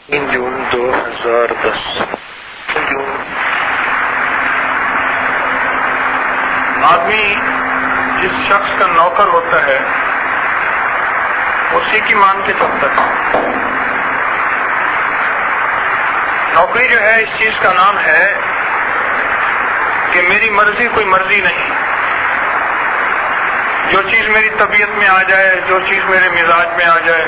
3 جون 2010 آدمی جس شخص کا نوکر ہوتا ہے اسی کی مان کے چلتا ہے. نوکری جو ہے اس چیز کا نام ہے کہ میری مرضی کوئی مرضی نہیں. جو چیز میری طبیعت میں آ جائے، جو چیز میرے مزاج میں آ جائے،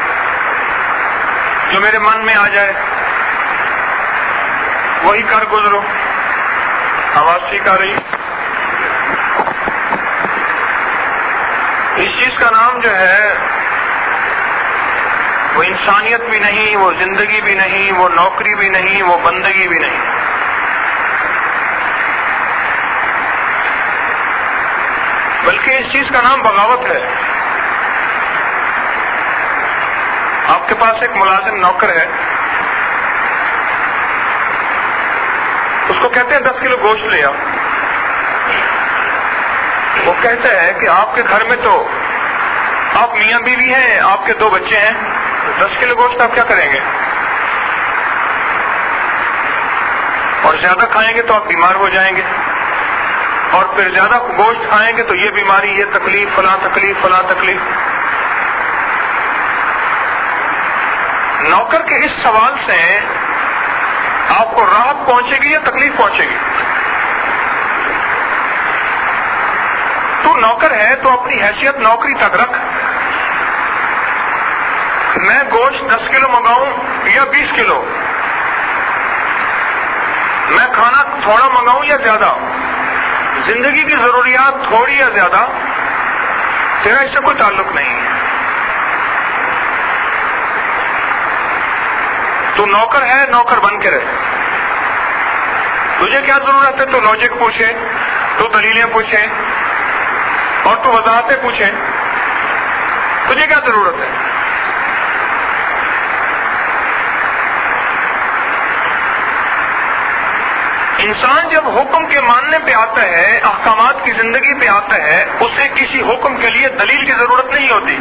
جو میرے من میں آ جائے وہی کر گزرو. آواز ٹھیک آ رہی؟ اس چیز کا نام جو ہے وہ انسانیت بھی نہیں، وہ زندگی بھی نہیں، وہ نوکری بھی نہیں، وہ بندگی بھی نہیں. بلکہ اس چیز کا نام بغاوت ہے. آپ کے پاس ایک ملازم نوکر ہے، اس کو کہتے ہیں 10 کلو گوشت لے آؤ. وہ کہتا ہے کہ آپ کے گھر میں تو آپ میاں بیوی ہیں، آپ کے 2 بچے ہیں، 10 کلو گوشت آپ کیا کریں گے؟ اور زیادہ کھائیں گے تو آپ بیمار ہو جائیں گے، اور پھر زیادہ گوشت کھائیں گے تو یہ بیماری، یہ تکلیف، فلاں تکلیف، فلاں تکلیف. نوکر کے اس سوال سے آپ کو راحت پہنچے گی یا تکلیف پہنچے گی؟ تو نوکر ہے تو اپنی حیثیت نوکری تک رکھ. میں گوشت 10 کلو منگاؤں یا 20 کلو، میں کھانا تھوڑا منگاؤں یا زیادہ، زندگی کی ضروریات تھوڑی یا زیادہ، تیرا اس سے کوئی تعلق نہیں ہے. تو نوکر ہے، نوکر بن کے رہے. تجھے کیا ضرورت ہے؟ تو لاجک پوچھے، تو دلیلیں پوچھے، اور تو وضاحتیں پوچھیں. تجھے کیا ضرورت ہے؟ انسان جب حکم کے ماننے پہ آتا ہے، احکامات کی زندگی پہ آتا ہے، اسے کسی حکم کے لیے دلیل کی ضرورت نہیں ہوتی.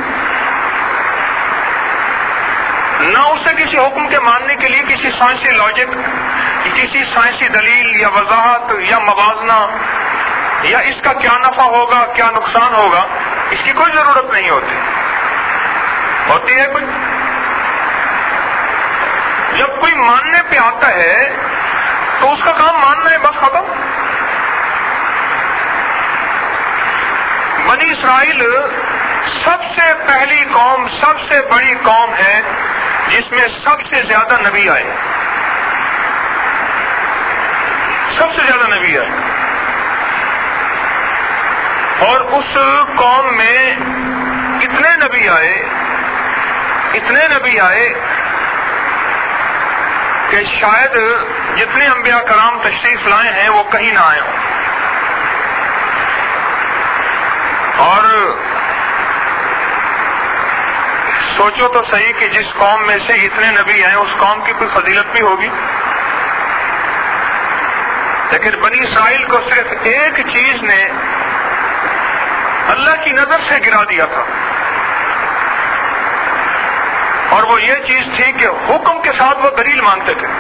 نہ اسے کسی حکم کے ماننے کے لیے کسی سائنسی لاجک، کسی سائنسی دلیل یا وضاحت یا موازنہ یا اس کا کیا نفع ہوگا، کیا نقصان ہوگا، اس کی کوئی ضرورت نہیں ہوتی. ہوتی ہے کوئی؟ جب کوئی ماننے پہ آتا ہے تو اس کا کام ماننا ہے، بس ختم. بنی اسرائیل سب سے پہلی قوم، سب سے بڑی قوم ہے جس میں سب سے زیادہ نبی آئے. سب سے زیادہ نبی آئے. اور اس قوم میں اتنے نبی آئے کہ شاید جتنے انبیاء کرام تشریف لائے ہیں وہ کہیں نہ آئے ہوں. اور سوچو تو صحیح کہ جس قوم میں سے اتنے نبی آئے اس قوم کی کوئی فضیلت بھی ہوگی. لیکن بنی اسرائیل کو صرف ایک چیز نے اللہ کی نظر سے گرا دیا تھا، اور وہ یہ چیز تھی کہ حکم کے ساتھ وہ دلیل مانگتے تھے.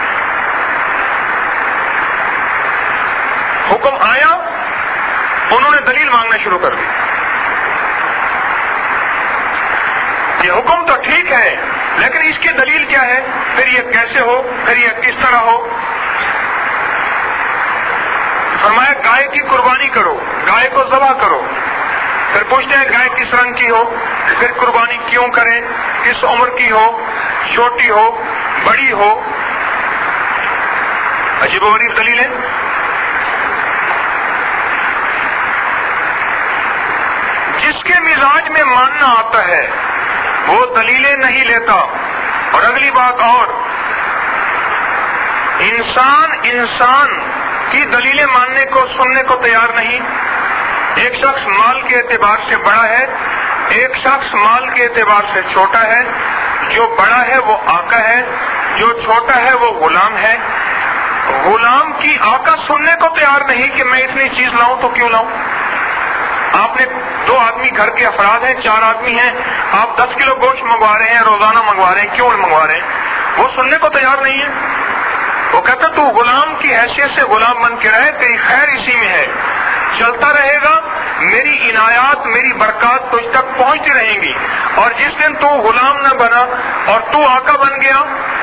حکم آیا، انہوں نے دلیل مانگنا شروع کر دی. یہ حکم تو ٹھیک ہے لیکن اس کی دلیل کیا ہے؟ پھر یہ کیسے ہو، پھر یہ کس طرح ہو؟ فرمایا گائے کی قربانی کرو، گائے کو ذبح کرو. پھر پوچھتے ہیں گائے کس رنگ کی ہو، پھر قربانی کیوں کریں، کس عمر کی ہو، چھوٹی ہو، بڑی ہو. عجیب و غریب دلیلیں. جس کے مزاج میں ماننا آتا ہے وہ دلیلیں نہیں لیتا. اور اگلی بات اور، انسان کی دلیلیں ماننے کو، سننے کو تیار نہیں. ایک شخص مال کے اعتبار سے بڑا ہے، ایک شخص مال کے اعتبار سے چھوٹا ہے. جو بڑا ہے وہ آقا ہے، جو چھوٹا ہے وہ غلام ہے. غلام کی آقا سننے کو تیار نہیں کہ میں اتنی چیز لاؤں تو کیوں لاؤں. آپ نے 2 آدمی گھر کے افراد ہیں، 4 آدمی ہیں، آپ 10 کلو گوشت منگوا رہے ہیں، روزانہ منگوا رہے ہیں، کیوں منگوا رہے ہیں؟ وہ سننے کو تیار نہیں ہے. وہ کہتا تو غلام کی حیثیت سے غلام بن کے رہے, تیری خیر اسی میں ہے, چلتا رہے گا, میری عنایات میری برکات تجھ تک پہنچتی رہیں گی, اور جس دن تو غلام نہ بنا اور تو آقا بن گیا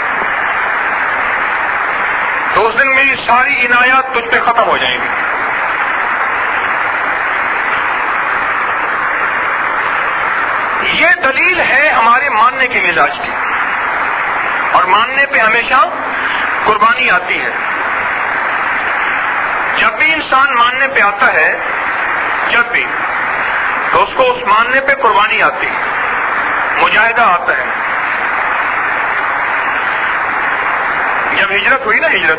تو اس دن میری ساری عنایات تجھ پہ ختم ہو جائیں گی. یہ دلیل ہے ہمارے ماننے کے مزاج کی, اور ماننے پہ ہمیشہ قربانی آتی ہے. جب بھی انسان ماننے پہ آتا ہے, جب بھی, تو اس کو اس ماننے پہ قربانی آتی ہے, مجاہدہ آتا ہے. جب ہجرت ہوئی نا, ہجرت,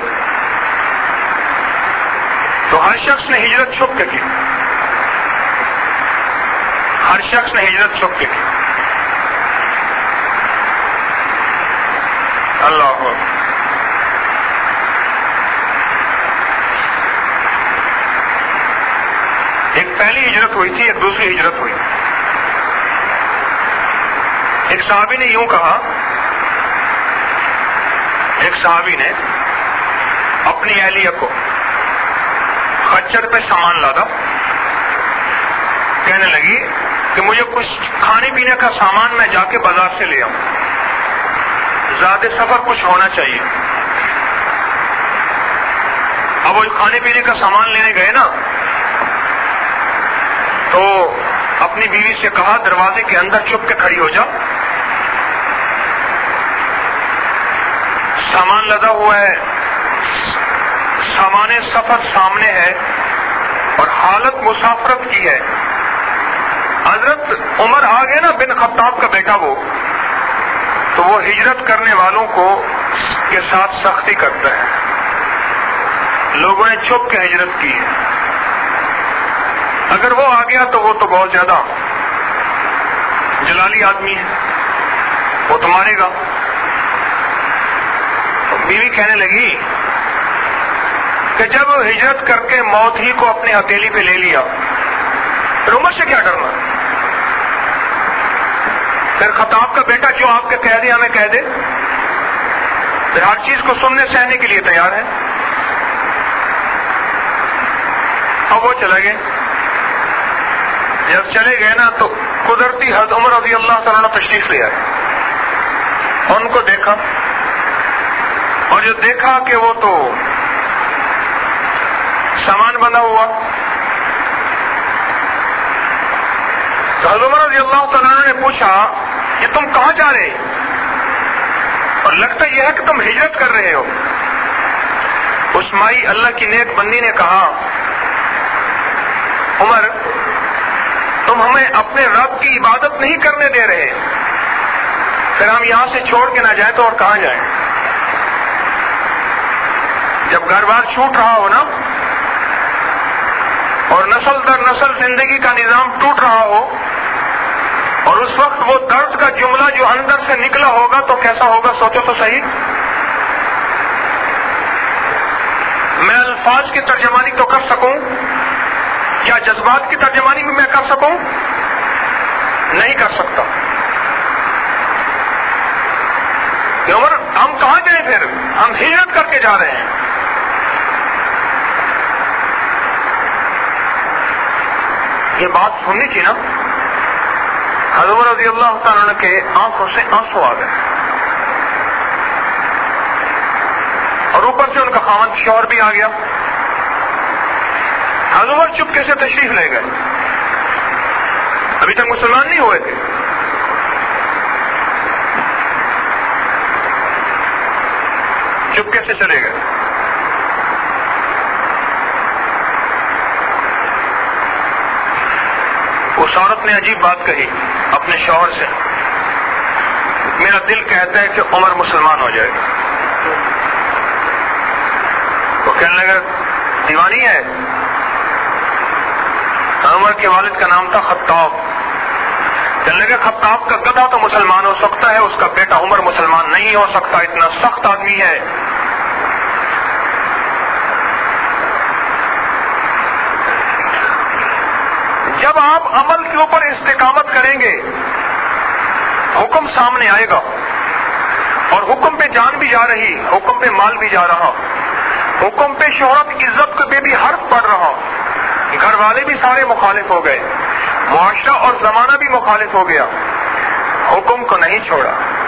تو ہر شخص نے ہجرت چھپ کے کی, ہر شخص نے ہجرت چھپ کے کی. اللہ اکبر. ایک پہلی ہجرت ہوئی تھی, ایک دوسری ہجرت ہوئی. ایک صحابی نے یوں کہا, ایک صحابی نے اپنی اہلیہ کو خچر پہ سامان لادا, کہنے لگی کہ مجھے کچھ کھانے پینے کا سامان میں جا کے بازار سے لے آؤں, زیادہ سفر کچھ ہونا چاہیے. اب وہ کھانے پینے کا سامان لینے گئے نا, تو اپنی بیوی سے کہا دروازے کے اندر چپ کے کھڑی ہو جا, سامان لدا ہوا ہے, سامان سفر سامنے ہے, اور حالت مسافرت کی ہے. حضرت عمر آ گئے نا, بن خطاب کا بیٹا وہ, تو وہ ہجرت کرنے والوں کو کے ساتھ سختی کرتا ہے. لوگوں نے چھپ کے ہجرت کی ہے. اگر وہ آ گیا تو وہ تو بہت زیادہ جلالی آدمی ہے, وہ تو مارے گا. بیوی کہنے لگی کہ جب ہجرت کر کے موت ہی کو اپنے ہتھیلی پہ لے لیا, پھر عمر سے کیا کرنا؟ پھر خطاب کا بیٹا جو آپ کے کہہ دے ہمیں کہہ دے, پھر ہر چیز کو سننے سہنے کے لیے تیار ہے. اب وہ چلے گئے. جب چلے گئے نا تو قدرتی حضرت عمر رضی اللہ تعالیٰ نے تشریف لے آئے, اور ان کو دیکھا, اور جو دیکھا کہ وہ تو سامان بنا ہوا, تو حضرت عمر رضی اللہ تعالیٰ نے پوچھا کہ تم کہاں جا رہے, اور لگتا یہ ہے کہ تم ہجرت کر رہے ہو. اس مائی اللہ کی نیک بندی نے کہا عمر تم ہمیں اپنے رب کی عبادت نہیں کرنے دے رہے, پھر ہم یہاں سے چھوڑ کے نہ جائیں تو اور کہاں جائیں؟ جب گھر بار چھوٹ رہا ہو نا, اور نسل در نسل زندگی کا نظام ٹوٹ رہا ہو, اور اس وقت وہ درد کا جملہ جو اندر سے نکلا ہوگا تو کیسا ہوگا, سوچو تو صحیح. میں الفاظ کی ترجمانی تو کر سکوں, کیا جذبات کی ترجمانی بھی میں کر سکوں؟ نہیں کر سکتا. کہ عمر ہم کہاں جائیں, پھر ہم ہجرت کر کے جا رہے ہیں. یہ بات سننی تھی نا. حضرت رضی اللہ تعالیٰ کے آنکھوں سے آنسو آ گئے, اور اوپر سے ان کا خاوند شوہر بھی آ گیا. حضرت چپکے سے تشریف لے گئے, ابھی تک مسلمان نہیں ہوئے تھے. چپکے سے چلے گئے. اس عورت نے عجیب بات کہی اپنے شوہر سے, میرا دل کہتا ہے کہ عمر مسلمان ہو جائے گا. وہ کہنے لگا دیوانی ہے. عمر کے والد کا نام تھا خطاب. کہنے لگے خطاب کا گدھا تو مسلمان ہو سکتا ہے, اس کا بیٹا عمر مسلمان نہیں ہو سکتا, اتنا سخت آدمی ہے. جب آپ عمل کے اوپر استقامت کریں گے, حکم سامنے آئے گا, اور حکم پہ جان بھی جا رہی، حکم پہ مال بھی جا رہا، حکم پہ شہرت عزت پہ بھی حرف پڑ رہا، گھر والے بھی سارے مخالف ہو گئے، معاشرہ اور زمانہ بھی مخالف ہو گیا، حکم کو نہیں چھوڑا،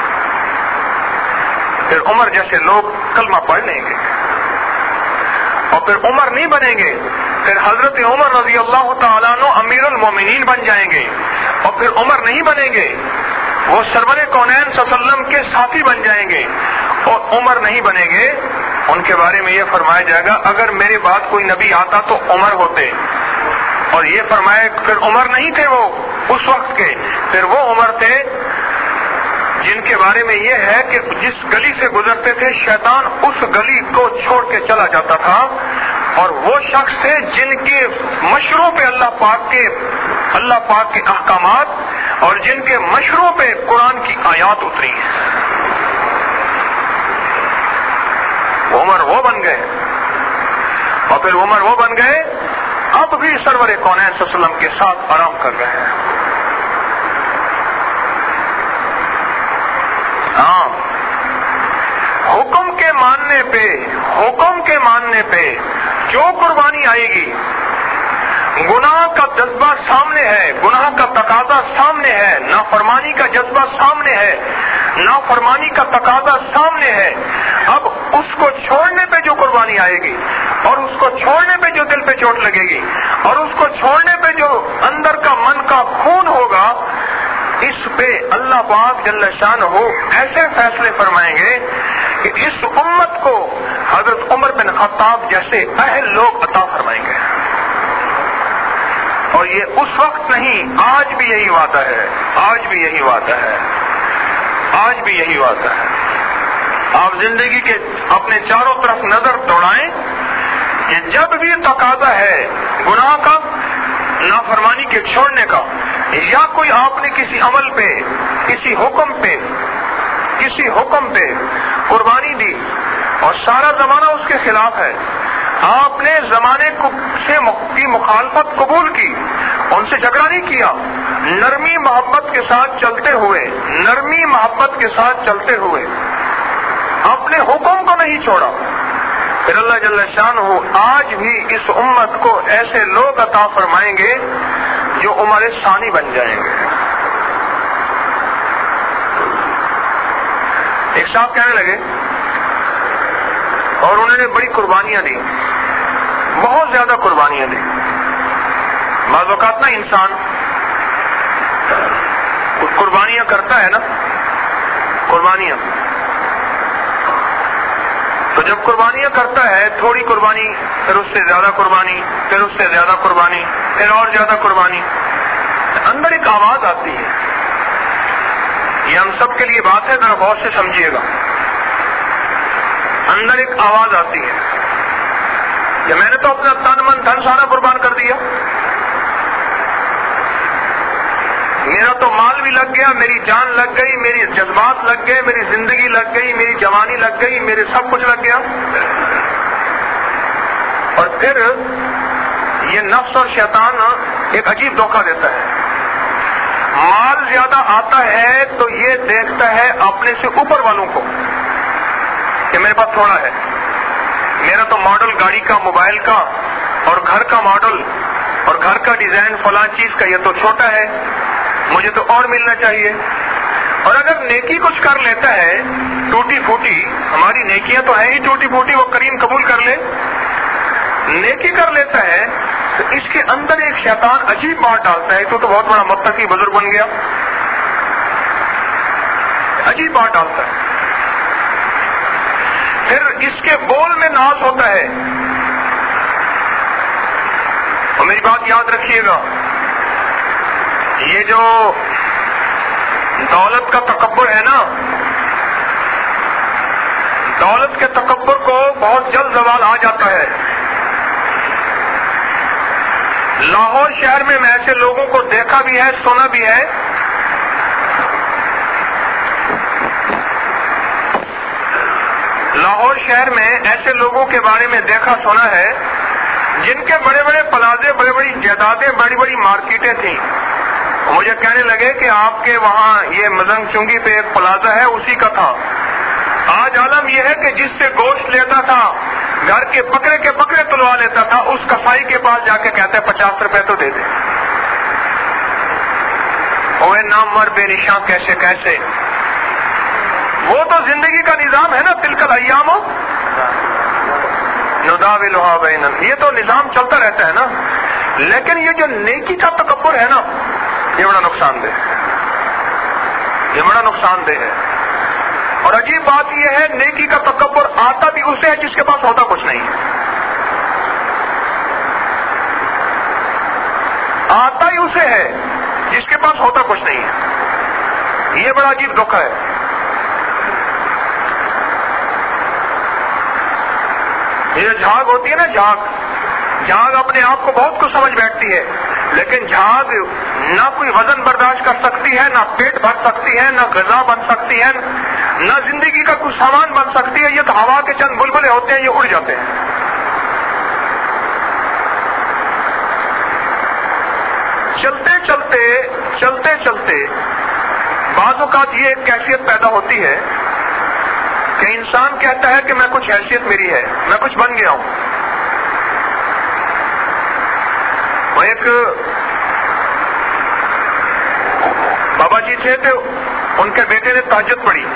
پھر عمر جیسے لوگ کلمہ پڑھ لیں گے اور پھر عمر نہیں بنیں گے، پھر حضرت عمر رضی اللہ تعالیٰ عنہ امیر المومنین بن جائیں گے، اور پھر عمر نہیں بنیں گے، وہ سرور کونین صلی اللہ علیہ وسلم کے ساتھی بن جائیں گے، اور عمر نہیں بنیں گے، ان کے بارے میں یہ فرمایا جائے گا اگر میرے بعد کوئی نبی آتا تو عمر ہوتے، اور یہ فرمایا پھر عمر نہیں تھے وہ اس وقت کے، پھر وہ عمر تھے جن کے بارے میں یہ ہے کہ جس گلی سے گزرتے تھے شیطان اس گلی کو چھوڑ کے چلا جاتا تھا، اور وہ شخص تھے جن کے مشوروں پہ اللہ پاک کے احکامات اور جن کے مشوروں پہ قرآن کی آیات اتری ہیں، عمر وہ بن گئے، اور پھر عمر وہ بن گئے اب بھی سرور کونین صلی اللہ علیہ وسلم کے ساتھ آرام کر رہے ہیں۔ ہاں، حکم کے ماننے پہ جو قربانی آئے گی، گناہ کا جذبہ سامنے ہے، گناہ کا تقاضا سامنے ہے، نافرمانی کا جذبہ سامنے ہے، نافرمانی کا تقاضا سامنے ہے، اب اس کو چھوڑنے پہ جو قربانی آئے گی اور اس کو چھوڑنے پہ جو دل پہ چوٹ لگے گی اور اس کو چھوڑنے پہ جو اندر کا من کا خون ہوگا، اس پہ اللہ پاک جل شانہ ایسے فیصلے فرمائیں گے کہ اس امت کو حضرت عمر بن خطاب جیسے اہل لوگ عطا فرمائیں گے، اور یہ اس وقت نہیں، آج بھی یہی وعدہ ہے، آج بھی یہی وعدہ ہے، آج بھی یہی وعدہ ہے۔ آپ زندگی کے اپنے چاروں طرف نظر دوڑائیں کہ جب بھی تقاضا ہے گناہ کا، نافرمانی کے چھوڑنے کا، یا کوئی آپ نے کسی عمل پہ، کسی حکم پہ قربانی دی اور سارا زمانہ اس کے خلاف ہے، آپ نے زمانے کی مخالفت قبول کی، ان سے جھگڑا نہیں کیا، نرمی محبت کے ساتھ چلتے ہوئے اپنے حکم کو نہیں چھوڑا، پھر اللہ جل شانہ آج بھی اس امت کو ایسے لوگ عطا فرمائیں گے جو عمر ثانی بن جائیں گے۔ ایک صاحب کہنے لگے، اور انہوں نے بڑی قربانیاں دی، بہت زیادہ قربانیاں دی۔ بعض اوقات نا انسان قربانیاں کرتا ہے نا، قربانیاں، تو جب قربانیاں کرتا ہے، تھوڑی قربانی، پھر اس سے زیادہ قربانی، پھر اس سے زیادہ قربانی، پھر اور زیادہ قربانی، اندر ایک آواز آتی ہے، یہ ہم سب کے لیے بات ہے، ذرا غور سے سمجھیے گا، اندر ایک آواز آتی ہے کہ میں نے تو اپنا تن من دھن سارا قربان کر دیا، میرا تو مال بھی لگ گیا، میری جان لگ گئی، میری جذبات لگ گئے، میری زندگی لگ گئی، میری جوانی لگ گئی، میرے سب کچھ لگ گیا، اور پھر یہ نفس اور شیطان ایک عجیب دھوکہ دیتا ہے، مال زیادہ آتا ہے تو یہ دیکھتا ہے اپنے سے اوپر والوں کو کہ میرے پاس تھوڑا ہے، میرا تو ماڈل گاڑی کا، موبائل کا اور گھر کا ماڈل اور گھر کا ڈیزائن فلاں چیز کا یہ تو چھوٹا ہے، مجھے تو اور ملنا چاہیے۔ اور اگر نیکی کچھ کر لیتا ہے ٹوٹی پھوٹی، ہماری نیکیاں تو ہیں ہی ٹوٹی پھوٹی، وہ کریم قبول کر لے، نیکی کر لیتا ہے تو اس کے اندر ایک شیطان عجیب بات ڈالتا ہے، تو بہت بڑا متقی بزرگ بن گیا، عجیب بات ڈالتا ہے، پھر اس کے بول میں ناز ہوتا ہے، اور میری بات یاد رکھیے گا، یہ جو دولت کا تکبر ہے نا، دولت کے تکبر کو بہت جلد زوال آ جاتا ہے۔ لاہور شہر میں ایسے لوگوں کو دیکھا بھی ہے، سنا بھی ہے، لاہور شہر میں ایسے لوگوں کے بارے میں دیکھا سنا ہے جن کے بڑے بڑے پلازے، بڑی بڑی جائیدادیں، بڑی بڑی مارکیٹیں تھیں، مجھے کہنے لگے کہ آپ کے وہاں یہ مزنگ چنگی پہ ایک پلازا ہے، اسی کا تھا، سمجھ عالم یہ ہے کہ جس سے گوشت لیتا تھا گھر کے بکرے تلوا لیتا تھا، اس کسائی کے پاس جا کے کہتا ہے 50 روپے تو دے دے۔ اوے نامور بے نشاں کیسے کیسے، وہ تو زندگی کا نظام ہے نا، تلک الایام نداولها بین، یہ تو نظام چلتا رہتا ہے نا۔ لیکن یہ جو نیکی کا تکبر ہے نا، یہ بڑا نقصان دہ ہے، یہ بڑا نقصان دہ ہے۔ اور عجیب بات یہ ہے، نیکی کا تکبر آتا بھی اسے ہے جس کے پاس ہوتا کچھ نہیں ہے، آتا ہی اسے ہے جس کے پاس ہوتا کچھ نہیں ہے۔ یہ بڑا عجیب دھوکہ ہے۔ یہ جھاگ ہوتی ہے نا، جھاگ اپنے آپ کو بہت کچھ سمجھ بیٹھتی ہے، لیکن جھاگ نہ کوئی وزن برداشت کر سکتی ہے، نہ پیٹ بھر سکتی ہے، نہ غذا بن سکتی ہے، نہ زندگی کا کچھ سامان بن سکتی ہے۔ یہ تو ہوا کے چند بلبلے ہوتے ہیں، یہ اڑ جاتے ہیں۔ چلتے چلتے بعض اوقات یہ ایک کیفیت پیدا ہوتی ہے کہ انسان کہتا ہے کہ میں کچھ حیثیت میری ہے، میں کچھ بن گیا ہوں۔ وہ ایک بابا جی تھے، تو ان کے بیٹے نے تہجد پڑھی،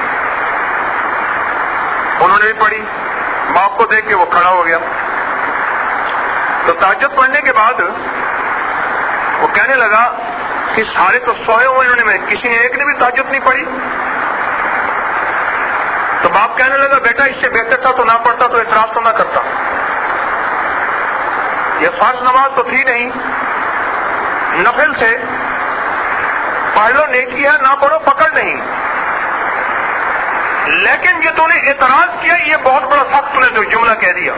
انہوں نے بھی پڑھی، باپ کو دیکھ کے وہ کھڑا ہو گیا۔ تو تہجد پڑھنے کے بعد وہ کہنے لگا کہ سارے تو سوئے ہوئے، انہوں نے کسی نے ایک نے بھی تہجد نہیں پڑھی۔ تو باپ کہنے لگا بیٹا اس سے بہتر تھا تو نہ پڑھتا، تو اعتراض تو نہ کرتا، یہ فرض نماز تو تھی نہیں، نفل سے پڑھ لو نیکی ہے، نہ پڑھو پکڑ نہیں۔ لیکن یہ تو نے اعتراض کیا، یہ بہت بڑا سخت نے جو جملہ کہہ دیا۔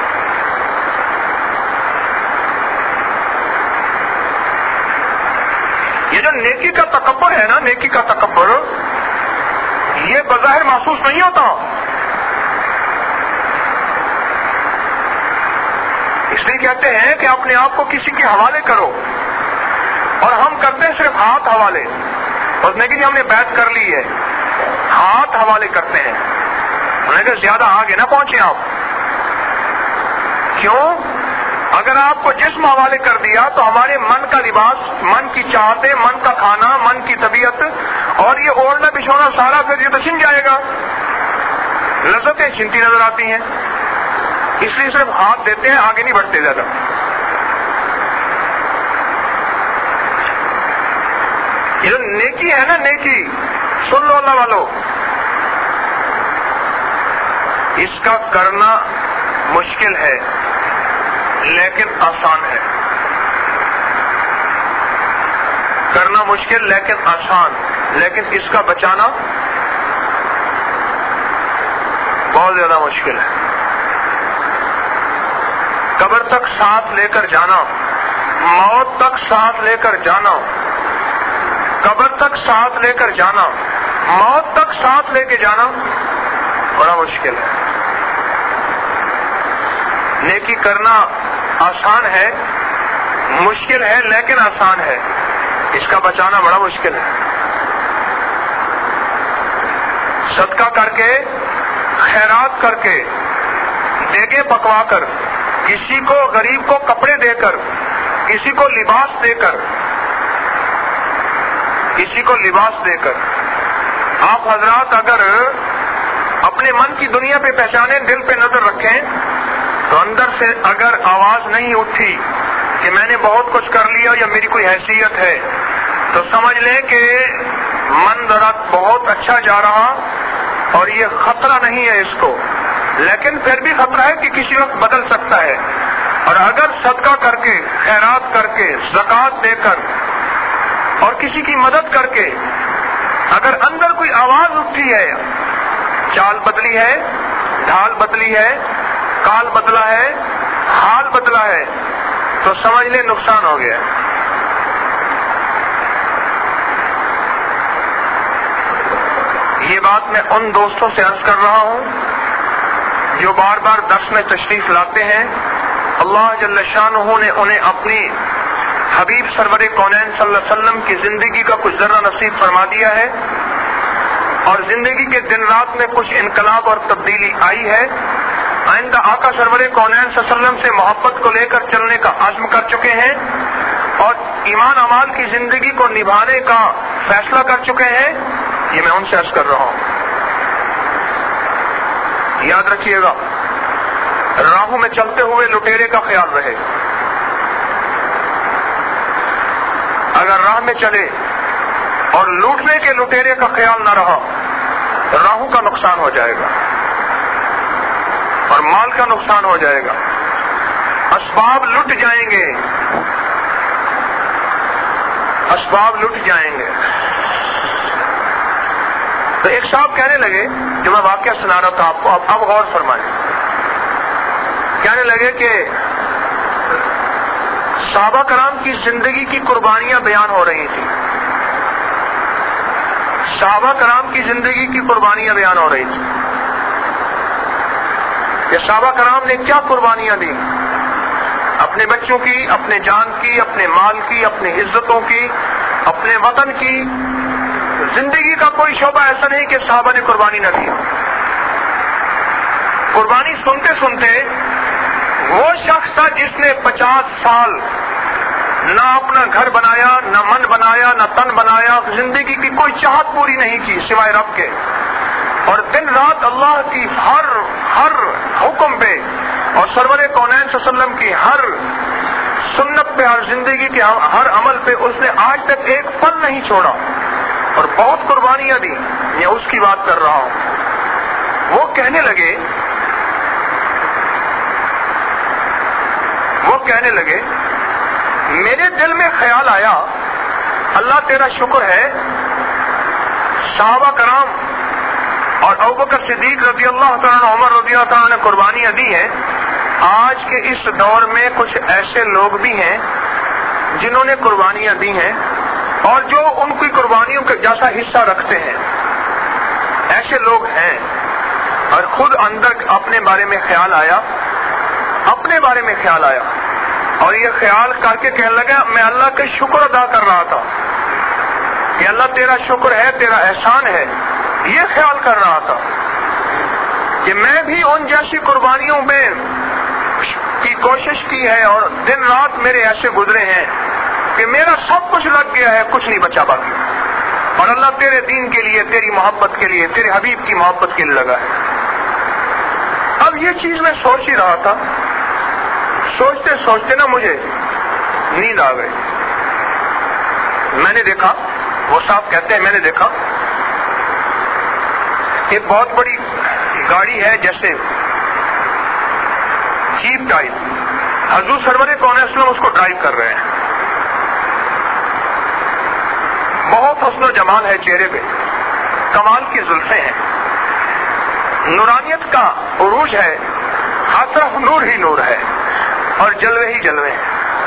یہ جو نیکی کا تکبر ہے نا، نیکی کا تکبر، یہ بظاہر محسوس نہیں ہوتا، اس لیے کہتے ہیں کہ اپنے آپ کو کسی کے حوالے کرو، اور ہم کرتے ہیں صرف ہاتھ حوالے، اور لیکن ہم نے بیعت کر لی ہے، ہاتھ حوالے کرتے ہیں، لیکن زیادہ آگے نہ پہنچے آپ۔ کیوں؟ اگر آپ کو جسم حوالے کر دیا تو ہمارے من کا لباس، من کی چاہتے، من کا کھانا، من کی طبیعت اور یہ اوڑھنا بچھونا سارا پھر یہ تو چھن جائے گا، لذتیں چھنتی نظر آتی ہیں۔ اس لیے صرف ہاتھ دیتے ہیں، آگے نہیں بڑھتے زیادہ۔ یہ جو نیکی ہے نا، نیکی سن لو اللہ والو، اس کا کرنا مشکل ہے لیکن آسان ہے، کرنا مشکل لیکن آسان، لیکن اس کا بچانا بہت زیادہ مشکل ہے۔ قبر تک ساتھ لے کر جانا، موت تک ساتھ لے کر جانا، قبر تک ساتھ لے کر جانا، موت تک ساتھ لے کے جانا بڑا مشکل ہے۔ نیکی کرنا آسان ہے، مشکل ہے لیکن آسان ہے، اس کا بچانا بڑا مشکل ہے۔ صدقہ کر کے، خیرات کر کے، دیگیں پکوا کر، کسی کو غریب کو کپڑے دے کر، کسی کو لباس دے کر، کسی کو لباس دے کر، آپ حضرات اگر اپنے من کی دنیا پہ پہچانے، دل پہ نظر رکھیں، تو اندر سے اگر آواز نہیں اٹھی کہ میں نے بہت کچھ کر لیا یا میری کوئی حیثیت ہے، تو سمجھ لیں کہ من ذرا بہت اچھا جا رہا اور یہ خطرہ نہیں ہے اس کو، لیکن پھر بھی خطرہ ہے کہ کسی وقت بدل سکتا ہے۔ اور اگر صدقہ کر کے، خیرات کر کے، زکوٰۃ دے کر اور کسی کی مدد کر کے اگر اندر کوئی آواز اٹھی ہے، چال بدلی ہے، ڈھال بدلی ہے، کال بدلا ہے، حال بدلا ہے، تو سمجھ لیں نقصان ہو گیا۔ یہ بات میں ان دوستوں سے عرض کر رہا ہوں جو بار بار درس میں تشریف لاتے ہیں، اللہ جل شانہ نے انہیں اپنی حبیب سرور کونین صلی اللہ علیہ وسلم کی زندگی کا کچھ ذرہ نصیب فرما دیا ہے، اور زندگی کے دن رات میں کچھ انقلاب اور تبدیلی آئی ہے. آئندہ آقا سرور کونین صلی اللہ علیہ وسلم سے محبت کو لے کر چلنے کا عزم کر چکے ہیں اور ایمان اعمال کی زندگی کو نبھانے کا فیصلہ کر چکے ہیں. یہ میں ان سے عرض کر رہا ہوں. یاد رکھیے گا، راہوں میں چلتے ہوئے لٹیرے کا خیال رہے. اگر راہ میں چلے اور لوٹنے کے لٹیرے کا خیال نہ رہا، راہوں کا نقصان ہو جائے گا اور مال کا نقصان ہو جائے گا، اسباب لٹ جائیں گے، اسباب لٹ جائیں گے. تو ایک صاحب کہنے لگے، جو میں واقعہ سنا رہا تھا آپ کو، اب غور فرمائیں. کہنے لگے کہ صحابہ کرام کی زندگی کی قربانیاں بیان ہو رہی تھیں. صحابہ کرام کی زندگی کی قربانیاں بیان ہو رہی تھیں کہ صحابہ کرام نے کیا قربانیاں دی، اپنے بچوں کی، اپنے جان کی، اپنے مال کی، اپنی عزتوں کی، اپنے وطن کی. زندگی کا کوئی شعبہ ایسا نہیں کہ صحابہ نے قربانی نہ دی. قربانی سنتے سنتے وہ شخص تھا جس نے 50 سال نہ اپنا گھر بنایا، نہ من بنایا، نہ تن بنایا، زندگی کی کوئی چاہت پوری نہیں کی سوائے رب کے، اور دن رات اللہ کی ہر حکم پہ اور سرور کونین صلی اللہ علیہ وسلم کی ہر سنت پہ، ہر زندگی کے ہر عمل پہ اس نے آج تک ایک پل نہیں چھوڑا اور بہت قربانیاں دی. میں اس کی بات کر رہا ہوں. وہ کہنے لگے میرے دل میں خیال آیا، اللہ تیرا شکر ہے، صحابہ کرام اور ابوبکر صدیق رضی اللہ تعالیٰ عنہ، عمر رضی اللہ تعالیٰ نے قربانیاں دی ہیں. آج کے اس دور میں کچھ ایسے لوگ بھی ہیں جنہوں نے قربانیاں دی ہیں اور جو ان کی قربانیوں کا جیسا حصہ رکھتے ہیں. ایسے لوگ ہیں. اور خود اندر اپنے بارے میں خیال آیا اور یہ خیال کر کے کہنے لگا، میں اللہ کا شکر ادا کر رہا تھا کہ اللہ تیرا شکر ہے، تیرا احسان ہے. یہ خیال کر رہا تھا کہ میں بھی ان جیسی قربانیوں میں کی کوشش کی ہے اور دن رات میرے ایسے گزرے ہیں کہ میرا سب کچھ لگ گیا ہے، کچھ نہیں بچا باقی، اور اللہ تیرے دین کے لیے، تیری محبت کے لیے، تیرے حبیب کی محبت کے لیے لگا ہے. اب یہ چیز میں سوچ ہی رہا تھا، سوچتے سوچتے نا مجھے نیند آ گئی. میں نے دیکھا، وہ صاحب کہتے ہیں میں نے دیکھا ایک بہت بڑی گاڑی ہے جیسے جیپ ٹائپ، حضور سرور کونین صلی اللہ علیہ وسلم اس کو ڈرائیو کر رہے ہیں. بہت حسن و جمال ہے چہرے پہ، کمال کی زلفیں ہیں، نورانیت کا عروج ہے، ہر طرف نور ہی نور ہے اور جلوے ہی جلوے ہیں.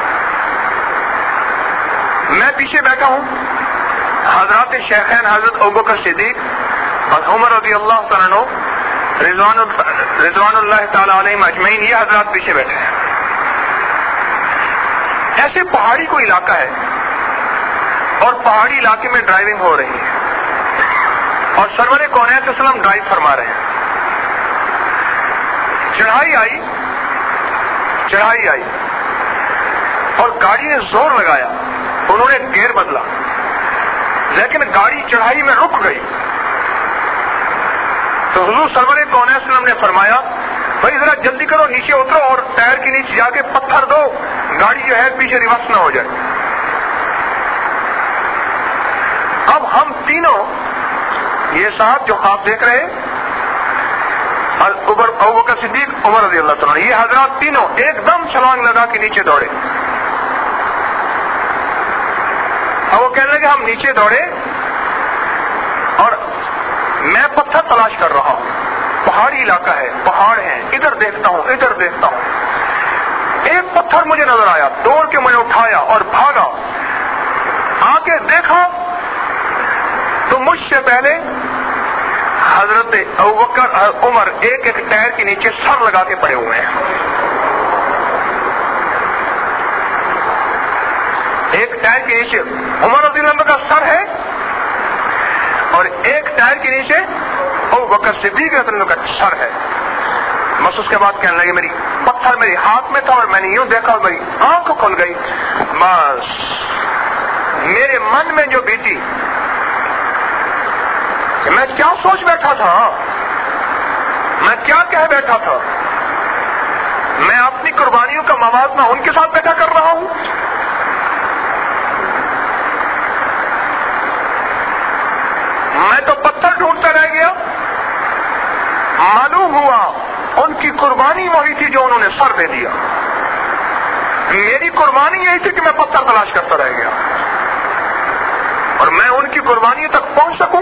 میں پیچھے بیٹھا ہوں، حضرات شیخین حضرت ابوبکر صدیق اور عمر رضی اللہ تعالیٰ عنہ رضوان اللہ تعالیٰ علیہم اجمعین، یہ حضرات پیچھے بیٹھے ہیں. ایسے پہاڑی کو علاقہ ہے اور پہاڑی علاقے میں ڈرائیونگ ہو رہی ہے اور سرور کونین صلی اللہ علیہ وسلم ڈرائیو فرما رہے ہیں. چڑھائی آئی اور گاڑی نے زور لگایا، انہوں نے گیئر بدلا، لیکن گاڑی چڑھائی میں رک گئی. تو حضور سرور کونین صلی اللہ علیہ وسلم نے فرمایا، بھائی ذرا جلدی کرو، نیچے اترو اور ٹائر کے نیچے جا کے پتھر دو، گاڑی جو ہے پیچھے ریورس نہ ہو جائے. اب ہم تینوں، یہ صاحب جو خواب دیکھ رہے، ابوبکر صدیق، عمر رضی اللہ تعالیٰ، یہ حضرات تینوں ایک دم چھلانگ لگا کے نیچے دوڑے. اب وہ کہنے لگے ہم نیچے دوڑے اور میں پتھر تلاش کر رہا ہوں، پہاڑی علاقہ ہے، پہاڑ ہیں، ادھر دیکھتا ہوں ادھر دیکھتا ہوں. ایک پتھر مجھے نظر آیا، دوڑ کے میں نے اٹھایا اور بھاگا. آگے دیکھا تو مجھ سے پہلے حضرت ابوبکر عمر ایک ایک ٹائر کے نیچے سر لگا کے پڑے ہوئے ہیں. ایک ٹائر کے نیچے عمر رضی اللہ عنہ کا سر ہے اور ایک ٹائر کے نیچے ابو بکر صدیق رضی اللہ عنہ کا سر ہے. بس اس کے بعد کہنے لگے میری پتھر میری ہاتھ میں تھا اور میں نے یوں دیکھا اور میری آنکھ کھل گئی. بس میرے من میں جو بیتی کہ میں کیا سوچ بیٹھا تھا, میں کیا کہہ بیٹھا تھا, میں اپنی قربانیوں کا موازنہ ان کے ساتھ بیٹھا کر رہا ہوں. میں تو پتھر ڈھونڈتا رہ گیا. معلوم ہوا ان کی قربانی وہی تھی جو انہوں نے سر دے دیا. میری قربانی یہی تھی کہ میں پتھر تلاش کرتا رہ گیا اور میں ان کی قربانی تک پہنچ سکوں.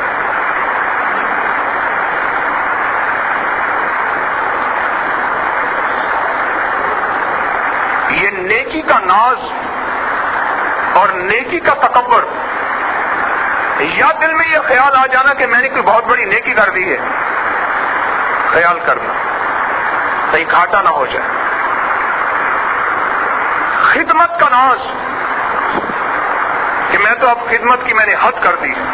یہ نیکی کا ناز اور نیکی کا تکبر, یا دل میں یہ خیال آ جانا کہ میں نے کوئی بہت بڑی نیکی کر دی ہے, خیال کرنا کہیں گھاٹا نہ ہو جائے. خدمت کا ناز کہ میں تو اب خدمت کی میں نے حد کر دی,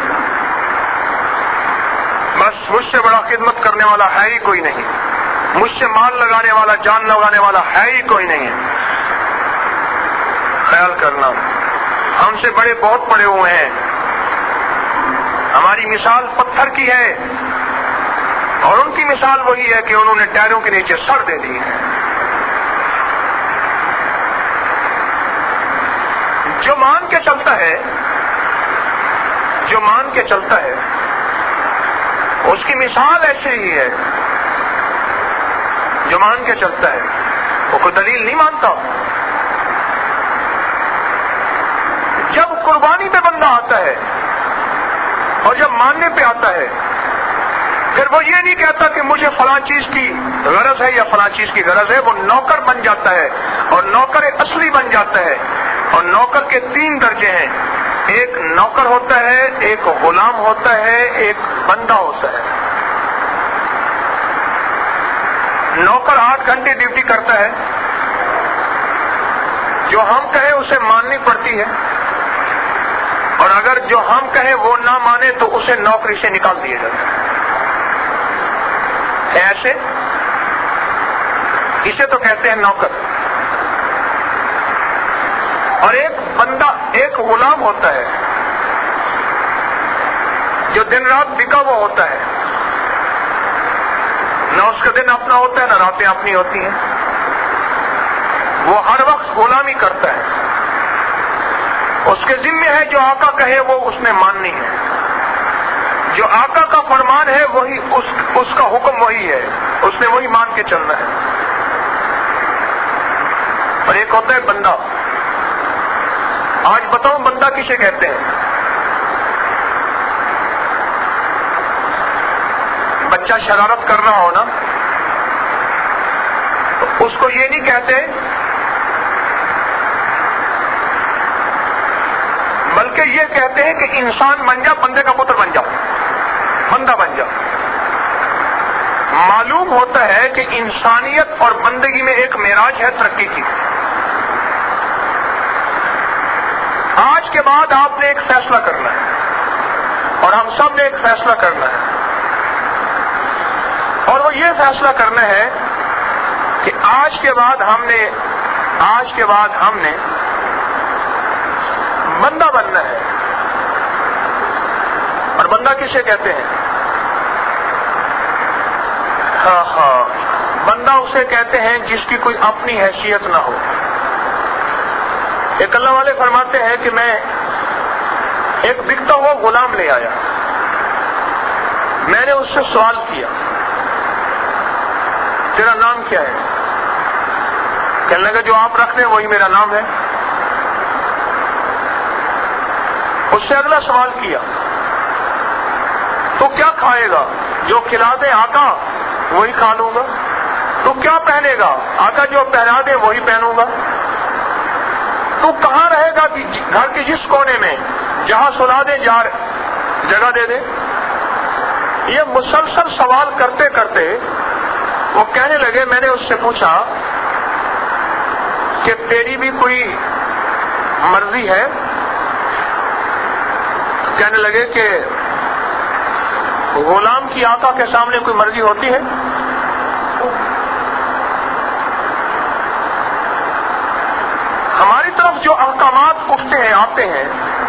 بس مجھ سے بڑا خدمت کرنے والا ہے ہی کوئی نہیں, مجھ سے مال لگانے والا جان لگانے والا ہے ہی کوئی نہیں ہے. خیال کرنا ہم سے بڑے بہت پڑے ہوئے ہیں, ہماری مثال پتھر کی ہے اور ان کی مثال وہی ہے کہ انہوں نے ٹائروں کے نیچے سر دے دی ہے. جو مان کے چلتا ہے, جو مان کے چلتا ہے اس کی مثال ایسے ہی ہے. جو مان کے چلتا ہے وہ کوئی دلیل نہیں مانتا. جب قربانی پہ بندہ آتا ہے اور جب ماننے پہ آتا ہے پھر وہ یہ نہیں کہتا کہ مجھے فلاں چیز کی غرض ہے یا فلاں چیز کی غرض ہے. وہ نوکر بن جاتا ہے اور نوکر اصلی بن جاتا ہے. اور نوکر کے 3 درجے ہیں, ایک نوکر ہوتا ہے, ایک غلام ہوتا ہے, ایک بندہ ہوتا ہے. نوکر 8 گھنٹے ڈیوٹی کرتا ہے, جو ہم کہیں اسے ماننی پڑتی ہے, اور اگر جو ہم کہیں وہ نہ مانے تو اسے نوکری سے نکال دیا جاتا ہے. ایسے اسے تو کہتے ہیں نوکر. اور ایک بندہ, ایک غلام ہوتا ہے جو دن رات بکا ہوا ہوتا ہے, نہ اس کا دن اپنا ہوتا ہے نہ راتیں اپنی ہوتی ہیں. وہ ہر وقت غلامی کرتا ہے. اس کے ذمہ ہے جو آقا کہے وہ اس نے ماننی ہے, جو آقا کا فرمان ہے وہی اس کا حکم وہی ہے, اس نے وہی مان کے چلنا ہے. اور ایک ہوتا ہے بندہ. آج بتاؤں بندہ کسے کہتے ہیں؟ بچہ شرارت کر رہا ہو نا تو اس کو یہ نہیں کہتے, بلکہ یہ کہتے ہیں کہ انسان بن جا, بندے کا پتر بن جا, بندہ بن جا. معلوم ہوتا ہے کہ انسانیت اور بندگی میں ایک معراج ہے ترقی کی. آج کے بعد آپ نے ایک فیصلہ کرنا ہے اور ہم سب نے ایک فیصلہ کرنا ہے, اور وہ یہ فیصلہ کرنا ہے کہ آج کے بعد ہم نے بندہ بننا ہے. اور بندہ کسے کہتے ہیں؟ بندہ اسے کہتے ہیں جس کی کوئی اپنی حیثیت نہ ہو. ایک اللہ والے فرماتے ہیں کہ میں ایک بکتا ہوا غلام لے آیا, میں نے اس سے سوال کیا تیرا نام کیا ہے؟ کہنے لگا جو آپ رکھتے ہیں وہی میرا نام ہے. اس سے اگلا سوال کیا تو کیا کھائے گا؟ جو کھلا دے آقا وہی کھا لوں گا. تو کیا پہنے گا؟ آقا جو پہنا دے وہی پہنوں گا. تو کہاں رہے گا؟ گھر کے جس کونے میں, جہاں سلا دے جگہ دے دے. یہ مسلسل سوال کرتے کرتے وہ کہنے لگے, میں نے اس سے پوچھا کہ تیری بھی کوئی مرضی ہے؟ کہنے لگے کہ غلام کی آقا کے سامنے کوئی مرضی ہوتی ہے؟ ہماری طرف جو احکامات اٹھتے ہیں آتے ہیں،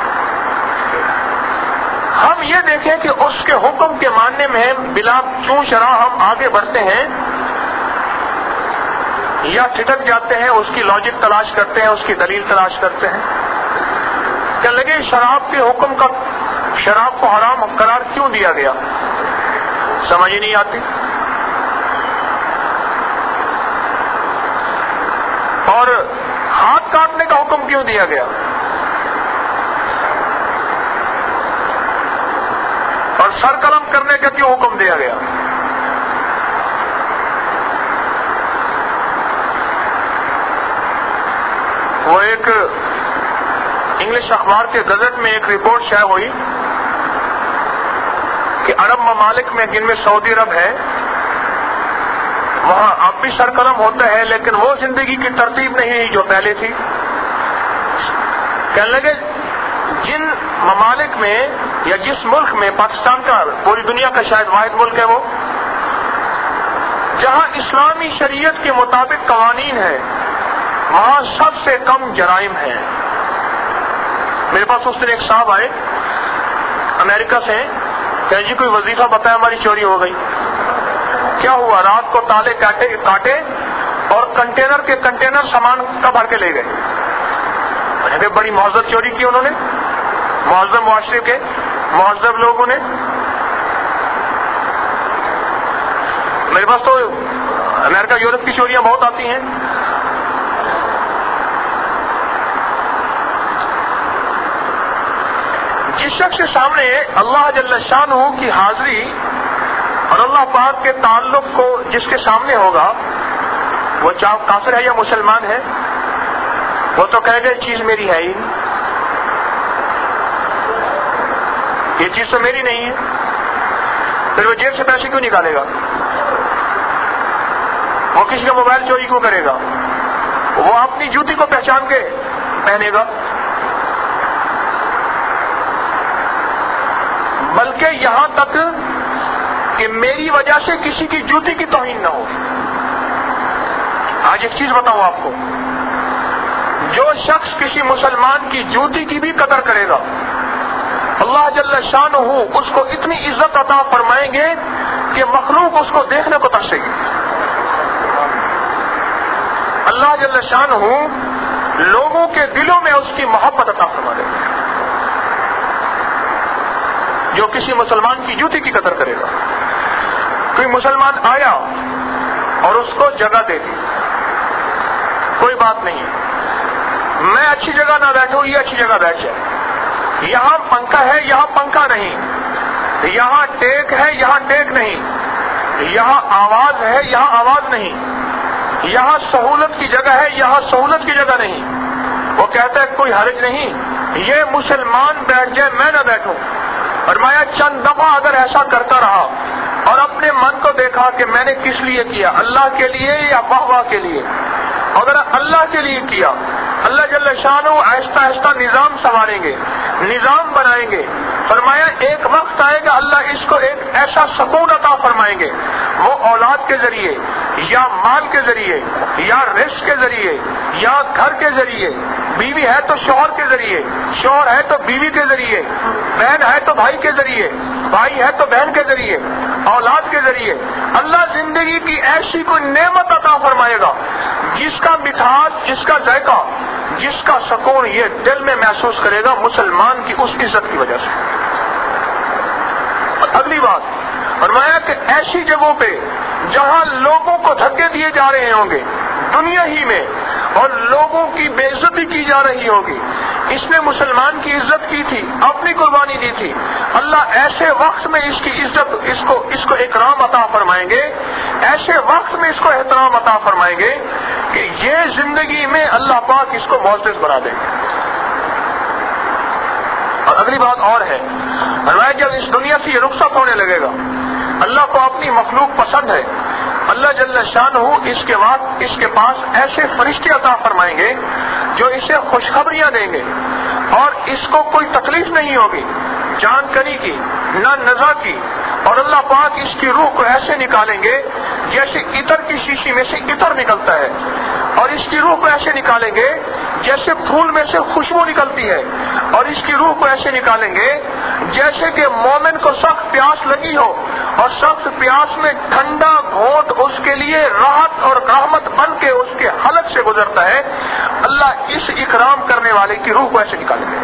ہم یہ دیکھیں کہ اس کے حکم کے ماننے میں بلا چون چرا ہم آگے بڑھتے ہیں یا ٹھٹک جاتے ہیں، اس کی لاجک تلاش کرتے ہیں، اس کی دلیل تلاش کرتے ہیں. کہ لگے شراب کے حکم کا، شراب کو حرام قرار کیوں دیا گیا، سمجھ ہی نہیں آتی. اور ہاتھ کاٹنے کا حکم کیوں دیا گیا، اور سر قلم کرنے کا کیوں حکم دیا گیا. وہ ایک انگلش اخبار کے گزٹ میں ایک رپورٹ شائع ہوئی کہ عرب ممالک میں، جن میں سعودی عرب ہے، وہاں اب بھی سر قلم ہوتا ہے، لیکن وہ زندگی کی ترتیب نہیں ہے جو پہلے تھی. کہنے لگے جن ممالک میں یا جس ملک میں، پاکستان کا پوری دنیا کا شاید واحد ملک ہے وہ، جہاں اسلامی شریعت کے مطابق قوانین ہے، وہاں سب سے کم جرائم ہیں. میرے پاس اس دن ایک صاحب آئے امریکہ سے، کہ جی کوئی وظیفہ بتایا، ہماری چوری ہو گئی. کیا ہوا؟ رات کو تالے کاٹے اور کنٹینر کے کنٹینر سامان کا بھر کے لے گئے. بڑی مہذب چوری کی انہوں نے، مہذب معاشرے کے مہذب لوگوں نے. میرے پاس تو امریکہ یورپ کی چوریاں بہت آتی ہیں. جس شخص کے سامنے اللہ جل شانہ کی حاضری اور اللہ پاک کے تعلق کو جس کے سامنے ہوگا، وہ چاہے کافر ہے یا مسلمان ہے، وہ تو کہے گا یہ چیز میری ہے ہی، یہ چیز تو میری نہیں ہے. پھر وہ جیب سے پیسے کیوں نکالے گا؟ وہ کسی کا موبائل چوری کیوں کرے گا؟ وہ اپنی جوتی کو پہچان کے پہنے گا. بلکہ یہاں تک کہ میری وجہ سے کسی کی جوتی کی توہین نہ ہو. آج ایک چیز بتاؤں آپ کو، جو شخص کسی مسلمان کی جوتی کی بھی قدر کرے گا، اللہ جل شانہ اس کو اتنی عزت عطا فرمائیں گے کہ مخلوق اس کو دیکھنے کو ترسے گی. اللہ جل شانہ لوگوں کے دلوں میں اس کی محبت عطا فرما دے گا جو کسی مسلمان کی جوتی کی قدر کرے گا. کوئی مسلمان آیا اور اس کو جگہ دے دی، کوئی بات نہیں، میں اچھی جگہ نہ بیٹھوں، یہ اچھی جگہ بیٹھ جائے. یہاں پنکھا ہے، یہاں پنکھا نہیں، یہاں ٹیک ہے، یہاں ٹیک نہیں، یہاں آواز ہے، یہاں آواز نہیں، یہاں سہولت کی جگہ ہے، یہاں سہولت کی جگہ نہیں. وہ کہتا ہے کوئی حرج نہیں، یہ مسلمان بیٹھ جائے، میں نہ بیٹھوں. فرمایا چند دفعہ اگر ایسا کرتا رہا اور اپنے من کو دیکھا کہ میں نے کس لیے کیا، اللہ کے لیے یا واہ واہ کے لیے، اگر اللہ کے لیے کیا، اللہ جل شانہ آہستہ آہستہ نظام سنواریں گے، نظام بنائیں گے. فرمایا ایک وقت آئے گا اللہ اس کو ایک ایسا سکون عطا فرمائیں گے، وہ اولاد کے ذریعے یا مال کے ذریعے یا رزق کے ذریعے یا گھر کے ذریعے، بیوی ہے تو شوہر کے ذریعے، شوہر ہے تو بیوی کے ذریعے، بہن ہے تو بھائی کے ذریعے، بھائی ہے تو بہن کے ذریعے، اولاد کے ذریعے اللہ زندگی کی ایسی کوئی نعمت عطا فرمائے گا جس کا مٹھاس، جس کا ذائقہ، جس کا سکون یہ دل میں محسوس کرے گا مسلمان کی اس عزت کی وجہ سے. اور اگلی بات فرمایا کہ ایسی جگہوں پہ جہاں لوگوں کو دھکے دیے جا رہے ہوں گے دنیا ہی میں اور لوگوں کی بے عزتی کی جا رہی ہوگی، اس نے مسلمان کی عزت کی تھی، اپنی قربانی دی تھی، اللہ ایسے وقت میں اس کی عزت، اس کو اکرام عطا فرمائیں گے، ایسے وقت میں اس کو احترام عطا فرمائیں گے کہ یہ زندگی میں اللہ پاک اس کو معزز بنا دیں گے. اور اگلی بات اور ہے، فرمایا جب اس دنیا سے یہ رخصت ہونے لگے گا، اللہ کو اپنی مخلوق پسند ہے، اللہ جل شانہ اس کے بعد اس کے پاس ایسے فرشتے عطا فرمائیں گے جو اسے خوشخبریاں دیں گے اور اس کو کوئی تکلیف نہیں ہوگی، جان کنی کی نہ نزا کی، اور اللہ پاک اس کی روح کو ایسے نکالیں گے جیسے عطر کی شیشی میں سے عطر نکلتا ہے، اور اس کی روح کو ایسے نکالیں گے جیسے پھول میں سے خوشبو نکلتی ہے، اور اس کی روح کو ایسے نکالیں گے جیسے کہ مومن کو سخت پیاس لگی ہو اور سخت پیاس میں ٹھنڈا گھونٹ اس کے لیے راحت اور رحمت بن کے اس کے حلق سے گزرتا ہے، اللہ اس اکرام کرنے والے کی روح کو ایسے نکالیں گے۔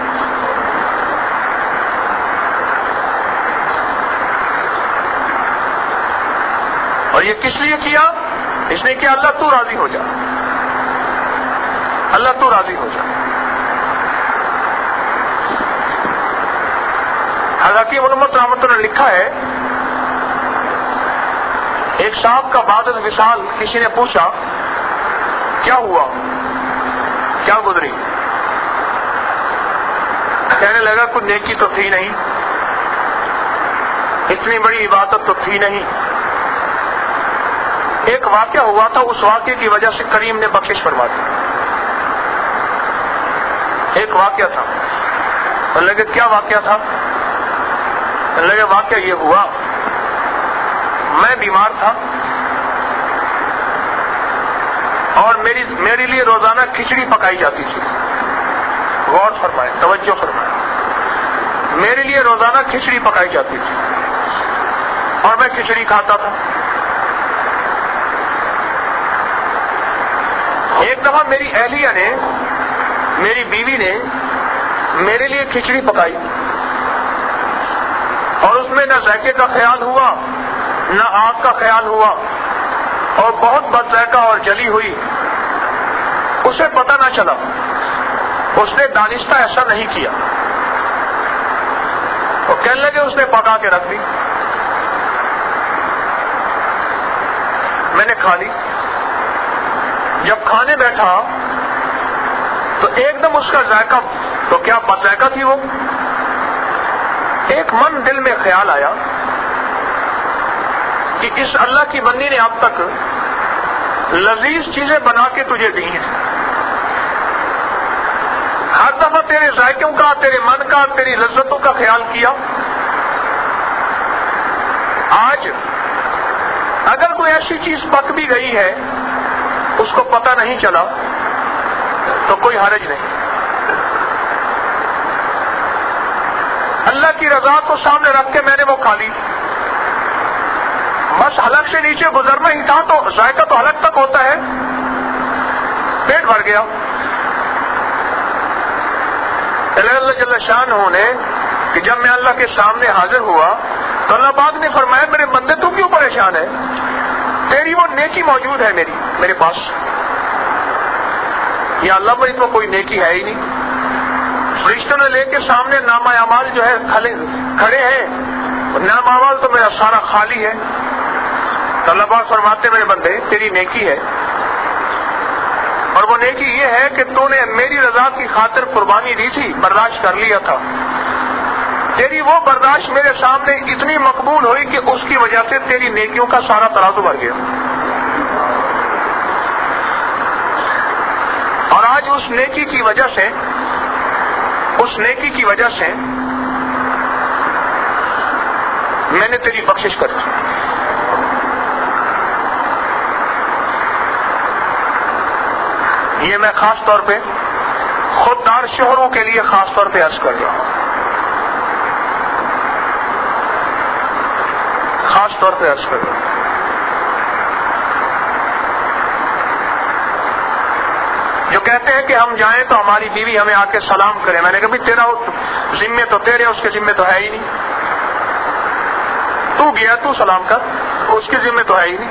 اور یہ کس لیے کیا؟ اس نے کیا اللہ تو راضی ہو جا، اللہ تو راضی ہو جا۔ حضرت محمد رحمۃ اللہ نے لکھا ہے، ایک صاحب کا بعد الوصال کسی نے پوچھا کیا ہوا، کیا گزری؟ کہنے لگا کوئی نیکی تو تھی نہیں، اتنی بڑی عبادت تو تھی نہیں، ایک واقعہ ہوا تھا، اس واقعے کی وجہ سے کریم نے بخشش فرما دی۔ ایک واقعہ تھا، اور لگے کیا واقعہ تھا؟ لگے واقعہ یہ ہوا، میں بیمار تھا اور میرے لیے روزانہ کھچڑی پکائی جاتی تھی۔ غور فرمائے، توجہ فرمائے، میرے لیے روزانہ کھچڑی پکائی جاتی تھی اور میں کھچڑی کھاتا تھا۔ ایک دفعہ میری اہلیہ نے، میری بیوی نے میرے لیے کھچڑی پکائی اور اس میں نہ ذائقے کا خیال ہوا نہ آگ کا خیال ہوا اور بہت بد ذائقہ اور جلی ہوئی، اسے پتہ نہ چلا، اس نے دانستہ ایسا نہیں کیا، وہ کہنے لگے اس نے پکا کے رکھ دی، میں نے کھا لی۔ جب کھانے بیٹھا تو ایک دم اس کا ذائقہ، تو کیا بد ذائقہ تھی وہ، ایک من دل میں خیال آیا کہ اس اللہ کی بندی نے اب تک لذیذ چیزیں بنا کے تجھے دی ہیں، ہر دفعہ تیرے ذائقوں کا، تیرے من کا، تیری لذتوں کا خیال کیا، آج اگر کوئی ایسی چیز پک بھی گئی ہے اس کو پتہ نہیں چلا تو کوئی حرج نہیں، اللہ کی رضا کو سامنے رکھ کے میں نے وہ کھا لی، بس حلق سے نیچے گزرنا ہی تھا تو ذائقہ تو حلق تک ہوتا ہے، پیٹ بھر گیا۔ اللہ جل شانہ نے کہ جب میں اللہ کے سامنے حاضر ہوا تو اللہ پاک نے فرمایا میرے بندے تو کیوں پریشان ہے، تیری وہ نیکی موجود ہے میرے پاس، یا اللہ میری تو کوئی نیکی ہے ہی نہیں، فرشتوں نے لے کے سامنے نامہ اعمال جو ہے کھڑے ہیں، نامہ اعمال تو میرا سارا خالی ہے، تو اللہ پاک فرماتے میرے بندے تیری نیکی ہے، اور وہ نیکی یہ ہے کہ تو نے میری رضا کی خاطر قربانی دی تھی، برداشت کر لیا تھا، تیری وہ برداشت میرے سامنے اتنی مقبول ہوئی کہ اس کی وجہ سے تیری نیکیوں کا سارا ترازو بڑھ گیا، اور آج اس نیکی کی وجہ سے میں نے تیری بخشش کر دی۔ یہ میں خاص طور پہ خوددار شوہروں کے لیے خاص طور پہ عرض کر رہا ہوں، خاص طور پہ عرض کر رہا ہوں۔ جو کہتے ہیں کہ ہم جائیں تو ہماری بیوی ہمیں آ کے سلام کرے، میں نے کہا تیرا ذمے تو تیرے، اس کے ذمے تو ہے ہی نہیں، تو گیا تو سلام کر، اس کے ذمے تو ہے ہی نہیں۔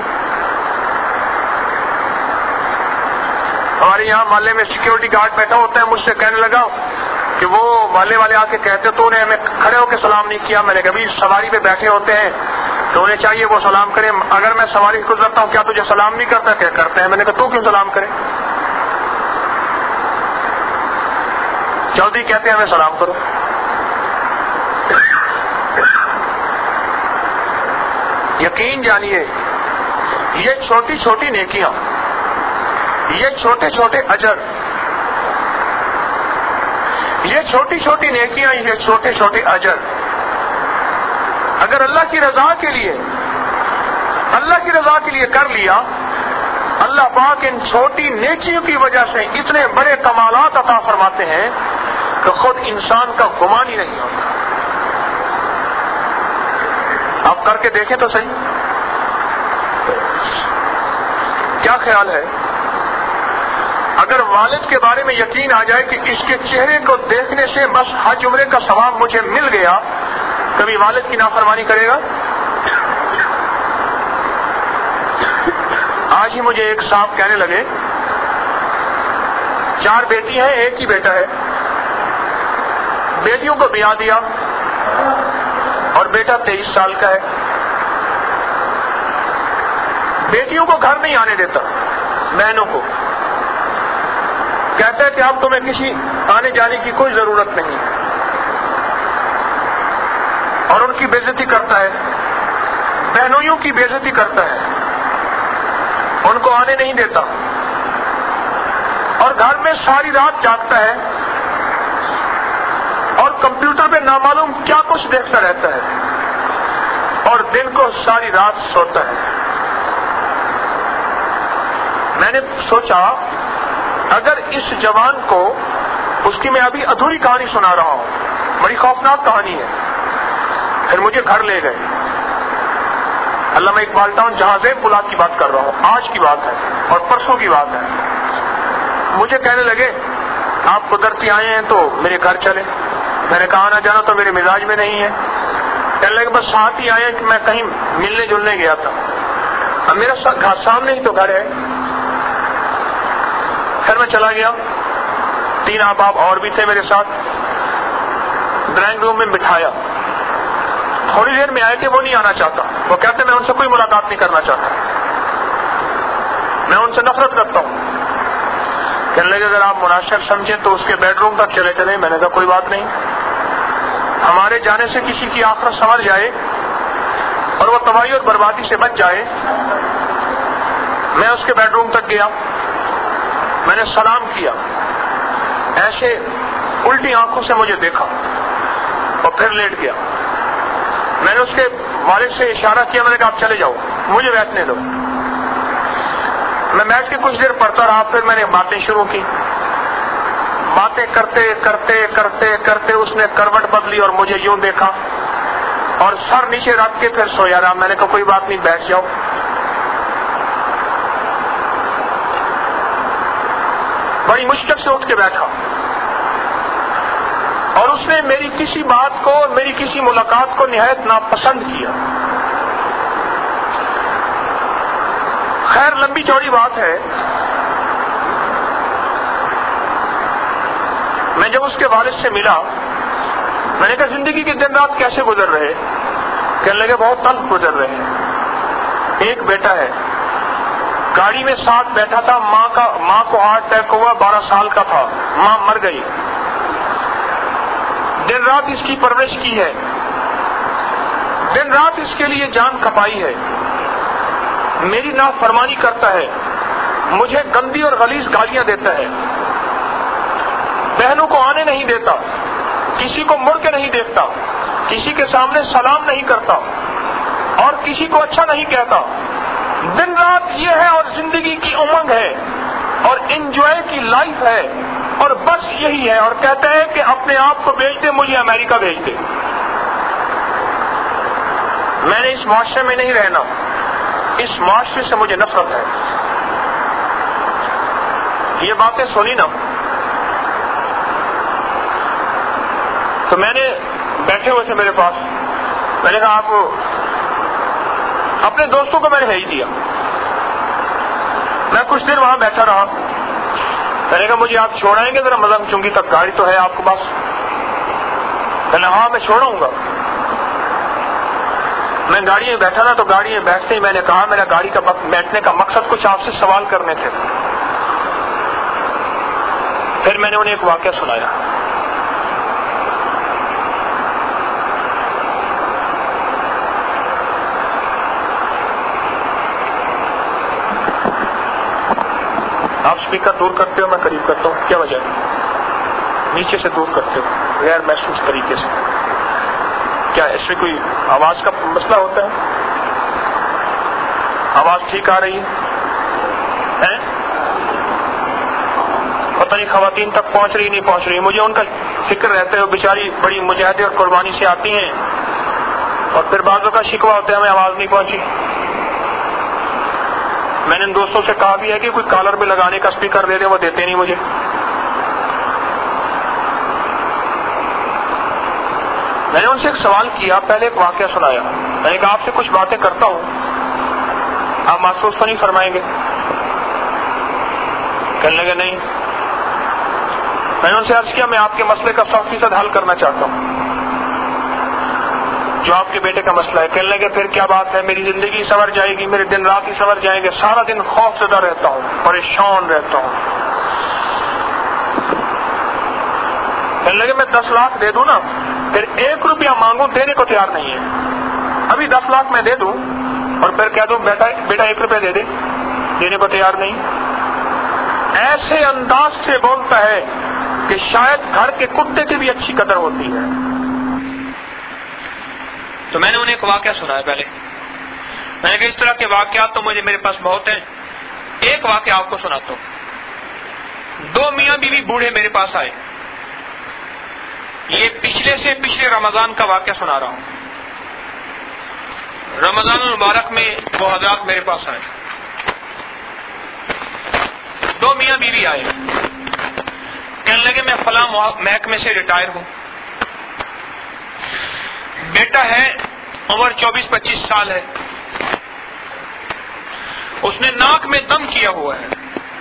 ہمارے یہاں محلے میں سیکیورٹی گارڈ بیٹھا ہوتا ہے، مجھ سے کہنے لگا کہ وہ محلے والے آ کے کہتے تو انہیں ہمیں کھڑے ہو کے سلام نہیں کیا، میں نے کبھی سواری پہ بیٹھے ہوتے ہیں تو انہیں چاہیے وہ سلام کریں، اگر میں سواری سے گزرتا ہوں کیا تجھے سلام نہیں کرتا؟ کیا کرتے ہیں؟ میں نے کہا تو کیوں سلام کرے؟ جلدی کہتے ہیں ہمیں سلام کرو۔ یقین جانیے یہ چھوٹی چھوٹی نیکیاں، یہ چھوٹے چھوٹے اجر، یہ چھوٹی چھوٹی نیکیاں، یہ چھوٹے چھوٹے اجر اگر اللہ کی رضا کے لیے کر لیا، اللہ پاک ان چھوٹی نیکیوں کی وجہ سے اتنے بڑے کمالات عطا فرماتے ہیں کہ خود انسان کا گمان ہی نہیں ہوتا۔ آپ کر کے دیکھیں تو صحیح، کیا خیال ہے اگر والد کے بارے میں یقین آ جائے کہ اس کے چہرے کو دیکھنے سے بس حج عمرے کا ثواب مجھے مل گیا، کبھی والد کی نافرمانی کرے گا؟ آج ہی مجھے ایک صاحب کہنے لگے 4 بیٹی ہیں، ایک ہی بیٹا ہے، بیٹیوں کو بیاہ دیا اور بیٹا 23 سال کا ہے، بیٹیوں کو گھر نہیں آنے دیتا، بہنوں کو کہتا ہے کہ اب تمہیں کسی آنے جانے کی کوئی ضرورت نہیں، اور ان کی بے عزتی کرتا ہے، بہنوئیوں کی بے عزتی کرتا ہے، ان کو آنے نہیں دیتا، اور گھر میں ساری رات جاگتا ہے اور کمپیوٹر پہ نامعلوم کیا کچھ دیکھتا رہتا ہے، اور دن کو ساری رات سوتا ہے۔ میں نے سوچا اگر اس جوان کو، اس کی میں ابھی ادھوری کہانی سنا رہا ہوں، بڑی خوفناک کہانی ہے، پھر مجھے گھر لے گئے۔ علامہ اقبال ٹاؤن جہازیں پلا کی بات کر رہا ہوں، آج کی بات ہے اور پرسوں کی بات ہے۔ مجھے کہنے لگے آپ قدرتی آئے ہیں تو میرے گھر چلے، میں نے کہا نہ جانا تو میرے مزاج میں نہیں ہے، کہنے لگے بس ساتھ ہی آئے کہ میں کہیں ملنے جلنے گیا تھا، اب میرا سامنے ہی تو گھر ہے۔ پھر میں چلا گیا، 3 احباب اور بھی تھے میرے ساتھ، ڈرائنگ روم میں بٹھایا، تھوڑی دیر میں آئے کہ وہ نہیں آنا چاہتا، وہ کہتے میں ان سے کوئی ملاقات نہیں کرنا چاہتا، میں ان سے نفرت کرتا ہوں۔ کہنے لگے اگر آپ مناسب سمجھیں تو اس کے بیڈ روم تک چلے چلیں، میں نے کہا کوئی بات نہیں، ہمارے جانے سے کسی کی آخرت سنور جائے اور وہ تباہی اور بربادی سے بچ جائے۔ میں اس کے بیڈ روم تک گیا، میں نے سلام کیا، ایسے الٹی آنکھوں سے مجھے دیکھا اور پھر لیٹ گیا۔ میں نے اس کے والد سے اشارہ کیا، میں نے کہا آپ چلے جاؤ، مجھے بیٹھنے دو۔ میں بیٹھ کے کچھ دیر پڑھتا رہا، پھر میں نے باتیں شروع کی، باتیں کرتے کرتے کرتے کرتے اس نے کروٹ بدلی اور مجھے یوں دیکھا اور سر نیچے رکھ کے پھر سویا رہا۔ میں نے کہا کوئی بات نہیں، بیٹھ جاؤ۔ بڑی مشکل سے اٹھ کے بیٹھا اور اس نے میری کسی بات کو، میری کسی ملاقات کو نہایت ناپسند کیا۔ خیر لمبی چوڑی بات ہے، میں جب اس کے والد سے ملا، میں نے کہا زندگی کے دن رات کیسے گزر رہے؟ کہنے لگے بہت تلخ گزر رہے ہیں۔ ایک بیٹا ہے، گاڑی میں ساتھ بیٹھا تھا، ماں کو ہارٹ اٹیک ہوا، 12 سال کا تھا، ماں مر گئی، دن رات اس کی پرورش کی ہے، دن رات اس کے لیے جان کھپائی ہے، میری نافرمانی کرتا ہے، مجھے گندی اور غلیظ گالیاں دیتا ہے، بہنوں کو آنے نہیں دیتا، کسی کو مڑ کے نہیں دیکھتا، کسی کے سامنے سلام نہیں کرتا اور کسی کو اچھا نہیں کہتا۔ دن رات یہ ہے اور زندگی کی امنگ ہے اور انجوائے کی لائف ہے اور بس یہی ہے، اور کہتا ہے کہ اپنے آپ کو بیچ دے، مجھے امریکہ بھیج دے۔ میں نے اس معاشرے میں نہیں رہنا، اس معاشرے سے مجھے نفرت ہے۔ یہ باتیں سنی نا تو میں نے، بیٹھے ہوئے تھے میرے پاس، میں نے کہا آپ اپنے دوستوں کو میں نے بھیج دیا۔ میں کچھ دیر وہاں بیٹھا رہا، میں نے کہا مجھے آپ چھوڑائیں گے ذرا مزم چنگی تک، گاڑی تو ہے آپ کے پاس؟ میں نے ہاں میں چھوڑاؤں گا۔ میں گاڑی میں بیٹھا نا تو گاڑی میں بیٹھتے ہی میں نے کہا میرا گاڑی کا بیٹھنے کا مقصد کچھ آپ سے سوال کرنے تھے۔ پھر میں نے انہیں ایک واقعہ سنایا۔ آپ اسپیکر دور کرتے ہو، میں قریب کرتا ہوں، کیا وجہ ہے؟ نیچے سے دور کرتے ہو غیر محسوس طریقے سے، کیا اس میں کوئی آواز کا مسئلہ ہوتا ہے. آواز ٹھیک آ رہی ہے؟ پتہ نہیں خواتین تک پہنچ رہی نہیں پہنچ رہی. مجھے ان کا فکر رہتا ہے، بیچاری بڑی مجاہدے اور قربانی سے آتی ہیں اور پھر بعضوں کا شکوہ ہوتا ہے ہمیں آواز نہیں پہنچی. میں نے ان دوستوں سے کہا بھی ہے کہ کوئی کالر میں لگانے کا اسپیکر دے دے، وہ دیتے نہیں مجھے. میں نے ان سے ایک سوال کیا، پہلے ایک واقعہ سنایا. میں نے کہا آپ سے کچھ باتیں کرتا ہوں، آپ محسوس تو نہیں فرمائیں گے؟ کہنے لگے نہیں. میں نے ان سے عرض کیا میں آپ کے مسئلے کا 100% حل کرنا چاہتا ہوں جو آپ کے بیٹے کا مسئلہ ہے. کہنے لگے پھر کیا بات ہے، میری زندگی سنور جائے گی، میرے دن رات ہی سنور جائیں گے. سارا دن خوف زدہ رہتا ہوں، پریشان رہتا ہوں. کہنے لگے میں 10 لاکھ دے دوں نا، پھر 1 روپیہ مانگوں دینے کو تیار نہیں ہے. ابھی 10 لاکھ میں دے دوں اور پھر کہہ دوں بیٹا 1 روپیہ دے دے، دینے کو تیار نہیں. ایسے انداز سے بولتا ہے کہ شاید گھر کے کتے کی بھی اچھی قدر ہوتی ہے. تو میں نے انہیں ایک واقعہ سنا ہے. پہلے میں نے کہا اس طرح کے واقعات تو میرے پاس بہت ہیں. ایک واقعہ آپ کو سناتا ہوں. 2 میاں بیوی بوڑھے میرے پاس آئے. یہ پچھلے رمضان کا واقعہ سنا رہا ہوں. رمضان المبارک میں وہ حضرات میرے پاس آئے. 2 میاں بیوی آئے. کہنے لگے میں فلاں محکمے سے ریٹائر ہوں. بیٹا ہے، عمر 24-25 سال ہے. اس نے ناک میں دم کیا ہوا ہے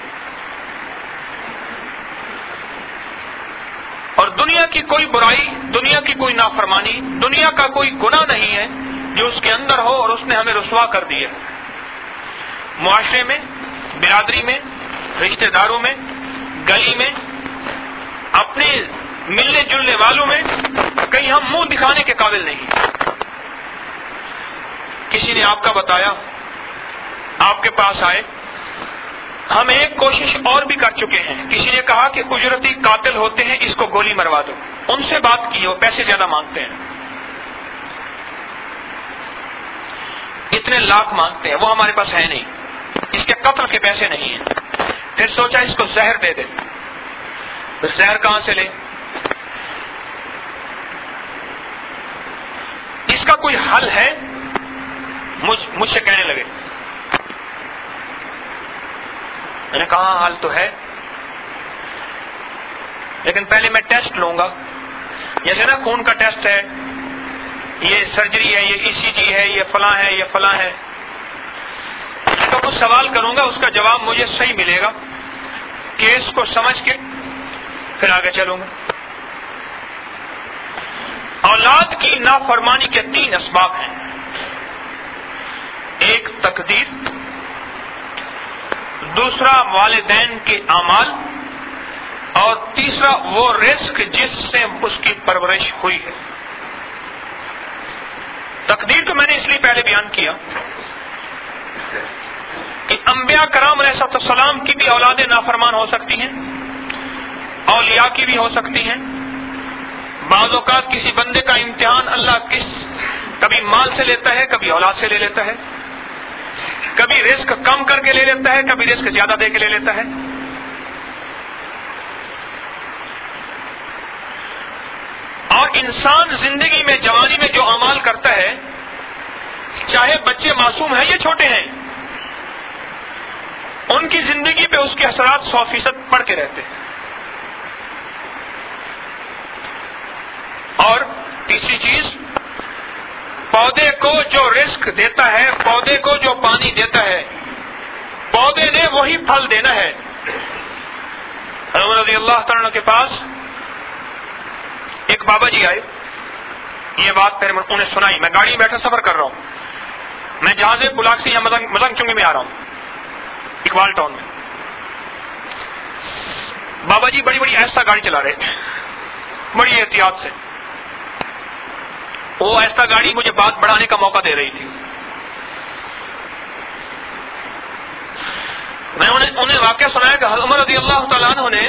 اور دنیا کی کوئی برائی، دنیا کی کوئی نافرمانی، دنیا کا کوئی گناہ نہیں ہے جو اس کے اندر ہو اور اس نے ہمیں رسوا کر دیا. معاشرے میں، برادری میں، رشتہ داروں میں، گلی میں، اپنے ملنے جلنے والوں میں کہیں ہم منہ دکھانے کے قابل نہیں. کسی نے آپ کا بتایا، آپ کے پاس آئے. ہم ایک کوشش اور بھی کر چکے ہیں. کسی نے کہا کہ اجرتی قاتل ہوتے ہیں، اس کو گولی مروا دو. ان سے بات کی، وہ پیسے زیادہ مانگتے ہیں، اتنے لاکھ مانگتے ہیں، وہ ہمارے پاس ہے نہیں، اس کے قتل کے پیسے نہیں ہیں. پھر سوچا اس کو زہر دے دے. پھر زہر کہاں سے لے؟ اس کا کوئی حل ہے؟ مجھ سے کہنے لگے. میں نے کہا حل تو ہے، لیکن پہلے میں ٹیسٹ لوں گا. جیسے نا خون کا ٹیسٹ ہے، یہ سرجری ہے، یہ ECG ہے، یہ فلاں ہے، یہ فلاں ہے. تو کچھ سوال کروں گا، اس کا جواب مجھے صحیح ملے گا، کیس کو سمجھ کے پھر آگے چلوں گا. اولاد کی نافرمانی کے 3 اسباب ہیں. ایک تقدیر، دوسرا والدین کے اعمال، اور تیسرا وہ رزق جس سے اس کی پرورش ہوئی ہے. تقدیر تو میں نے اس لیے پہلے بیان کیا کہ انبیاء کرام علیہ السلام کی بھی اولادیں نافرمان ہو سکتی ہیں، اولیاء کی بھی ہو سکتی ہیں. بعض اوقات کسی بندے کا امتحان اللہ کبھی مال سے لیتا ہے، کبھی اولاد سے لے لیتا ہے، کبھی رزق کم کر کے لے لیتا ہے، کبھی رزق زیادہ دے کے لے لیتا ہے. اور انسان زندگی میں، جوانی میں جو اعمال کرتا ہے، چاہے بچے معصوم ہیں یا چھوٹے ہیں، ان کی زندگی پہ اس کے اثرات 100% پڑ کے رہتے ہیں. اور تیسری چیز، پودے کو جو رزق دیتا ہے، پودے کو جو پانی دیتا ہے، پودے نے وہی پھل دینا ہے. عمر رضی اللہ تعالیٰ کے پاس ایک بابا جی آئے. یہ بات پھر انہیں سنائی. میں گاڑی میں بیٹھا سفر کر رہا ہوں. میں جہاں سے بلاک سے یہاں مزنگ چنگی میں آ رہا ہوں، اقبال ٹاؤن میں. بابا جی بڑی بڑی ایسا گاڑی چلا رہے تھے، بڑی احتیاط سے. وہ ایسا گاڑی مجھے بات بڑھانے کا موقع دے رہی تھی. میں انہیں واقعہ سنایا کہ عمر رضی اللہ تعالیٰ عنہ نے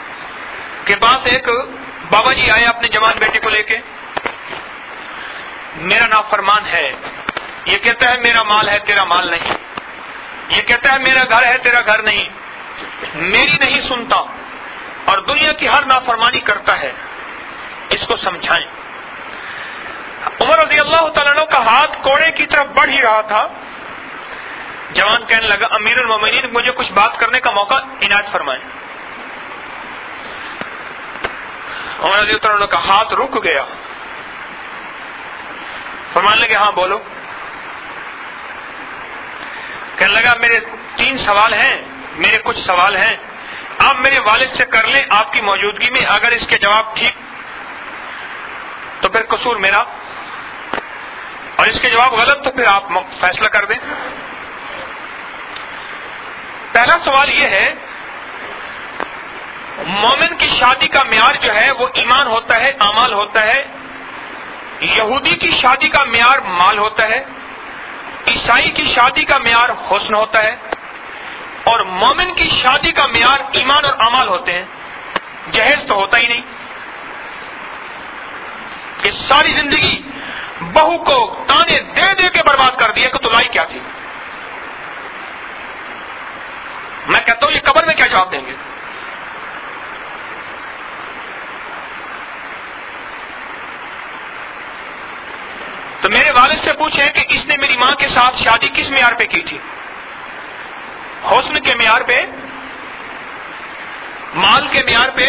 کے پاس ایک بابا جی آئے اپنے جوان بیٹے کو لے کے. میرا نافرمان ہے، یہ کہتا ہے میرا مال ہے تیرا مال نہیں، یہ کہتا ہے میرا گھر ہے تیرا گھر نہیں، میری نہیں سنتا اور دنیا کی ہر نافرمانی کرتا ہے، اس کو سمجھائیں۔ عمر رضی اللہ تعالیٰ عنہ کا ہاتھ کوڑے کی طرف بڑھ ہی رہا تھا، جوان کہنے لگا امیر المومنین مجھے کچھ بات کرنے کا موقع عنایت فرمائیں۔ عمر رضی اللہ عنہ کا ہاتھ رک گیا، فرمانے لگے ہاں بولو۔ کہنے لگا میرے 3 سوال ہیں، میرے کچھ سوال ہیں، آپ میرے والد سے کر لیں آپ کی موجودگی میں، اگر اس کے جواب ٹھیک تو پھر قصور میرا، اور اس کے جواب غلط تو پھر آپ فیصلہ کر دیں۔ پہلا سوال یہ ہے، مومن کی شادی کا معیار جو ہے وہ ایمان ہوتا ہے، اعمال ہوتا ہے، یہودی کی شادی کا معیار مال ہوتا ہے، عیسائی کی شادی کا معیار حسن ہوتا ہے، اور مومن کی شادی کا معیار ایمان اور اعمال ہوتے ہیں۔ جہیز تو ہوتا ہی نہیں، کہ ساری زندگی بہو کو تانے دے دے کے برباد کر دیا کہ تو لائی کیا تھی۔ میں کہتا ہوں یہ قبر میں کیا جواب دیں گے؟ تو میرے والد سے پوچھیں کہ اس نے میری ماں کے ساتھ شادی کس معیار پہ کی تھی؟ حسن کے معیار پہ، مال کے معیار پہ،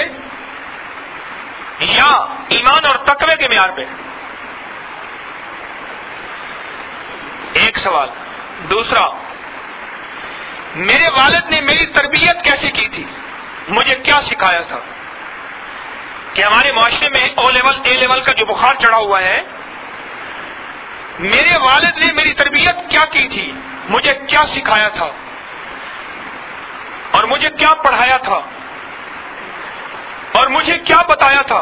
یا ایمان اور تقوی کے معیار پہ؟ ایک سوال۔ دوسرا، میرے والد نے میری تربیت کیسے کی تھی؟ مجھے کیا سکھایا تھا؟ کہ ہمارے معاشرے میں او لیول اے لیول کا جو بخار چڑھا ہوا ہے، میرے والد نے میری تربیت کیا کی تھی؟ مجھے کیا سکھایا تھا اور مجھے کیا پڑھایا تھا اور مجھے کیا بتایا تھا؟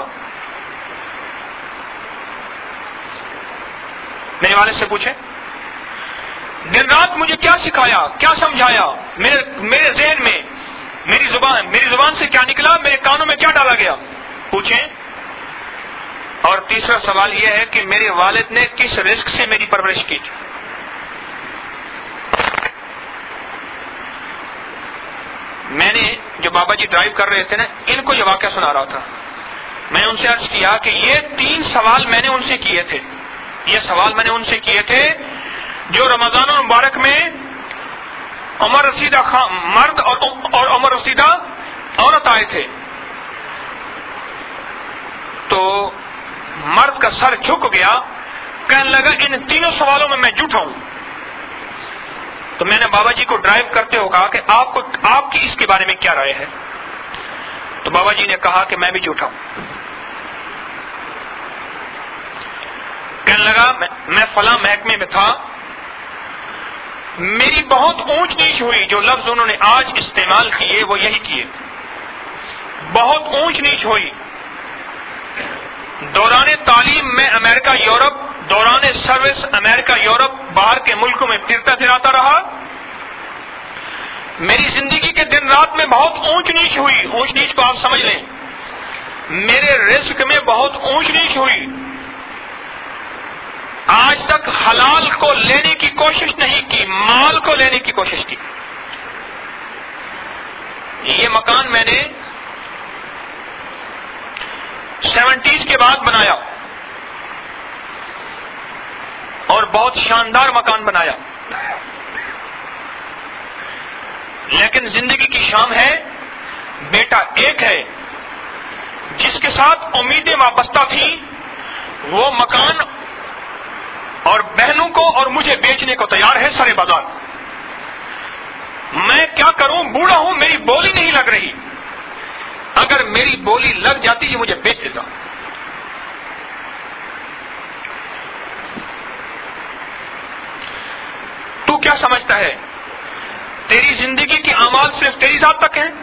میرے والد سے پوچھیں دن رات مجھے کیا سکھایا، کیا سمجھایا، میرے ذہن میں میری زبان سے کیا نکلا، میرے کانوں میں کیا ڈالا گیا، پوچھیں۔ اور تیسرا سوال یہ ہے کہ میرے والد نے کس رزق سے میری پرورش کی تھی؟ میں نے جو بابا جی ڈرائیو کر رہے تھے نا، ان کو یہ واقعہ سنا رہا تھا، میں ان سے عرض کیا کہ یہ 3 سوال میں نے ان سے کیے تھے، یہ سوال میں نے ان سے کیے تھے جو رمضان المبارک میں عمر رسیدہ مرد اور عمر رسیدہ عورت آئے تھے، تو مرد کا سر جھک گیا، کہنے لگا ان 3 سوالوں میں جھوٹا ہوں۔ تو میں نے بابا جی کو ڈرائیو کرتے ہو کہا کہ آپ کی اس کے بارے میں کیا رائے ہے؟ تو بابا جی نے کہا کہ میں بھی جھوٹا ہوں۔ کہنے لگا میں فلاں محکمے میں تھا، میری بہت اونچ نیچ ہوئی، جو لفظ انہوں نے آج استعمال کیے وہ یہی کیے، بہت اونچ نیچ ہوئی۔ دوران تعلیم میں امریکہ یورپ، دوران سروس امریکہ یورپ باہر کے ملکوں میں پھرتا پھراتا رہا، میری زندگی کے دن رات میں بہت اونچ نیچ ہوئی، اونچ نیچ کو آپ سمجھ لیں، میرے رزق میں بہت اونچ نیچ ہوئی، آج تک حلال کو لینے کی کوشش نہیں کی، مال کو لینے کی کوشش کی۔ یہ مکان میں نے 70s کے بعد بنایا اور بہت شاندار مکان بنایا، لیکن زندگی کی شام ہے، بیٹا ایک ہے جس کے ساتھ امیدیں وابستہ تھیں، وہ مکان اور بہنوں کو اور مجھے بیچنے کو تیار ہے سرے بازار۔ میں کیا کروں، بوڑھا ہوں، میری بولی نہیں لگ رہی، اگر میری بولی لگ جاتی یہ مجھے بیچ دیتا۔ تو کیا سمجھتا ہے تیری زندگی کی اعمال صرف تیری ذات تک ہیں؟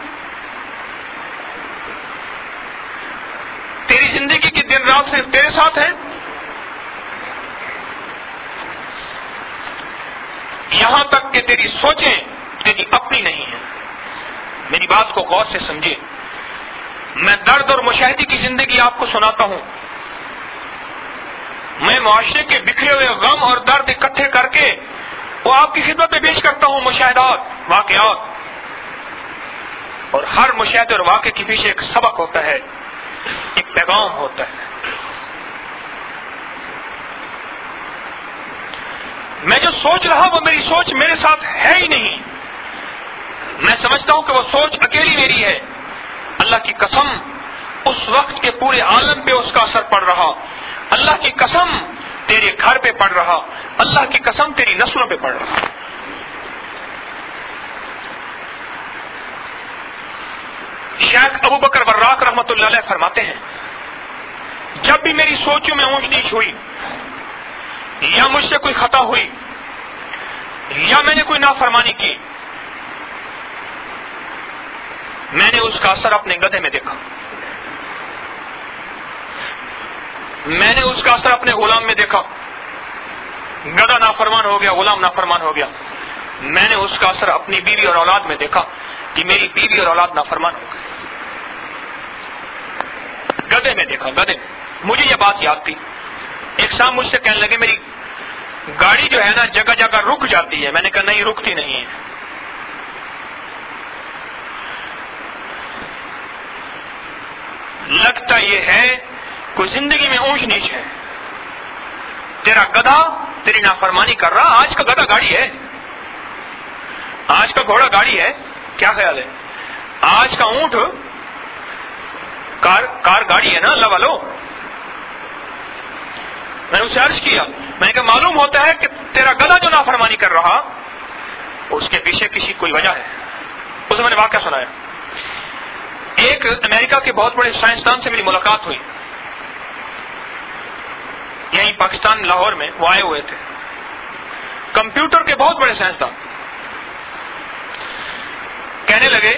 تیری زندگی کی دن رات صرف تیرے ساتھ ہیں؟ یہاں تک کہ تیری سوچیں تیری اپنی نہیں ہیں۔ میری بات کو غور سے سمجھے، میں درد اور مشاہدے کی زندگی آپ کو سناتا ہوں۔ میں معاشرے کے بکھرے ہوئے غم اور درد اکٹھے کر کے وہ آپ کی خدمت میں پیش کرتا ہوں، مشاہدات، واقعات، اور ہر مشاہدے اور واقعے کے پیچھے ایک سبق ہوتا ہے، ایک پیغام ہوتا ہے۔ میں جو سوچ رہا وہ میری سوچ میرے ساتھ ہے ہی نہیں، میں سمجھتا ہوں کہ وہ سوچ اکیلی میری ہے۔ اللہ کی قسم اس وقت کے پورے عالم پہ اس کا اثر پڑ رہا، اللہ کی قسم تیرے گھر پہ پڑ رہا، اللہ کی قسم تیری نسلوں پہ پڑ رہا۔ شیخ ابو بکر وراق رحمۃ اللہ علیہ فرماتے ہیں، جب بھی میری سوچوں میں اونچ نیچ ہوئی، یا مجھ سے کوئی خطا ہوئی، یا میں نے کوئی نافرمانی کی، میں نے اس کا اثر اپنے گدھے میں دیکھا، میں نے اس کا اثر اپنے غلام میں دیکھا۔ گدھا نافرمان ہو گیا، غلام نافرمان ہو گیا۔ میں نے اس کا اثر اپنی بیوی اور اولاد میں دیکھا کہ میری بیوی اور اولاد نافرمان ہو گئے۔ گدھے میں دیکھا، گدھے میں۔ مجھے یہ بات یاد تھی، ایک صاحب مجھ سے کہنے لگے میری گاڑی جو ہے نا جگہ جگہ رک جاتی ہے۔ میں نے کہا نہیں، رکتی نہیں ہے۔ لگتا یہ ہے کوئی زندگی میں اونچ نیچ ہے، تیرا گدھا تیری نافرمانی کر رہا۔ آج کا گدھا گاڑی ہے، آج کا گھوڑا گاڑی ہے، کیا خیال ہے؟ آج کا اونٹ کار گاڑی ہے نا اللہ والو۔ میں نے اسے عرض کیا، میں نے کہا معلوم ہوتا ہے کہ تیرا گدھا جو نافرمانی کر رہا اس کے پیچھے کسی کوئی وجہ ہے۔ اسے میں نے واقعہ سنایا۔ ایک امریکہ کے بہت بڑے سائنسدان سے میری ملاقات ہوئی، یہیں پاکستان لاہور میں وہ آئے ہوئے تھے، کمپیوٹر کے بہت بڑے سائنسدان۔ کہنے لگے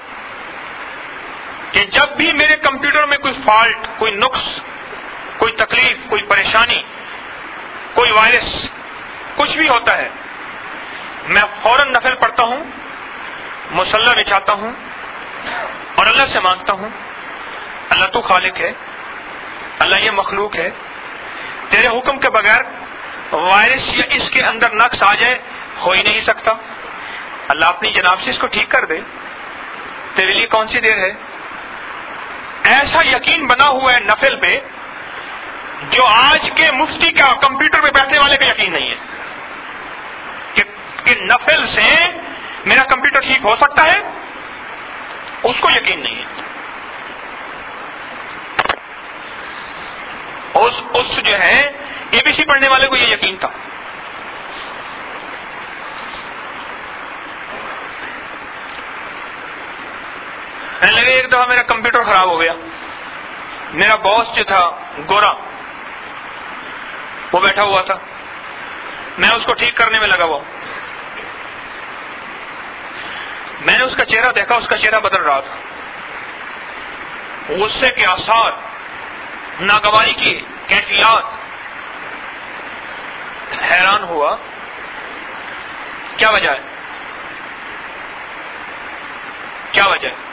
کہ جب بھی میرے کمپیوٹر میں کوئی فالٹ، کوئی نقص، کوئی تکلیف، کوئی پریشانی، کوئی وائرس، کچھ بھی ہوتا ہے، میں فوراً نفل پڑھتا ہوں، مصلی بچھاتا ہوں اور اللہ سے مانگتا ہوں، اللہ تو خالق ہے، اللہ یہ مخلوق ہے، تیرے حکم کے بغیر وائرس یا اس کے اندر نقص آ جائے ہو ہی نہیں سکتا، اللہ اپنی جناب سے اس کو ٹھیک کر دے، تیرے لیے کون سی دیر ہے۔ ایسا یقین بنا ہوا ہے نفل پہ جو آج کے مفتی کا کمپیوٹر پہ بیٹھنے والے کا یقین نہیں ہے کہ نفل سے میرا کمپیوٹر ٹھیک ہو سکتا ہے، اس کو یقین نہیں ہے۔ اس جو ہے ABC پڑھنے والے کو یہ یقین تھا۔ لگے ایک دفعہ میرا کمپیوٹر خراب ہو گیا، میرا باس جو تھا گورا وہ بیٹھا ہوا تھا، میں اس کو ٹھیک کرنے میں لگا ہوا، میں نے اس کا چہرہ دیکھا، اس کا چہرہ بدل رہا تھا، غصے کے آثار، ناگواری کی کیفیات۔ حیران ہوا کیا وجہ ہے، کیا وجہ ہے؟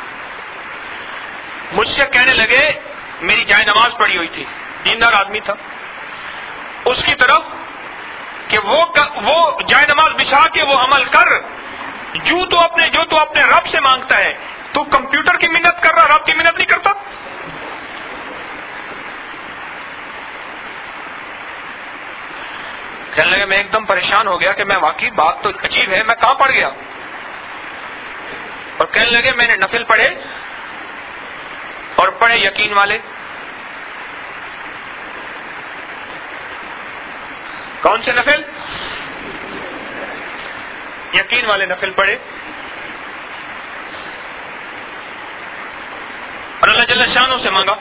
مجھ سے کہنے لگے میری جائے نماز پڑھی ہوئی تھی، دیندار آدمی تھا، اس کی طرف کہ وہ جائے نماز بچھا کے وہ عمل کر جو تو اپنے رب سے مانگتا ہے، تو کمپیوٹر کی منت کر رہا، رب کی منت نہیں کرتا۔ کہنے لگے میں ایک دم پریشان ہو گیا کہ میں واقعی بات تو عجیب ہے، میں کہاں پڑ گیا؟ اور کہنے لگے میں نے نفل پڑھے اور پڑھے یقین والے۔ کون سے نفل؟ یقین والے نفل پڑھے، اور اللہ جل شانہ سے مانگا۔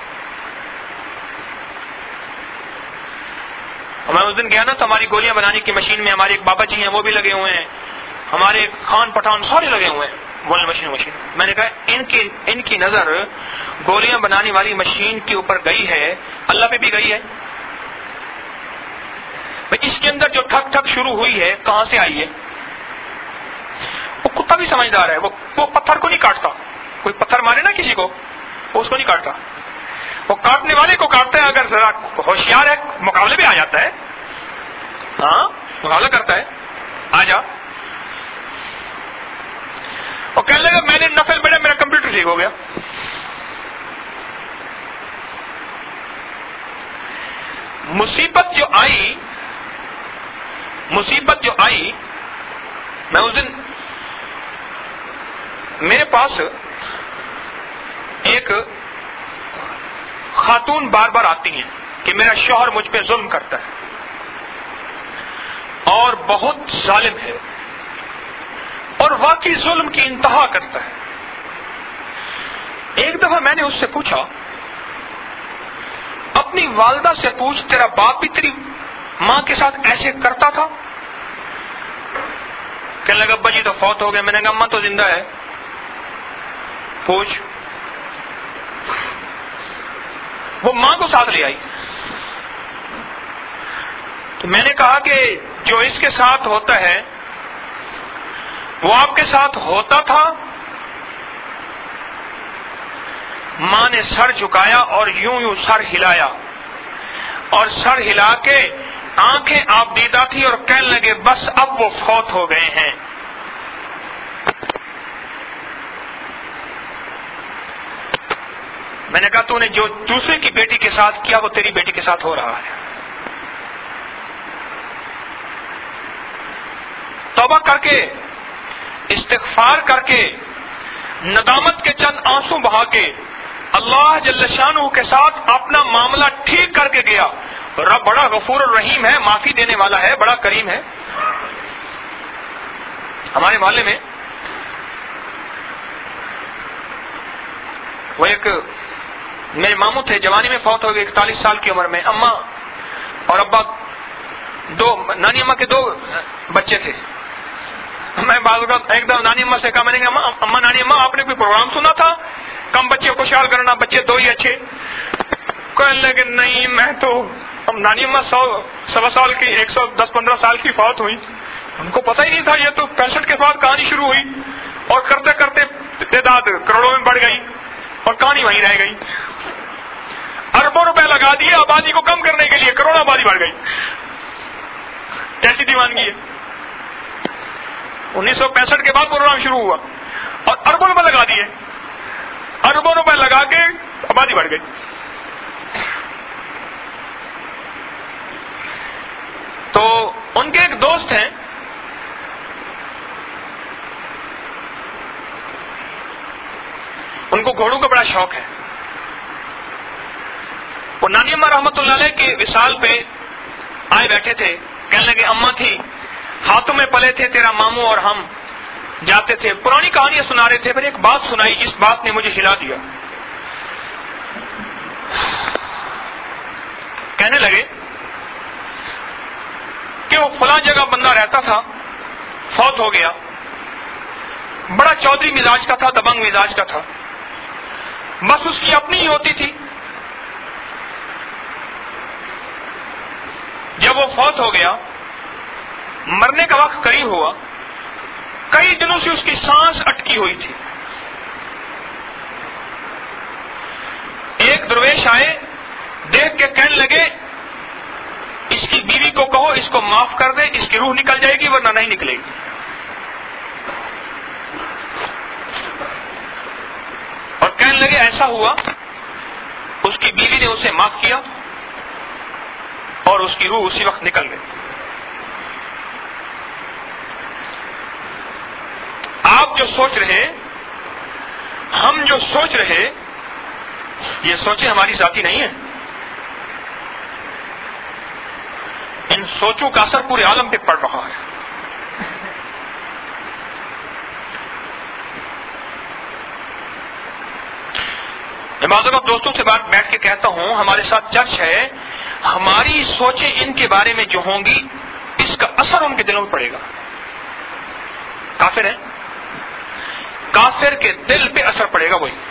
میں اس دن گیا نا تو ہماری گولیاں بنانے کی مشین میں ہمارے ایک بابا جی ہیں، وہ بھی لگے ہوئے ہیں، ہمارے خان پٹھان سارے لگے ہوئے ہیں گولی مشین۔ میں نے کہا ان کی نظر گولیاں بنانے والی مشین کے اوپر گئی ہے، اللہ پہ بھی گئی ہے؟ اس کے اندر جو ٹھک ٹھک شروع ہوئی ہے کہاں سے آئی ہے؟ وہ کتا بھی سمجھدار ہے، وہ پتھر کو نہیں کاٹتا، کوئی پتھر مارے نا کسی کو اس کو نہیں کاٹتا، وہ کاٹنے والے کو کاٹتا ہے، اگر ذرا ہوشیار ہے مقابلے میں آ جاتا ہے، ہاں مقابلہ کرتا ہے، آ جا. اور کہنے لگا میں نے نفل پڑھا، میرا کمپیوٹر ٹھیک ہو گیا. مصیبت جو آئی میں اس دن میرے پاس ایک خاتون بار بار آتی ہیں کہ میرا شوہر مجھ پہ ظلم کرتا ہے اور بہت ظالم ہے اور واقعی ظلم کی انتہا کرتا ہے. ایک دفعہ میں نے اس سے پوچھا، اپنی والدہ سے پوچھ تیرا باپ بھی تیری ماں کے ساتھ ایسے کرتا تھا؟ کہنے لگا ابا جی تو فوت ہو گئے. میں نے کہا اماں تو زندہ ہے، پوچھ. وہ ماں کو ساتھ لے آئی. تو میں نے کہا کہ جو اس کے ساتھ ہوتا ہے وہ آپ کے ساتھ ہوتا تھا؟ ماں نے سر جھکایا اور یوں سر ہلایا اور سر ہلا کے آنکھیں آپ دیدہ تھی اور کہنے لگے بس اب وہ فوت ہو گئے ہیں. میں نے کہا تو نے جو دوسرے کی بیٹی کے ساتھ کیا وہ تیری بیٹی کے ساتھ ہو رہا ہے. توبہ کر کے، استغفار کر کے، ندامت کے چند آنسو بہا کے اللہ جل شانہ کے ساتھ اپنا معاملہ ٹھیک کر کے گیا. رب بڑا غفور الرحیم ہے، معافی دینے والا ہے، بڑا کریم ہے. ہمارے محلے میں وہ ایک میرے ماموں تھے، جوانی میں فوت ہو گئے، 41 سال کی عمر میں. اماں اور ابا نانی اماں کے 2 بچے تھے. میں بعض اوقات ایک دم نانی اماں سے کہا، میں نے کہا اماں نانی اماں آپ نے کوئی پروگرام سنا تھا کم بچے کو خوشحال کرنا، بچے 2 ہی اچھے؟ کہنے لگے نہیں میں تو، نانی اماں 100 سال کی 110-15 سال کی فوت ہوئی، ان کو پتہ ہی نہیں تھا. یہ تو 65 کے بعد کہانی شروع ہوئی اور کرتے کرتے تعداد کروڑوں میں بڑھ گئی اور کہانی وہیں رہ گئی. اربوں روپے لگا دیے آبادی کو کم کرنے کے لیے، کروڑوں آبادی بڑھ گئی. کیسی دیوانگی ہے. 1965 کے بعد پروگرام شروع ہوا اور اربوں روپے لگا دیے، اربوں روپے لگا کے آبادی بڑھ گئی. تو ان کے ایک دوست ہیں، ان کو گھوڑوں کا بڑا شوق ہے. وہ نانی اماں رحمت اللہ علیہ کے وصال پہ آئے بیٹھے تھے. کہنے لگے اماں تھی، ہاتھوں میں پلے تھے تیرا ماموں اور ہم جاتے تھے. پرانی کہانیاں سنا رہے تھے. پھر ایک بات سنائی، جس بات نے مجھے ہلا دیا. کہنے لگے کہ وہ فلاں جگہ بندہ رہتا تھا، فوت ہو گیا، بڑا چودھری مزاج کا تھا، دبنگ مزاج کا تھا، بس اس کی اپنی ہی ہوتی تھی. جب وہ فوت ہو گیا، مرنے کا وقت قریب ہوا، کئی دنوں سے اس کی سانس اٹکی ہوئی تھی. ایک درویش آئے، دیکھ کے کہنے لگے اس کی بیوی کو کہو اس کو معاف کر دے، اس کی روح نکل جائے گی ورنہ نہیں نکلے گی. اور کہنے لگے ایسا ہوا، اس کی بیوی نے اسے معاف کیا اور اس کی روح اسی وقت نکل گئی. آپ جو سوچ رہے، ہم جو سوچ رہے، یہ سوچیں ہماری ذاتی نہیں ہے. ان سوچوں کا اثر پورے عالم پہ پڑ رہا ہے. بعض اوقات دوستوں سے بات بیٹھ کے کہتا ہوں، ہمارے ساتھ چرچ ہے، ہماری سوچیں ان کے بارے میں جو ہوں گی اس کا اثر ان کے دلوں میں پڑے گا. کافر ہے، کافر کے دل پہ اثر پڑے گا وہی.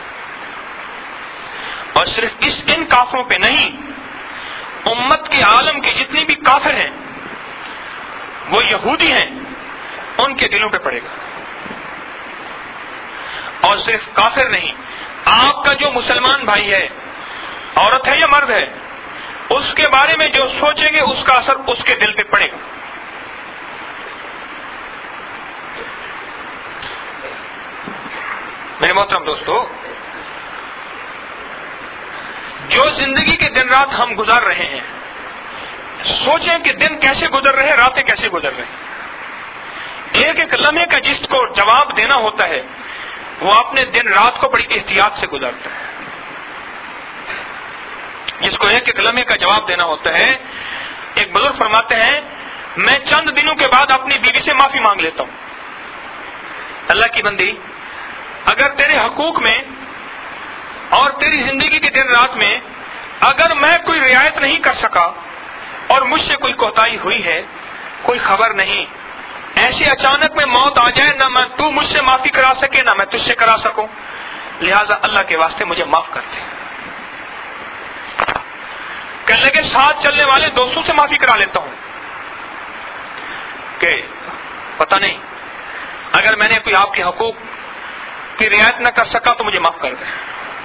اور صرف ان کافروں پہ نہیں، امت کے عالم کے جتنے بھی کافر ہیں، وہ یہودی ہیں، ان کے دلوں پہ پڑے گا. اور صرف کافر نہیں، آپ کا جو مسلمان بھائی ہے عورت ہے یا مرد ہے، اس کے بارے میں جو سوچیں گے اس کا اثر اس کے دل پہ پڑے گا. میرے محترم دوستو، جو زندگی کے دن رات ہم گزار رہے ہیں، سوچیں کہ دن کیسے گزر رہے، راتیں کیسے گزر رہے. ایک ایک لمحے کا جس کو جواب دینا ہوتا ہے وہ اپنے دن رات کو بڑی احتیاط سے گزارتا ہے. جس کو ایک ایک لمحے کا جواب دینا ہوتا ہے، ایک بزرگ فرماتے ہیں میں چند دنوں کے بعد اپنی بیوی سے معافی مانگ لیتا ہوں. اللہ کی بندی، اگر تیرے حقوق میں اور تیری زندگی کے دن رات میں اگر میں کوئی رعایت نہیں کر سکا اور مجھ سے کوئی کوتاہی ہوئی ہے، کوئی خبر نہیں، ایسے اچانک میں موت آ جائے، نہ میں تو مجھ سے معافی کرا سکے نہ میں تجھ سے کرا سکوں، لہذا اللہ کے واسطے مجھے معاف کر دے. کہنے لگے ساتھ چلنے والے دوستوں سے معافی کرا لیتا ہوں کہ پتہ نہیں اگر میں نے کوئی آپ کے حقوق کی رعایت نہ کر سکا تو مجھے معاف کر دیں.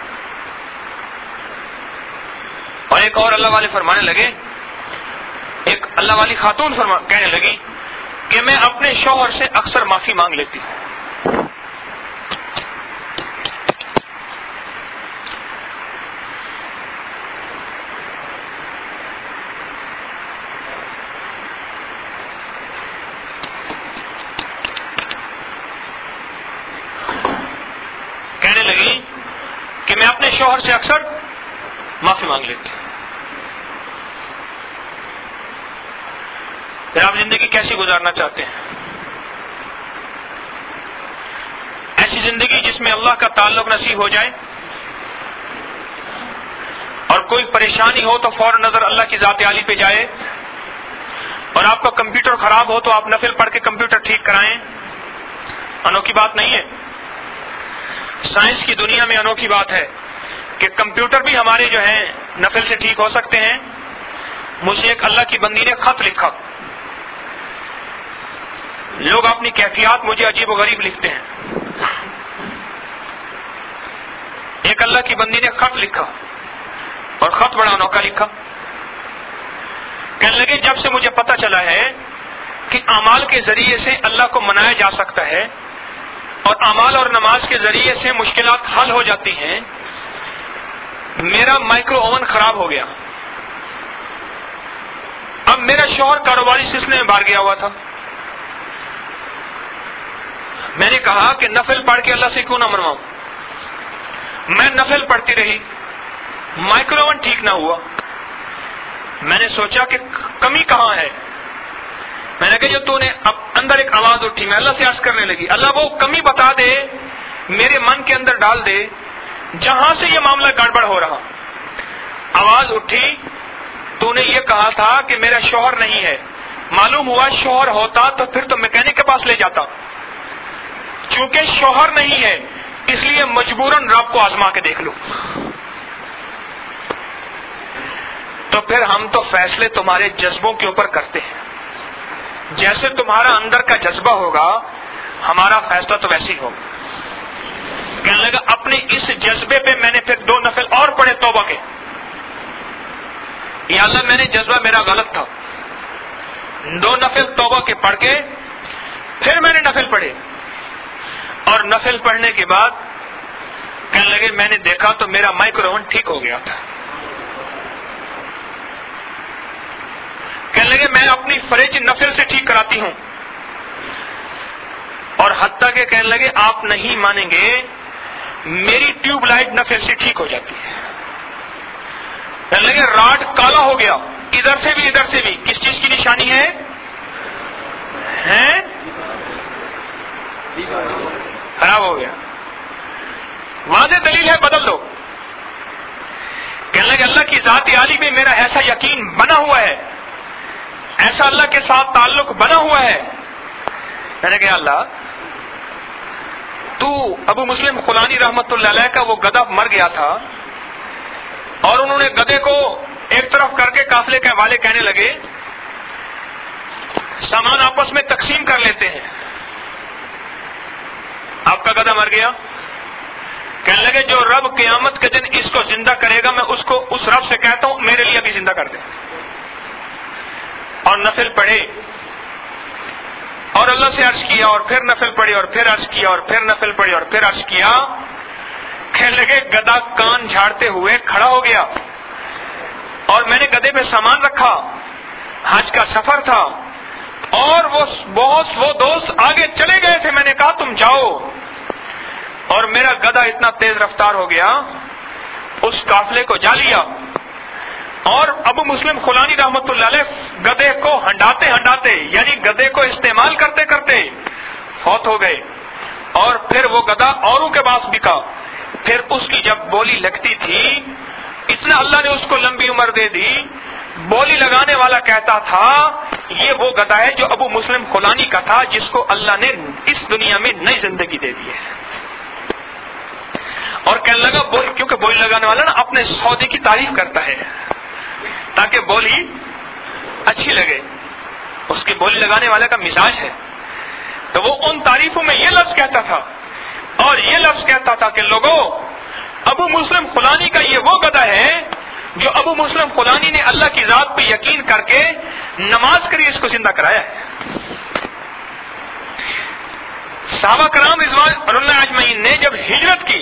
اور ایک اور اللہ والے فرمانے لگے، ایک اللہ والی خاتون کہنے لگی کہ میں اپنے شوہر سے اکثر معافی مانگ لیتی ہوں. کہنے لگی کہ میں اپنے شوہر سے اکثر معافی مانگ لیتی ہوں. پھر آپ زندگی کیسی گزارنا چاہتے ہیں؟ ایسی زندگی جس میں اللہ کا تعلق نصیب ہو جائے اور کوئی پریشانی ہو تو فوراً نظر اللہ کی ذات عالی پہ جائے، اور آپ کا کمپیوٹر خراب ہو تو آپ نفل پڑھ کے کمپیوٹر ٹھیک کرائیں. انوکھی بات نہیں ہے، سائنس کی دنیا میں انوکھی بات ہے کہ کمپیوٹر بھی ہمارے جو ہیں نفل سے ٹھیک ہو سکتے ہیں. مجھے ایک اللہ کی بندی نے خط لکھا، لوگ اپنی کیفیات مجھے عجیب و غریب لکھتے ہیں. ایک اللہ کی بندی نے خط لکھا اور خط بڑا انوکھا لکھا. کہنے لگے جب سے مجھے پتہ چلا ہے کہ اعمال کے ذریعے سے اللہ کو منایا جا سکتا ہے اور اعمال اور نماز کے ذریعے سے مشکلات حل ہو جاتی ہیں، میرا مائکرو اوون خراب ہو گیا. اب میرا شوہر کاروباری سلسلے میں باہر گیا ہوا تھا. میں نے کہا کہ نفل پڑھ کے اللہ سے کیوں نہ منواؤں. میں نفل پڑھتی رہی، مائکرو اوون ٹھیک نہ ہوا. میں نے سوچا کہ کمی کہاں ہے. میں نے کہا جو تو نے اب اندر ایک آواز اٹھی، میں اللہ سے عرض کرنے لگی اللہ وہ کمی بتا دے، میرے من کے اندر ڈال دے جہاں سے یہ معاملہ گڑبڑ ہو رہا. آواز اٹھی، تو نے یہ کہا تھا کہ میرا شوہر نہیں ہے. معلوم ہوا شوہر ہوتا تو پھر تو میکینک کے پاس لے جاتا. چونکہ شوہر نہیں ہے اس لیے مجبوراً رب کو آزما کے دیکھ لو. تو پھر ہم تو فیصلے تمہارے جذبوں کے اوپر کرتے ہیں. جیسے تمہارا اندر کا جذبہ ہوگا ہمارا فیصلہ تو ویسے ہی ہوگا. کہنے لگا اپنے اس جذبے پہ میں نے پھر 2 نفل اور پڑھے توبہ کے. یا اللہ میں نے جذبہ میرا غلط تھا. 2 نفل توبہ کے پڑھ کے پھر میں نے نفل پڑھے، اور نفل پڑھنے کے بعد کہنے لگے میں نے دیکھا تو میرا مائکرو اوون ٹھیک ہو گیا تھا. کہنے لگے میں اپنی فریج نفل سے ٹھیک کراتی ہوں، اور حتیٰ کہ کہنے لگے آپ نہیں مانیں گے میری ٹیوب لائٹ نفل سے ٹھیک ہو جاتی ہے. کہنے لگے راڈ کالا ہو گیا ادھر سے بھی ادھر سے بھی، کس چیز کی نشانی ہے؟ خراب ہو گیا. واضح دلیل ہے، بدل دو. کہنے لگے اللہ کی ذات عالی میں میرا ایسا یقین بنا ہوا ہے، ایسا اللہ کے ساتھ تعلق بنا ہوا ہے. میں نے کہا اللہ تو ابو مسلم خلانی رحمت اللہ علیہ کا وہ گدھا مر گیا تھا، اور انہوں نے گدھے کو ایک طرف کر کے قافلے کے والے کہنے لگے سامان آپس میں تقسیم کر لیتے ہیں. آپ کا گدھا مر گیا، کہنے لگے جو رب قیامت کے دن اس کو زندہ کرے گا میں اس کو اس رب سے کہتا ہوں میرے لیے بھی زندہ کر دے. اور نفل پڑھے اور اللہ سے عرض کیا اور پھر نفل پڑھی اور پھر عرض کیا اور پھر نفل پڑھی اور پھر عرض کیا. کہنے لگے گدھا کان جھاڑتے ہوئے کھڑا ہو گیا اور میں نے گدھے پہ سامان رکھا, حج کا سفر تھا اور وہ دوست آگے چلے گئے تھے. میں نے کہا تم جاؤ, اور میرا گدھا اتنا تیز رفتار ہو گیا اس قافلے کو جا لیا. اور ابو مسلم خولانی رحمت اللہ علیہ گدھے کو ہنڈاتے یعنی گدھے کو استعمال کرتے کرتے فوت ہو گئے. اور پھر وہ گدھا اوروں کے پاس بکا. پھر اس کی جب بولی لگتی تھی اتنا اللہ نے اس کو لمبی عمر دے دی, بولی لگانے والا کہتا تھا یہ وہ گدھا ہے جو ابو مسلم خولانی کا تھا جس کو اللہ نے اس دنیا میں نئی زندگی دے دی ہے. اور کہنے لگا کیونکہ بولی لگانے والا نا اپنے سودے کی تعریف کرتا ہے تاکہ بولی اچھی لگے, اس کی بولی لگانے والے کا مزاج ہے. تو وہ ان تعریفوں میں یہ لفظ کہتا تھا اور یہ لفظ کہتا تھا کہ لوگوں ابو مسلم خولانی کا یہ وہ گدھا ہے جو ابو مسلم خولانی نے اللہ کی ذات پہ یقین کر کے نماز کری اس کو زندہ کرایا ہے. صحابہ کرام رضوان اللہ اجمعین نے جب ہجرت کی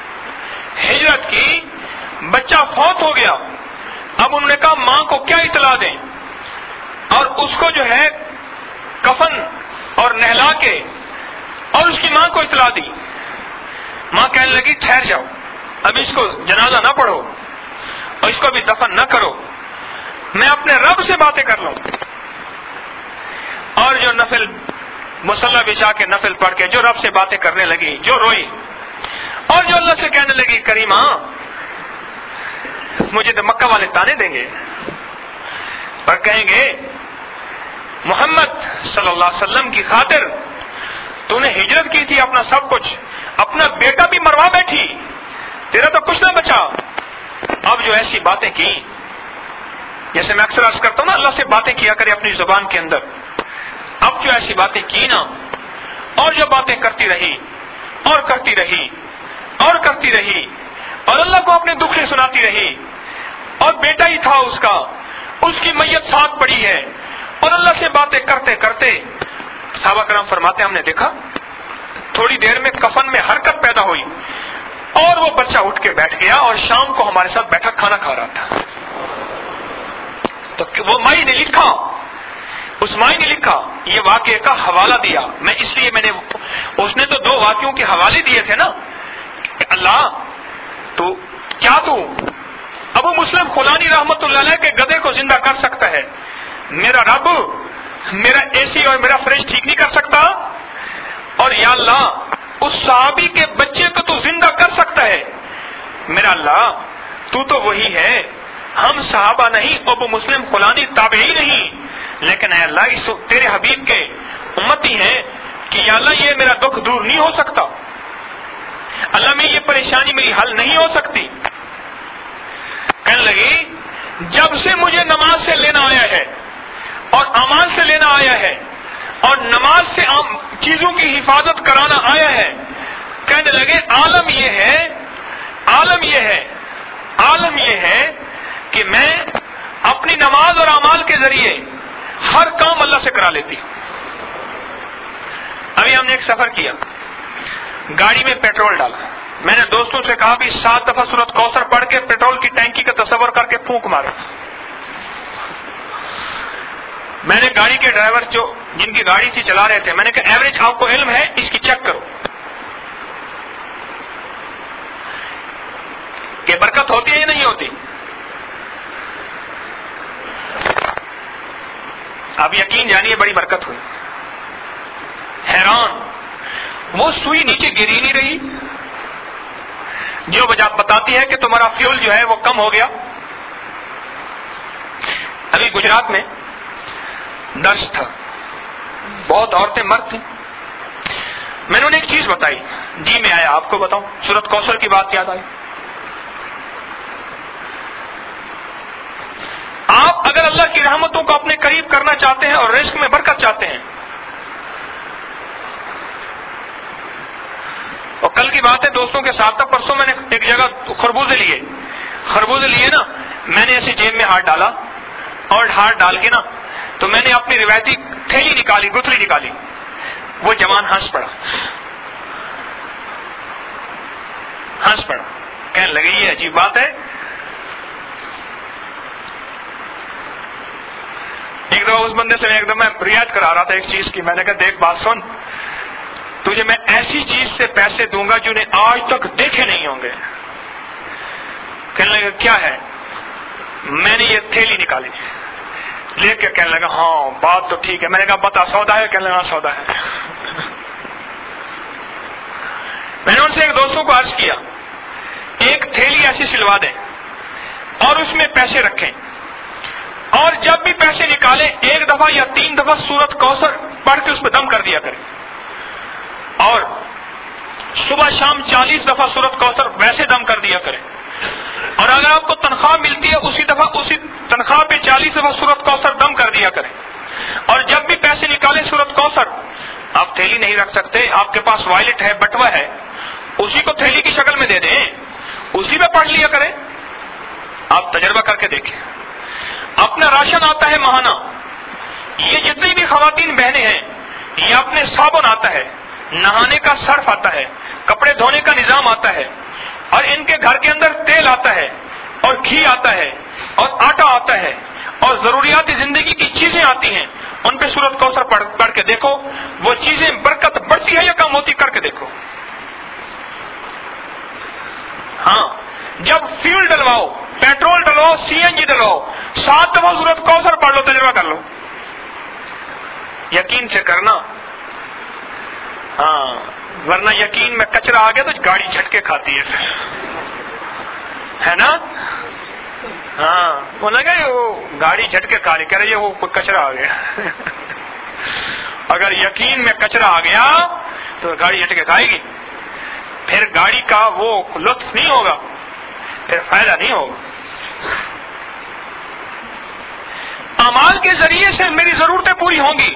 بچہ فوت ہو گیا. اب انہوں نے کہا ماں کو کیا اطلاع دیں, اور اس کو جو ہے کفن اور نہلا کے اور اس کی ماں کو اطلاع دی. ماں کہنے لگی ٹھہر جاؤ, اب اس کو جنازہ نہ پڑھو اور اس کو بھی دفن نہ کرو, میں اپنے رب سے باتیں کر لوں. اور جو نفل مصلی بچھا کے نفل پڑھ کے جو رب سے باتیں کرنے لگی, جو روئی اور جو اللہ سے کہنے لگی کریمہ مجھے تو مکہ والے تانے دیں گے اور کہیں گے محمد صلی اللہ علیہ وسلم کی خاطر تو نے ہجرت کی تھی, اپنا سب کچھ, اپنا بیٹا بھی مروا بیٹھی, تیرا تو کچھ نہ بچا. اب جو ایسی باتیں کی, جیسے میں اکثر عرض کرتا ہوں نا اللہ سے باتیں کیا کرے اپنی زبان کے اندر, اب جو ایسی باتیں کی نا اور جو باتیں کرتی رہی اور کرتی رہی اور کرتی رہی اور اللہ کو اپنے دکھیں سناتی رہی, اور بیٹا ہی تھا اس کا, اس کی میت ساتھ پڑی ہے, اور اللہ سے باتیں کرتے کرتے صحابہ کرام فرماتے ہم نے دیکھا تھوڑی دیر میں کفن میں حرکت پیدا ہوئی اور وہ بچہ اٹھ کے بیٹھ گیا اور شام کو ہمارے ساتھ بیٹھا کھانا کھا رہا تھا. تو وہ مائی نے لکھا, اس مائی نے لکھا, یہ واقعے کا حوالہ دیا. میں اس لیے میں نے اس نے تو 2 واقعوں کے حوالے دیے تھے نا کہ اللہ تو کیا تو ابو مسلم خولانی رحمت اللہ علیہ کے گدھے کو زندہ کر سکتا ہے, میرا رب میرا اے سی اور میرا فریج ٹھیک نہیں کر سکتا, اور یا اللہ اس صحابی کے بچے کو تو زندہ کر سکتا ہے, میرا اللہ تو وہی ہے, ہم صحابہ نہیں, ابو مسلم خولانی تابعی نہیں, لیکن اے اللہ اس تیرے حبیب کے امتی ہیں کہ یا اللہ یہ میرا دکھ دور نہیں ہو سکتا, اللہ میں یہ پریشانی میری حل نہیں ہو سکتی. کہنے لگی جب سے مجھے نماز سے لینا آیا ہے اور امان سے لینا آیا ہے اور نماز سے چیزوں کی حفاظت کرانا آیا ہے, کہنے لگے عالم یہ ہے کہ میں اپنی نماز اور اعمال کے ذریعے ہر کام اللہ سے کرا لیتی ہوں. ابھی ہم نے ایک سفر کیا, گاڑی میں پیٹرول ڈالا, میں نے دوستوں سے کہا بھی 7 دفعہ سورۃ کوثر پڑھ کے پیٹرول کی ٹینکی کا تصور کر کے پھونک مارا. میں نے گاڑی کے ڈرائیور جن کی گاڑی تھی چلا رہے تھے, میں نے کہا ایوریج آپ کو علم ہے اس کی چیک کرو کہ برکت ہوتی ہے یا نہیں ہوتی. اب یقین جانیے بڑی برکت ہوئی. حیران, وہ سوئی نیچے گری نہیں رہی جو وجہ بتاتی ہے کہ تمہارا فیول جو ہے وہ کم ہو گیا. ابھی گجرات میں درس تھا, بہت عورتیں مرد تھیں, میں نے انہیں ایک چیز بتائی, جی میں آیا آپ کو بتاؤں, سورۃ کوثر کی بات یاد آئی. آپ اگر اللہ کی رحمتوں کو اپنے قریب کرنا چاہتے ہیں اور رزق میں برکت چاہتے ہیں, اور کل کی بات ہے، دوستوں کے ساتھ تھا، پرسوں میں نے ایک جگہ خربوزے لیے نا، میں نے ایسے جیب میں ہاتھ ڈالا اور ہاتھ ڈال کے نا تو میں نے اپنی روایتی تھیلی نکالی، گتھلی نکالی، وہ جوان ہنس پڑا، کہنے لگے یہ عجیب بات ہے۔ ایک دفعہ اس بندے سے میں رعایت کرا رہا تھا ایک چیز کی، میں نے کہا دیکھ بات سن، تجھے میں ایسی چیز سے پیسے دوں گا جنہیں آج تک دیکھے نہیں ہوں گے۔ کہنے لگا کیا ہے؟ میں نے یہ تھیلی نکالی، لے کے کہنے لگا ہاں بات تو ٹھیک ہے۔ میں نے کہا بتا سودا ہے؟ کہنے لگا سودا ہے۔ میں نے ان سے ایک دوستوں کو عرض کیا ایک تھیلی ایسی سلوا دیں اور اس میں پیسے رکھیں، اور جب بھی پیسے نکالیں 1 دفعہ یا 3 دفعہ سورت کوثر پڑھ کے اس پہ دم کر دیا کریں، اور صبح شام 40 دفعہ سورت کوثر ویسے دم کر دیا کریں، اور اگر آپ کو تنخواہ ملتی ہے اسی تنخواہ پہ 40 دفعہ سورت کوثر دم کر دیا کریں، اور جب بھی پیسے نکالیں سورت کوثر، آپ تھیلی نہیں رکھ سکتے، آپ کے پاس وائلٹ ہے، بٹوا ہے، اسی کو تھیلی کی شکل میں دے دیں، اسی پہ پڑھ لیا کریں۔ آپ تجربہ کر کے دیکھیں۔ اپنا راشن آتا ہے ماہانہ، یہ جتنی بھی خواتین بہنیں ہیں، یہ اپنے صابن آتا ہے، نہانے کا صرف آتا ہے، کپڑے دھونے کا نظام آتا ہے، اور ان کے گھر کے اندر تیل آتا ہے اور گھی آتا ہے اور آٹا آتا ہے اور ضروریات زندگی کی چیزیں آتی ہیں، ان پہ سورت کوثر پڑھ کے دیکھو، وہ چیزیں برکت بڑھتی ہے یا کم ہوتی، کر کے دیکھو۔ ہاں، جب فیول ڈلواؤ، پیٹرول ڈلواؤ، CNG ڈلواؤ، 7 دفعہ سورت کوثر پڑھ لو، تجربہ کر لو، یقین سے کرنا۔ ہاں، ورنہ یقین میں کچرا آ گیا تو گاڑی جھٹکے کھاتی ہے نا؟ ہاں، وہ لگا وہ گاڑی جھٹکے کھا رہی، کہہ رہی ہے وہ کچرا آ گیا۔ اگر یقین میں کچرا آ گیا تو گاڑی جھٹکے کھائے گی، پھر گاڑی کا وہ لطف نہیں ہوگا، پھر فائدہ نہیں ہوگا۔ اعمال کے ذریعے سے میری ضرورتیں پوری ہوں گی،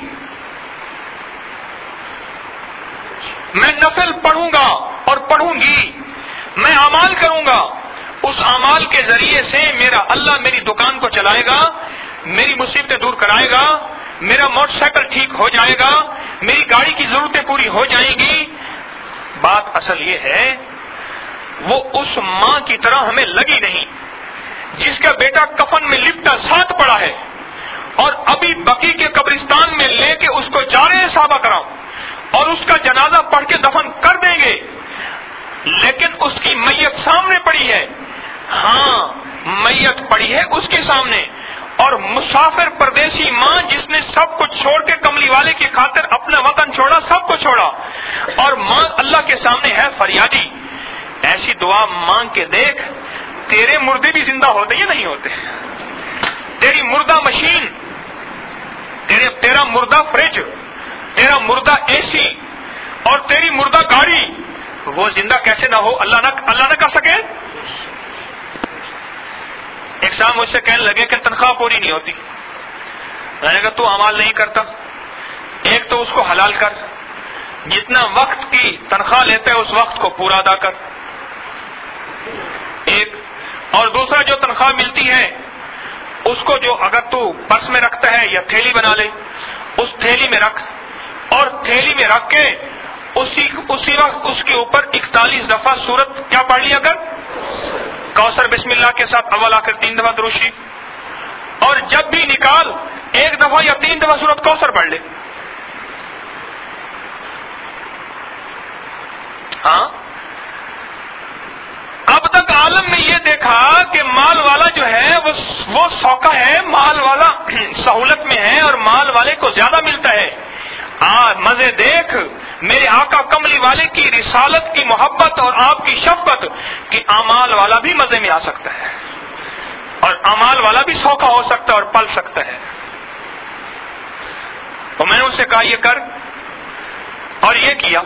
میں نفل پڑھوں گا اور پڑھوں گی، میں اعمال کروں گا، اس اعمال کے ذریعے سے میرا اللہ میری دکان کو چلائے گا، میری مصیبتیں دور کرائے گا، میرا موٹر سائیکل ٹھیک ہو جائے گا، میری گاڑی کی ضرورتیں پوری ہو جائیں گی۔ بات اصل یہ ہے وہ اس ماں کی طرح ہمیں لگی نہیں جس کا بیٹا کفن میں لپٹا ساتھ پڑا ہے اور ابھی بقی کے قبرستان میں لے کے اس کو جا رہے ہیں صحابہ کرام اور اس کا جنازہ پڑھ کے دفن کر دیں گے، لیکن اس کی میت سامنے پڑی ہے۔ ہاں، میت پڑی ہے اس کے سامنے، اور مسافر پردیسی ماں جس نے سب کچھ چھوڑ کے کملی والے کی خاطر اپنا وطن چھوڑا، سب کو چھوڑا، اور ماں اللہ کے سامنے ہے فریادی۔ ایسی دعا مانگ کے دیکھ، تیرے مردے بھی زندہ ہوتے یا نہیں ہوتے؟ تیری مردہ مشین، تیرا مردہ فریج، تیرا مردہ AC اور تیری مردہ گاڑی، وہ زندہ کیسے نہ ہو؟ اللہ نہ کر سکے؟ ایک صاحب مجھ سے کہنے لگے کہ تنخواہ پوری نہیں ہوتی۔ میں نے کہا تو اعمال نہیں کرتا، ایک تو اس کو حلال کر، جتنا وقت کی تنخواہ لیتا ہے اس وقت کو پورا ادا کر، ایک، اور دوسرا جو تنخواہ ملتی ہے اس کو جو اگر تو پرس میں رکھتا ہے یا تھیلی بنا لے، اس تھیلی میں رکھ، اور تھیلی میں رکھ کے اسی وقت اس کے اوپر 41 دفعہ سورت کیا پڑھ لیا کر؟ کوثر بسم اللہ کے ساتھ اول آخر 3 دفعہ درود شریف، اور جب بھی نکال 1 دفعہ یا 3 دفعہ سورت کوثر پڑھ لے۔ ہاں، اب تک عالم نے یہ دیکھا کہ مال والا جو ہے وہ سوکھا ہے، مال والا سہولت میں ہے اور مال والے کو زیادہ ملتا ہے۔ مزے دیکھ میرے آقا کملی والے کی رسالت کی محبت اور آپ کی شفقت کہ اعمال والا بھی مزے میں آ سکتا ہے اور اعمال والا بھی سوکھا ہو سکتا ہے اور پل سکتا ہے۔ تو میں نے ان سے کہا یہ کر، اور یہ کیا۔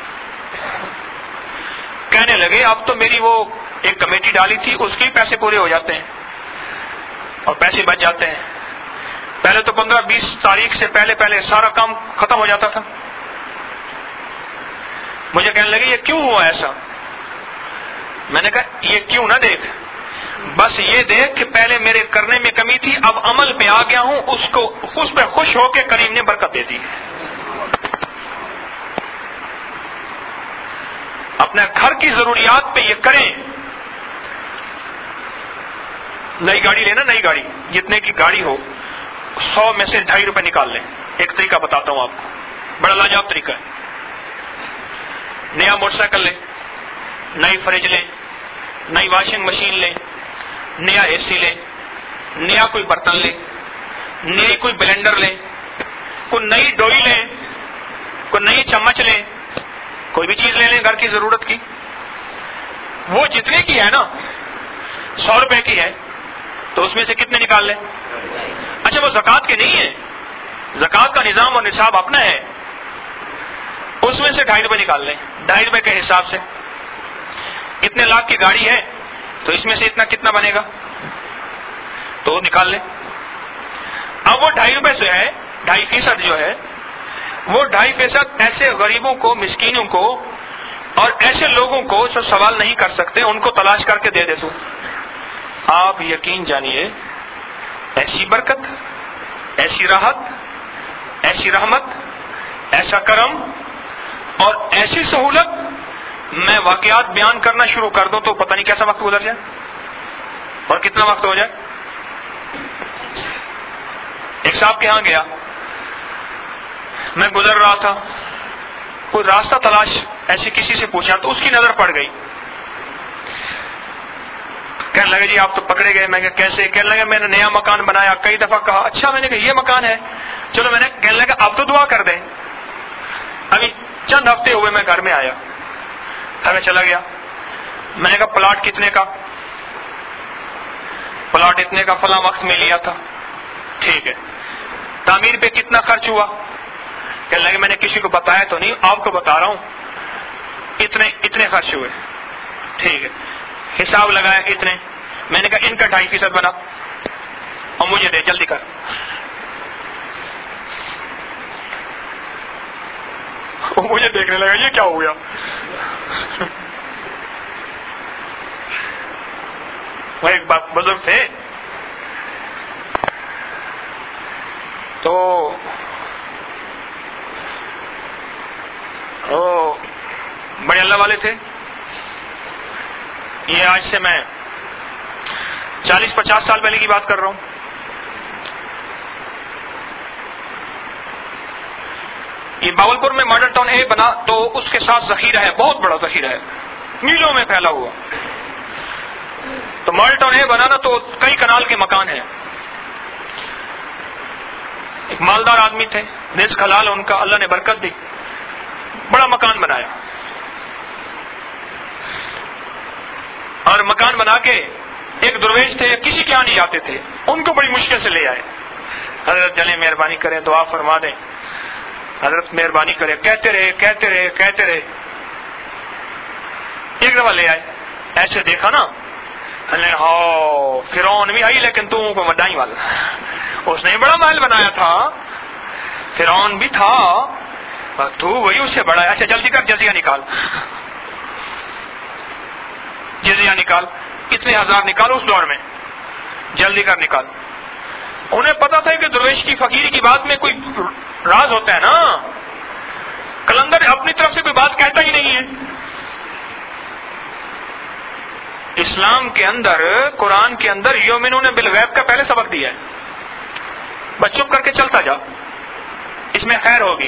کہنے لگے اب تو میری وہ ایک کمیٹی ڈالی تھی اس کے پیسے پورے ہو جاتے ہیں اور پیسے بچ جاتے ہیں، پہلے تو 15-20 تاریخ سے پہلے سارا کام ختم ہو جاتا تھا۔ مجھے کہنے لگے یہ کیوں ہوا ایسا؟ میں نے کہا یہ کیوں نہ دیکھ، بس یہ دیکھ کہ پہلے میرے کرنے میں کمی تھی، اب عمل پہ آ گیا ہوں، اس پہ خوش ہو کے کریم نے برکت دے دی۔ اپنے گھر کی ضروریات پہ یہ کریں۔ نئی گاڑی لینا، نئی گاڑی جتنے کی گاڑی ہو 100 میں سے 2.5 روپے نکال لیں۔ ایک طریقہ بتاتا ہوں آپ کو، بڑا لاجواب طریقہ ہے۔ نیا موٹر سائیکل لیں، نئی فریج لیں، نئی واشنگ مشین لیں، نیا اے سی لیں، نیا کوئی برتن لیں، نئی کوئی بلینڈر لیں، کوئی نئی ڈوئی لیں، کوئی نئی چمچ لیں، کوئی بھی چیز لے لیں گھر کی ضرورت کی۔ وہ جتنے کی ہے نا 100 روپے کی ہے تو اس میں سے کتنے نکال لیں؟ اچھا وہ زکوٰۃ کے نہیں ہے، زکوٰۃ کا نظام اور نصاب اپنا ہے، اس میں سے 2.5 روپے نکال لیں، 2.5 روپے کے حساب سے۔ اتنے لاکھ کی گاڑی ہے تو اس میں سے اتنا کتنا بنے گا تو نکال لیں۔ اب وہ 2.5 روپے سے ہے 2.5% جو ہے وہ 2.5% ایسے غریبوں کو، مسکینوں کو اور ایسے لوگوں کو جو سوال نہیں کر سکتے ان کو تلاش کر کے دے دے تو آپ یقین جانیے ایسی برکت، ایسی راحت، ایسی رحمت، ایسا کرم اور ایسی سہولت، میں واقعات بیان کرنا شروع کر دوں تو پتہ نہیں کیسا وقت گزر جائے اور کتنا وقت ہو جائے۔ ایک صاحب کے ہاں گیا، میں گزر رہا تھا، کوئی راستہ تلاش ایسے کسی سے پوچھا تو اس کی نظر پڑ گئی۔ کہنے لگے جی آپ تو پکڑے گئے۔ میں کہا کیسے؟ کہنے لگے میں نے نیا مکان بنایا، کئی دفعہ کہا اچھا، میں نے کہا یہ مکان ہے، چلو میں نے کہنے لگا اب تو دعا کر دیں۔ ابھی چند ہفتے ہوئے میں گھر میں آیا، گھر میں چلا گیا، میں نے کہا پلاٹ کتنے کا؟ پلاٹ اتنے کا، فلاں وقت میں لیا تھا، ٹھیک ہے۔ تعمیر پہ کتنا خرچ ہوا؟ کہنے لگے میں نے کسی کو بتایا تو نہیں، آپ کو بتا رہا ہوں، اتنے خرچ ہوئے، ٹھیک ہے۔ حساب لگایا اتنے، میں نے کہا ان کا 2.5% بنا اور مجھے دے، جلدی کر۔ وہ مجھے دیکھنے لگا یہ کیا ہو گیا؟ وہ ایک بزرگ تھے تو وہ بڑے اللہ والے تھے۔ یہ آج سے میں 40-50 سال پہلے کی بات کر رہا ہوں۔ یہ باولپور میں ماڈل ٹاؤن اے بنا تو اس کے ساتھ ذخیرہ ہے، بہت بڑا ذخیرہ ہے، میلوں میں پھیلا ہوا۔ تو ماڈل ٹاؤن اے بنا نا تو کئی کنال کے مکان ہیں۔ ایک مالدار آدمی تھے، رزق حلال ان کا، اللہ نے برکت دی، بڑا مکان بنایا اور مکان بنا کے ایک درویش تھے، کسی کے یہاں نہیں جاتے تھے، ان کو بڑی مشکل سے لے آئے۔ حضرت چلیں مہربانی کریں، دعا فرما دیں، حضرت مہربانی کرے، کہتے رہے۔ ایک دفعہ لے آئے، ایسے دیکھا نا، ہاں فرعون بھی آئی لیکن تم کو وڈائی والا، اس نے بڑا محل بنایا تھا، فرعون بھی تھا تو وہی اس سے بڑا ہے۔ اچھا جلدی کر، جزیہ نکال، جزیہ نکال، کتنے ہزار نکالو اس دور میں، جلدی کر نکال۔ انہیں پتا تھا کہ درویش کی فقیری کی بات میں کوئی راز ہوتا ہے نا، کلندر اپنی طرف سے کوئی بات کہتا ہی نہیں ہے۔ اسلام کے اندر، قرآن کے اندر یومنون بالغیب کا پہلے سبق دیا ہے، بس چپ کر کے چلتا جا، اس میں خیر ہوگی۔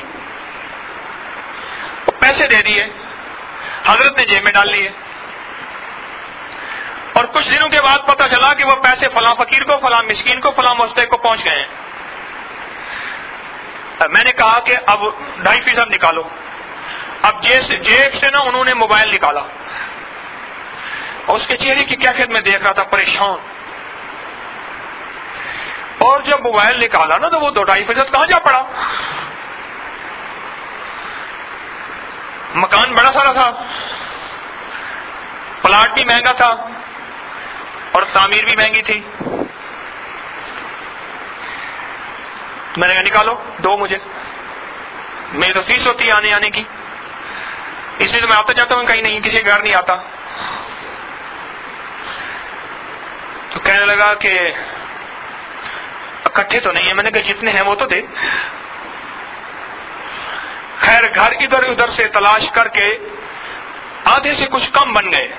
پیسے دے دیے، حضرت نے جیب میں ڈال لیے، اور کچھ دنوں کے بعد پتا چلا کہ وہ پیسے فلاں فقیر کو، فلاں مسکین کو، فلاں مستحق کو پہنچ گئے ہیں۔ میں نے کہا کہ اب 2.5% نکالو۔ اب جیب سے نا انہوں نے موبائل نکالا، اس کے چہرے کی کیفیت میں دیکھ رہا تھا، پریشان، اور جب موبائل نکالا نا تو وہ 2.5% کہاں جا پڑا؟ مکان بڑا سارا تھا، پلاٹ بھی مہنگا تھا اور تعمیر بھی مہنگی تھی۔ میں نے کہا نکالو، دو مجھے، میری تو فیس ہوتی ہے آنے کی۔ اس لیے تو میں آتا جاتا ہوں کہیں نہیں، کسی گھر نہیں آتا. تو کہنے لگا کہ اکٹھے تو نہیں ہے. میں نے کہا جتنے ہیں وہ تو دے. خیر گھر ادھر ادھر سے تلاش کر کے آدھے سے کچھ کم بن گئے.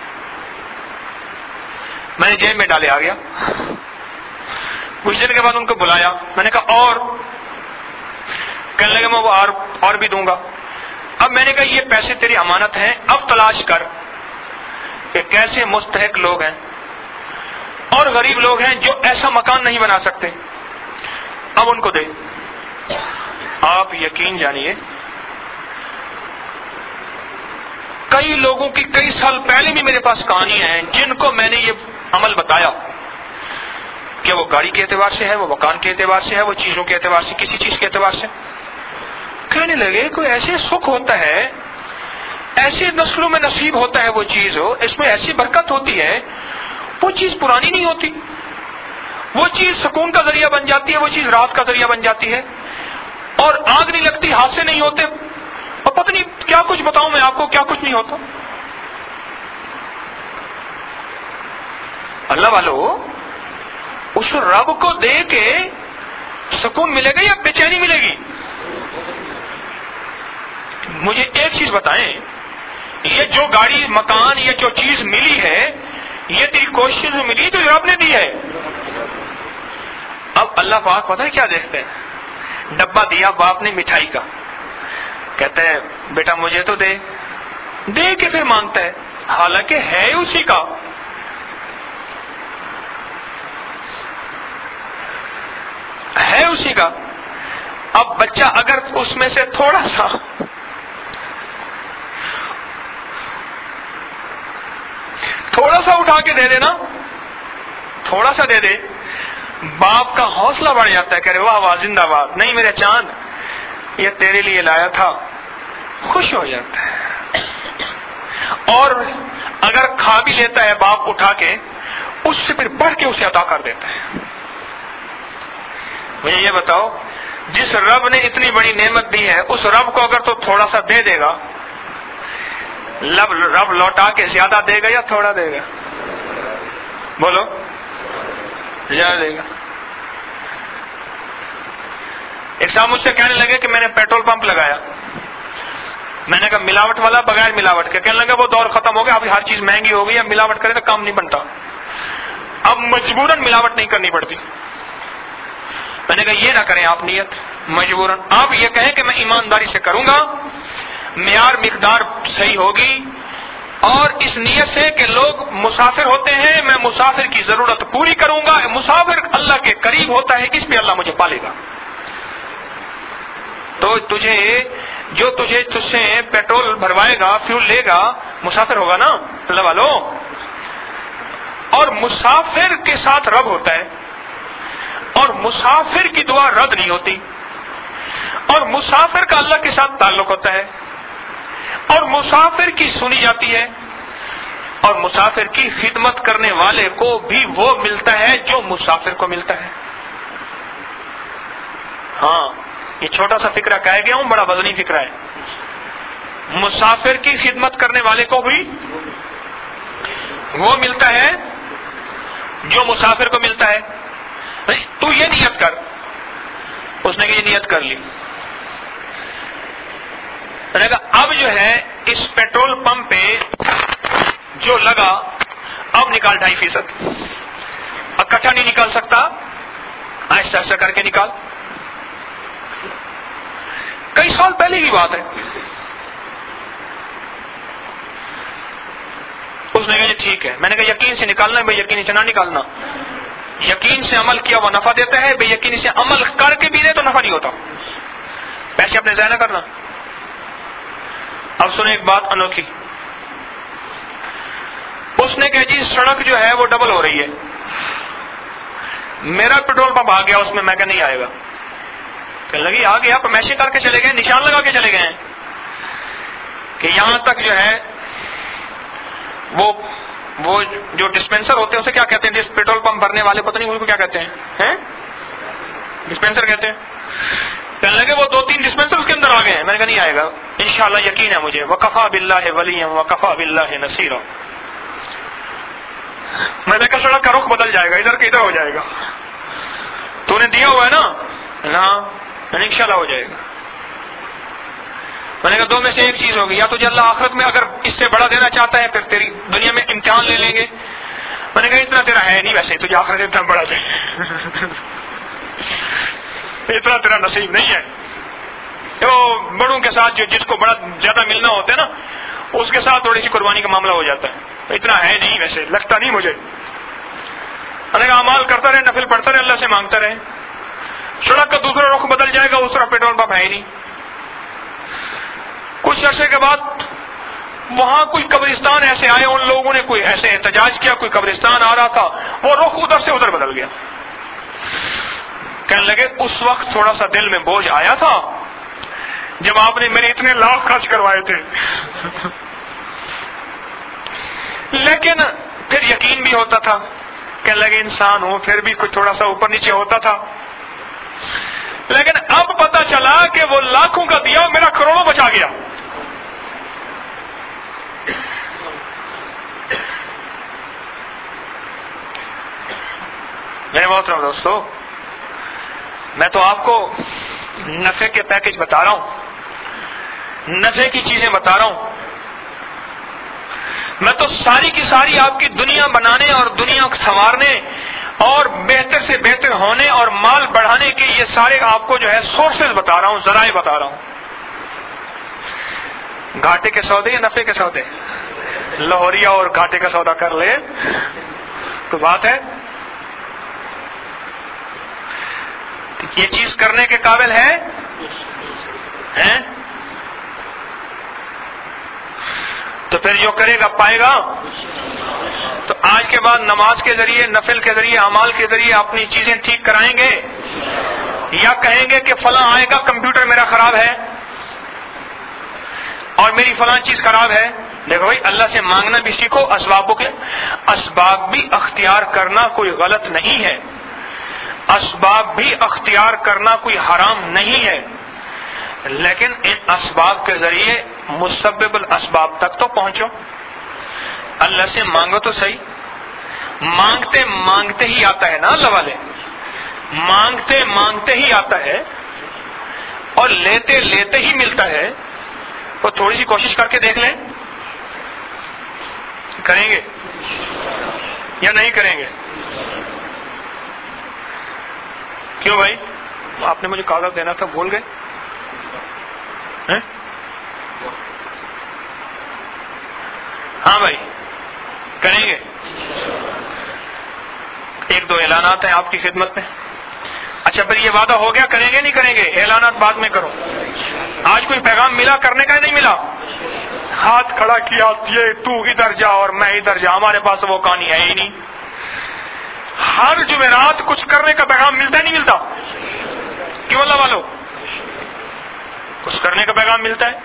میں نے جیب میں ڈالے آ گیا. کچھ دن کے بعد ان کو بلایا. میں نے کہا اور؟ کہنے لگا میں وہ اور بھی دوں گا. اب میں نے کہا یہ پیسے تیری امانت ہیں، اب تلاش کر کہ کیسے مستحق لوگ ہیں اور غریب لوگ ہیں جو ایسا مکان نہیں بنا سکتے، اب ان کو دے. آپ یقین جانیے کئی لوگوں کی کئی سال پہلے بھی میرے پاس کہانیاں ہیں جن کو میں نے یہ عمل بتایا کہ وہ گاڑی کے اعتبار سے ہے، وہ مکان کے اعتبار سے ہے، وہ چیزوں کے اعتبار سے، کسی چیز کے اعتبار سے. کہنے لگے کوئی ایسے سکھ ہوتا ہے، ایسے نسلوں میں نصیب ہوتا ہے وہ چیز ہو، اس میں ایسی برکت ہوتی ہے، وہ چیز پرانی نہیں ہوتی، وہ چیز سکون کا ذریعہ بن جاتی ہے، وہ چیز راحت کا ذریعہ بن جاتی ہے، اور آگ نہیں لگتی، حادثے نہیں ہوتے، اور پتہ نہیں کیا کچھ بتاؤں میں آپ کو، کیا کچھ نہیں ہوتا. اللہ والو اس رب کو دے کے سکون ملے گا یا بے چینی ملے گی؟ مجھے ایک چیز بتائیں، یہ جو گاڑی مکان یہ جو چیز ملی ہے یہ تیری کوشش سے ملی تو رب نے دی ہے. اب اللہ پاک پتہ ہے کیا دیکھتے ہیں؟ ڈبہ دیا باپ نے مٹھائی کا، کہتے ہیں بیٹا مجھے تو دے، دے کے پھر مانگتا ہے حالانکہ ہے اسی کا. ہے اسی کا. اب بچہ اگر اس میں سے تھوڑا سا اٹھا کے دے دے نا، تھوڑا سا دے دے، باپ کا حوصلہ بڑھ جاتا ہے، کہہ رہے واہ واہ زندہ باد، نہیں میرے چاند یہ تیرے لیے لایا تھا، خوش ہو جاتا ہے. اور اگر کھا بھی لیتا ہے باپ اٹھا کے، اس سے پھر بڑھ کے اسے عطا کر دیتا ہے. مجھے یہ بتاؤ جس رب نے اتنی بڑی نعمت دی ہے اس رب کو اگر تو تھوڑا سا دے دے گا، رب لوٹا کے زیادہ دے گا یا تھوڑا دے گا؟ بولو، زیادہ دے گا. ایک صاحب مجھ سے کہنے لگے کہ میں نے پیٹرول پمپ لگایا. میں نے کہا ملاوٹ والا بغیر ملاوٹ کے؟ کہنے لگا وہ دور ختم ہو گیا، اب ہر چیز مہنگی ہو گئی، اب ملاوٹ کرے تو کام نہیں بنتا، اب مجبوراً ملاوٹ نہیں کرنی پڑتی. میں نے کہا یہ نہ کریں آپ نیت مجبوراً، آپ یہ کہیں کہ میں ایمانداری سے کروں گا، معیار مقدار صحیح ہوگی، اور اس نیت سے کہ لوگ مسافر ہوتے ہیں میں مسافر کی ضرورت پوری کروں گا، مسافر اللہ کے قریب ہوتا ہے، اس پہ اللہ مجھے پالے گا. تو تجھے تجھ سے پیٹرول بھروائے گا، فیول لے گا، مسافر ہوگا نا اللہ والو. اور مسافر کے ساتھ رب ہوتا ہے، اور مسافر کی دعا رد نہیں ہوتی، اور مسافر کا اللہ کے ساتھ تعلق ہوتا ہے، اور مسافر کی سنی جاتی ہے، اور مسافر کی خدمت کرنے والے کو بھی وہ ملتا ہے جو مسافر کو ملتا ہے. ہاں یہ چھوٹا سا فکرہ کہہ گیا ہوں، بڑا وزنی فکرہ ہے. مسافر کی خدمت کرنے والے کو بھی وہ ملتا ہے جو مسافر کو ملتا ہے. تو یہ نیت کر. اس نے یہ نیت کر لی. اب جو ہے اس پیٹرول پمپ پہ جو لگا اب نکال 2.5%. اکٹھا نہیں نکال سکتا، آہستہ آہستہ کر کے نکال. کئی سال پہلے کی بات ہے. اس نے کہا ٹھیک ہے. میں نے کہا یقین سے نکالنا ہے، بھائی یقین سے نہ نکالنا. یقین سے عمل کیا وہ نفع دیتا ہے، بے یقینی سے عمل کر کے بھی دے تو نفع نہیں ہوتا. پیسے اپنے ضائع نہ کرنا. اب سنیں ایک بات انوکھی. اس نے کہا جی سڑک جو ہے وہ ڈبل ہو رہی ہے، میرا پیٹرول پمپ آ گیا اس میں. میں کہا نہیں آئے گا. کہنے لگی آ گیا، پرمیشن کر کے چلے گئے، نشان لگا کے چلے گئے ہیں کہ یہاں تک جو ہے وہ جو ڈسپینسر ہوتے ہیں اسے کیا کہتے ہیں؟ جس پیٹرول پمپ بھرنے والے پتہ نہیں ان کو کیا کہتے ہیں؟ ڈسپینسر کہتے ہیں. کہنے لگے وہ 2-3 ڈسپینسر اس کے اندر آ گئے ہیں. میں نے کہا نہیں آئے گا، انشاءاللہ یقین ہے مجھے. وکفا باللہ ولیا وکفا باللہ نصیرا. میں نے کہا سڑک کا رخ بدل جائے گا, ادھر کا ادھر ہو جائے گا. تو نے دیا ہوا ہے نا, ہاں انشاءاللہ ہو جائے گا. میں نے کہا دو میں سے ایک چیز ہوگی, یا تجھے اللہ آخرت میں اگر اس سے بڑا دینا چاہتا ہے پھر تیری دنیا میں امتحان لے لیں گے. میں نے کہا اتنا تیرا ہے نہیں, ویسے تجھے آخرت اتنا بڑا دے اتنا تیرا نصیب نہیں ہے. وہ بڑوں کے ساتھ جس کو بڑا زیادہ ملنا ہوتا ہے نا, اس کے ساتھ تھوڑی سی قربانی کا معاملہ ہو جاتا ہے. اتنا ہے نہیں, ویسے لگتا نہیں مجھے. میں نے کہا اعمال کرتا رہے, نفل پڑھتا رہے, اللہ سے مانگتا رہے. سڑک کا دوسرا رخ بدل جائے گا, اس طرح پیٹرول پمپ ہے ہی نہیں. کچھ عرصے کے بعد وہاں کوئی قبرستان ایسے آئے, ان لوگوں نے کوئی ایسے احتجاج کیا, کوئی قبرستان آ رہا تھا, وہ رخ ادھر سے ادھر بدل گیا. کہنے لگے اس وقت تھوڑا سا دل میں بوجھ آیا تھا جب آپ نے میرے اتنے لاکھ خرچ کروائے تھے, لیکن پھر یقین بھی ہوتا تھا. کہنے لگے انسان ہوں, پھر بھی کچھ تھوڑا سا اوپر نیچے ہوتا تھا. لیکن اب پتا چلا کہ وہ لاکھوں کا دیا میرا کروڑوں بچا گیا. میرے محترم دوستو, میں تو آپ کو نفع کے پیکج بتا رہا ہوں, نفع کی چیزیں بتا رہا ہوں. میں تو ساری کی ساری آپ کی دنیا بنانے اور دنیا کو سنوارنے اور بہتر سے بہتر ہونے اور مال بڑھانے کے یہ سارے آپ کو جو ہے سورسز بتا رہا ہوں, ذرائع بتا رہا ہوں. گھاٹے کے سودے یا نفع کے سودے؟ لاہوریا اور گھاٹے کا سودا کر لے, کوئی بات ہے؟ یہ چیز کرنے کے قابل ہے؟ تو پھر جو کرے گا پائے گا. تو آج کے بعد نماز کے ذریعے, نفل کے ذریعے, اعمال کے ذریعے اپنی چیزیں ٹھیک کرائیں گے, یا کہیں گے کہ فلاں آئے گا کمپیوٹر میرا خراب ہے اور میری فلاں چیز خراب ہے. دیکھو بھائی, اللہ سے مانگنا بھی سیکھو, اسبابوں کے اسباب بھی اختیار کرنا کوئی غلط نہیں ہے, اسباب بھی اختیار کرنا کوئی حرام نہیں ہے, لیکن ان اسباب کے ذریعے مسبب الاسباب تک تو پہنچو. اللہ سے مانگو تو صحیح. مانگتے مانگتے ہی آتا ہے نا اللہ والے, مانگتے مانگتے ہی آتا ہے اور لیتے لیتے ہی ملتا ہے. تو تھوڑی سی کوشش کر کے دیکھ لیں, کریں گے یا نہیں کریں گے؟ کیوں بھائی, آپ نے مجھے کاغذ دینا تھا, بھول گئے؟ ہاں بھائی, کریں گے. ایک دو اعلانات ہیں آپ کی خدمت میں. اچھا پھر یہ وعدہ ہو گیا, کریں گے نہیں کریں گے؟ اعلانات بعد میں کرو. آج کوئی پیغام ملا کرنے کا نہیں ملا؟ ہاتھ کھڑا کیا, یہ تو ادھر جا اور میں ادھر جا, ہمارے پاس وہ کہانی ہے ہی نہیں. ہر جمعرات کچھ کرنے کا پیغام ملتا ہے نہیں ملتا؟ کیوں اللہ والو, کچھ کرنے کا پیغام ملتا ہے.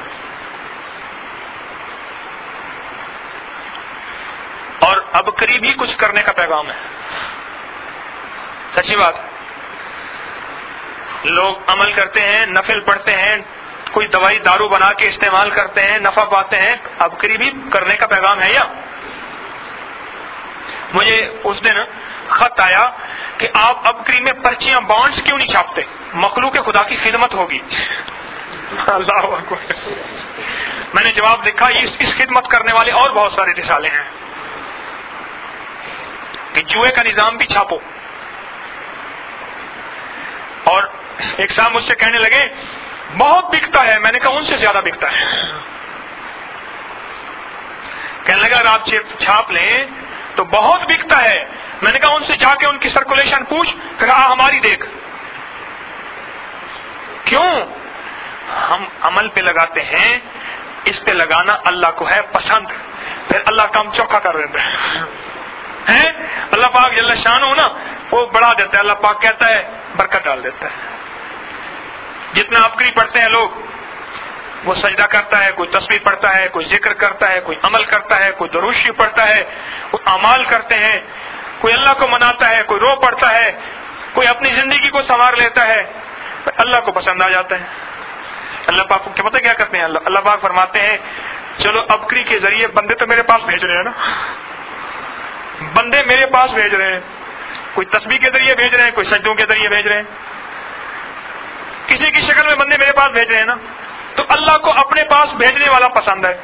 اور اب قریب ہی کچھ کرنے کا پیغام ہے. سچی بات, لوگ عمل کرتے ہیں, نفل پڑھتے ہیں, کوئی دوائی دارو بنا کے استعمال کرتے ہیں, نفع پاتے ہیں. اب قریب ہی کرنے کا پیغام ہے. یا مجھے اس دن خط آیا کہ آپ اب قریب میں پرچیاں بانڈز کیوں نہیں چھاپتے, مخلوق خدا کی خدمت ہوگی. اللہ اکبر. میں نے جواب لکھا, اس خدمت کرنے والے اور بہت سارے رسالے ہیں کہ جوئے کا نظام بھی چھاپو. اور ایک صاحب مجھ سے کہنے لگے بہت بکتا ہے. میں نے کہا ان سے زیادہ بکتا ہے. کہنے لگا اگر آپ چھاپ لیں تو بہت بکتا ہے. میں نے کہا ان سے جا کے ان کی سرکولیشن پوچھ. کہا ہماری دیکھ. کیوں؟ ہم عمل پہ لگاتے ہیں, اس پہ لگانا اللہ کو ہے پسند, پھر اللہ کام چوکھا کر دیتا ہے. اللہ پاک جل شان ہو نا, وہ بڑھا دیتا ہے. اللہ پاک کہتا ہے برکت ڈال دیتا ہے. جتنا افکری پڑھتے ہیں لوگ, وہ سجدہ کرتا ہے, کوئی تسبیح پڑھتا ہے, کوئی ذکر کرتا ہے, کوئی عمل کرتا ہے, کوئی درود شریف پڑھتا ہے, کوئی اعمال کرتے ہیں, کوئی اللہ کو مناتا ہے, کوئی رو پڑھتا ہے, کوئی اپنی زندگی کو سنوار لیتا ہے, اللہ کو پسند آ جاتا ہے. اللہ پاک کو کیا پتہ کیا کرتے ہیں؟ اللہ پاک فرماتے ہیں چلو ابکری کے ذریعے بندے تو میرے پاس بھیج رہے ہیں نا، بندے میرے پاس بھیج رہے ہیں، کوئی تسبیح کے ذریعے بھیج رہے ہیں، کوئی سجدوں کے ذریعے بھیج رہے ہیں، کسی کی شکل میں بندے میرے پاس بھیج رہے ہیں نا، تو اللہ کو اپنے پاس بھیجنے والا پسند ہے۔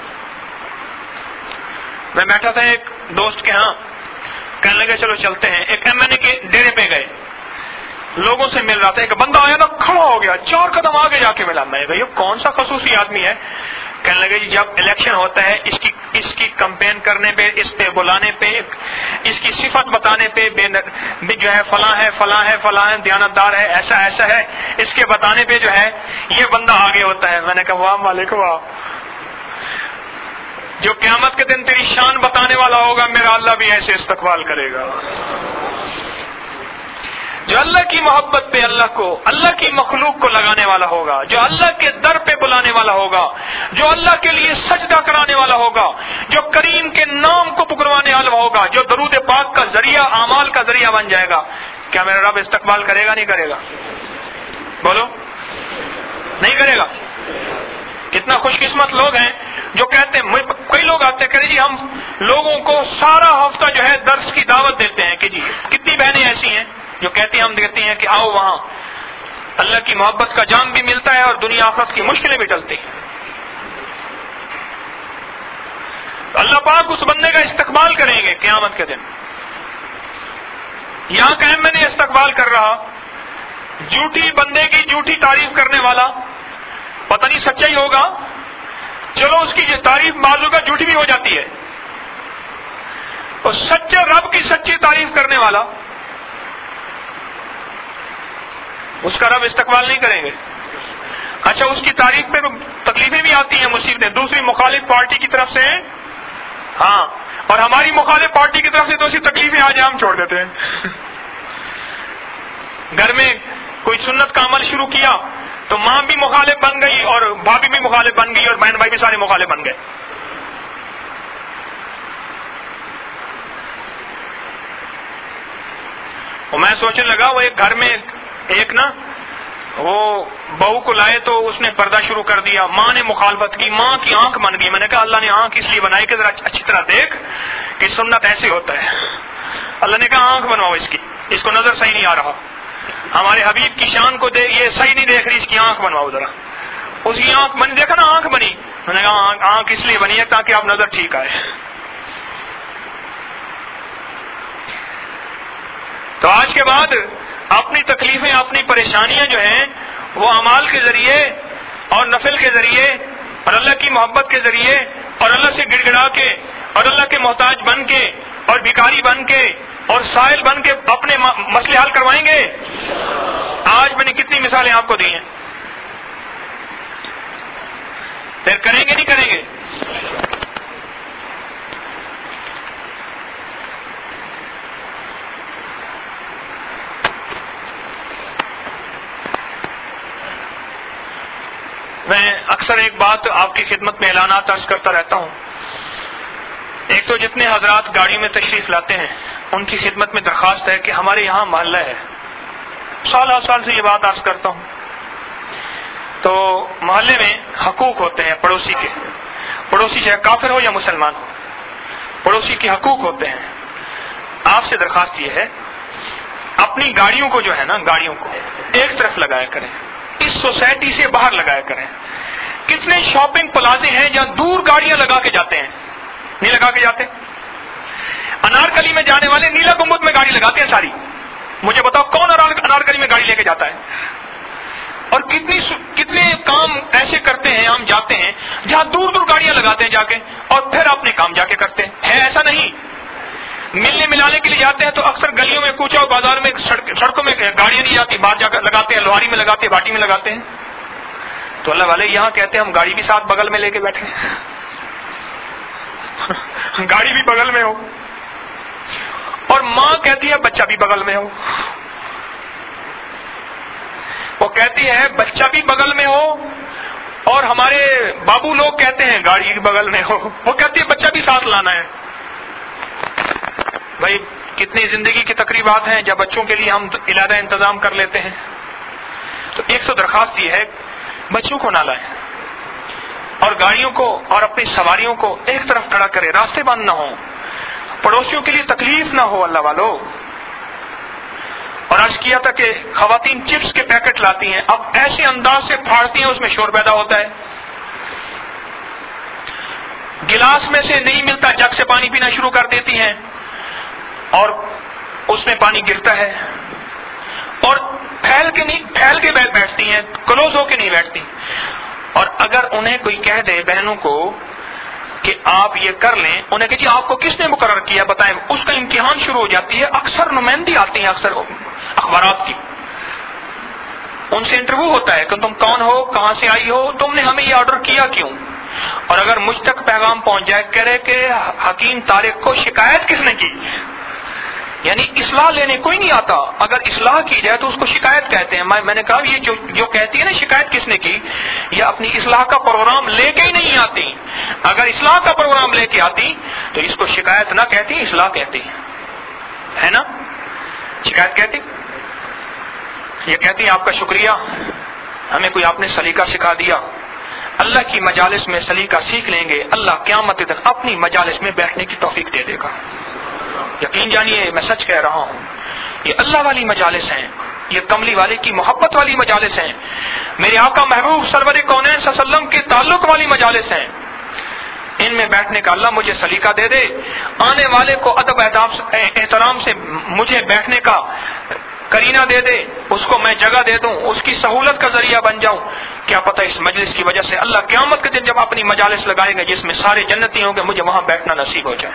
میں بیٹھا تھا ایک دوست کے ہاں، کہنے لگے چلو چلتے ہیں، ایک MNA کے ڈیرے پہ گئے، لوگوں سے مل رہا تھا، ایک بندہ آیا نا کھڑا ہو گیا، 4 قدم آگے جا کے ملا، میں یہ کون سا خصوصی آدمی ہے؟ کہنے لگے جی جب الیکشن ہوتا ہے اس کی کمپین کرنے پہ، اس پہ بلانے پہ، اس کی صفت بتانے پہ جو ہے فلاں ہے فلاں ہے فلاں ہے، دیانتدار ہے، ایسا ایسا ہے، اس کے بتانے پہ جو ہے یہ بندہ آگے ہوتا ہے۔ میں نے کہا واہ مالک واہ، جو قیامت کے دن تیری شان بتانے والا ہوگا میرا اللہ بھی ایسے استقبال کرے گا۔ جو اللہ کی محبت پہ اللہ کی مخلوق کو لگانے والا ہوگا، جو اللہ کے در پہ بلانے والا ہوگا، جو اللہ کے لیے سجدہ کرانے والا ہوگا، جو کریم کے نام کو پکروانے والا ہوگا، جو درود پاک کا ذریعہ اعمال کا ذریعہ بن جائے گا، کیا میرا رب استقبال کرے گا نہیں کرے گا؟ بولو نہیں کرے گا؟ کتنا خوش قسمت لوگ ہیں جو کہتے ہیں، کئی لوگ آتے ہیں کہ جی ہم لوگوں کو سارا ہفتہ جو ہے درس کی دعوت دیتے ہیں، کہ جی کتنی بہنیں ایسی ہیں جو کہتی ہیں ہم دیکھتے ہیں کہ آؤ وہاں اللہ کی محبت کا جام بھی ملتا ہے اور دنیا آخرت کی مشکلیں بھی ٹلتی ہیں۔ اللہ پاک اس بندے کا استقبال کریں گے قیامت کے دن۔ یہاں کہ میں نے استقبال کر رہا، جھوٹی بندے کی جھوٹی تعریف کرنے والا، پتہ نہیں سچا ہی ہوگا، چلو اس کی جو تعریف معلوم کا جھوٹی بھی ہو جاتی ہے، اور سچے رب کی سچی تعریف کرنے والا، اس کا رب استقبال نہیں کریں گے۔ اچھا اس کی تعریف پہ تکلیفیں بھی آتی ہیں، مصیبتیں دوسری مخالف پارٹی کی طرف سے، ہاں، اور ہماری مخالف پارٹی کی طرف سے دوسری تکلیفیں آ جائیں ہم چھوڑ دیتے ہیں۔ گھر میں کوئی سنت کا عمل شروع کیا تو ماں بھی مخالف بن گئی اور بھابھی بھی مخالف بن گئی اور بہن بھائی بھی سارے مخالف بن گئے۔ اور میں سوچنے لگا وہ ایک گھر میں ایک نا وہ بہو کو لائے تو اس نے پردہ شروع کر دیا، ماں نے مخالفت کی، ماں کی آنکھ بن گئی۔ میں نے کہا اللہ نے آنکھ اس لیے بنائی کہ ذرا اچھی طرح دیکھ کہ سنت ایسے ہوتا ہے۔ اللہ نے کہا آنکھ بنواؤ اس کو نظر صحیح نہیں آ رہا، ہمارے حبیب کی شان کو یہ صحیح نہیں دیکھ رہی، اس کی آنکھ بنواؤ ذرا۔ اس کی آنکھ بنی، دیکھا نا آنکھ بنی، میں نے کہا آنکھ اس لیے بنی ہے تاکہ آپ نظر ٹھیک آئے۔ تو آج کے بعد اپنی تکلیفیں اپنی پریشانیاں جو ہیں وہ اعمال کے ذریعے اور نفل کے ذریعے اور اللہ کی محبت کے ذریعے اور اللہ سے گڑ گڑا کے اور اللہ کے محتاج بن کے اور بھکاری بن کے اور سائل بن کے اپنے مسئلے حل کروائیں گے۔ آج میں نے کتنی مثالیں آپ کو دی ہیں، پھر کریں گے نہیں کریں گے؟ میں اکثر ایک بات آپ کی خدمت میں اعلانات عرض کرتا رہتا ہوں۔ ایک تو جتنے حضرات گاڑی میں تشریف لاتے ہیں ان کی خدمت میں درخواست ہے کہ ہمارے یہاں محلہ ہے، سال سے یہ بات عرض کرتا ہوں، تو محلے میں حقوق ہوتے ہیں پڑوسی کے، پڑوسی چاہے کافر ہو یا مسلمان ہو، پڑوسی کے حقوق ہوتے ہیں۔ آپ سے درخواست یہ ہے اپنی گاڑیوں کو جو ہے نا، گاڑیوں کو ایک طرف لگایا کریں، اس سوسائٹی سے باہر لگایا کریں۔ کتنے شاپنگ پلازے ہیں جہاں دور گاڑیاں لگا کے جاتے ہیں، نہیں لگا کے جاتے؟ انارکلی میں جانے والے نیلا گنبد میں گاڑی لگاتے ہیں ساری، مجھے بتاؤ کون انارکلی میں گاڑی لے کے جاتا ہے؟ اور کتنے کام ایسے کرتے ہیں، ہم جاتے ہیں جہاں دور دور گاڑیاں لگاتے ہیں جا کے، اور پھر اپنے کام جا کے کرتے ہیں۔ ہے ایسا نہیں؟ ملنے ملانے کے لیے جاتے ہیں تو اکثر گلیوں میں کوچا اور بازار میں سڑکوں میں گاڑیاں نہیں جاتی، باہر جا کر لگاتے ہیں، لوہاری میں لگاتے ہیں، باٹی میں لگاتے ہیں۔ تو اللہ والے یہاں کہتے ہیں ہم گاڑی بھی ساتھ بغل میں لے کے بیٹھے گاڑی بھی بغل میں ہو، اور ماں کہتی ہے بچہ بھی بغل میں ہو، وہ کہتی ہے بچہ بھی بغل میں ہو، اور ہمارے بابو لوگ کہتے ہیں گاڑی بھی بغل میں ہو، وہ کہتی ہے بچہ بھی ساتھ لانا ہے۔ بھائی کتنی زندگی کی تقریبات ہیں جب بچوں کے لیے ہم علیحدہ انتظام کر لیتے ہیں۔ تو ایک درخواست یہ ہے بچوں کو نہ لائیں اور گاڑیوں کو اور اپنی سواریوں کو ایک طرف کھڑا کرے، راستے بند نہ ہوں، پڑوسیوں کے لیے تکلیف نہ ہو اللہ والو۔ اور عرض کیا تھا کہ خواتین چپس کے پیکٹ لاتی ہیں، اب ایسے انداز سے پھاڑتی ہیں اس میں شور پیدا ہوتا ہے، گلاس میں سے نہیں ملتا جگ سے پانی پینا شروع کر دیتی ہیں اور اس میں پانی گرتا ہے، اور پھیل کے بیٹھتی ہیں، کلوز ہو کے نہیں بیٹھتی۔ اور اگر انہیں کوئی کہہ دے بہنوں کو کہ آپ یہ کر لیں، انہیں کہ جی آپ کو کس نے مقرر کیا بتائیں، اس کا امتحان شروع ہو جاتی ہے۔ اکثر نمائندی آتی ہیں اکثر اخبارات کی، ان سے انٹرویو ہوتا ہے کہ تم کون ہو، کہاں سے آئی ہو، تم نے ہمیں یہ آرڈر کیا کیوں؟ اور اگر مجھ تک پیغام پہنچ جائے کہہ رہے کہ حکیم طارق کو شکایت کس نے کی، یعنی اصلاح لینے کوئی نہیں آتا، اگر اصلاح کی جائے تو اس کو شکایت کہتے ہیں۔ میں نے کہا یہ جو کہتی ہے نا شکایت کس نے کی، یہ اپنی اصلاح کا پروگرام لے کے ہی نہیں آتی۔ اگر اصلاح کا پروگرام لے کے آتی تو اس کو شکایت نہ کہتی، اصلاح کہتی ہے نا، شکایت کہتی، یہ کہتی آپ کا شکریہ، ہمیں کوئی آپ نے سلیقہ سکھا دیا۔ اللہ کی مجالس میں سلیقہ سیکھ لیں گے، اللہ قیامت دن اپنی مجالس میں بیٹھنے کی توفیق دے دے گا۔ یقین جانیے میں سچ کہہ رہا ہوں، یہ اللہ والی مجالس ہیں، یہ کملی والے کی محبت والی مجالس ہیں، میرے آقا محبوب سرور کونین صلی اللہ علیہ وسلم کے تعلق والی مجالس ہیں۔ ان میں بیٹھنے کا اللہ مجھے سلیقہ دے دے، آنے والے کو ادب احترام سے مجھے بیٹھنے کا کرینہ دے دے، اس کو میں جگہ دے دوں، اس کی سہولت کا ذریعہ بن جاؤں۔ کیا پتہ اس مجلس کی وجہ سے اللہ قیامت کے دن جب اپنی مجالس لگائے گا جس میں سارے جنتی ہوں گے، مجھے وہاں بیٹھنا نصیب ہو جائے۔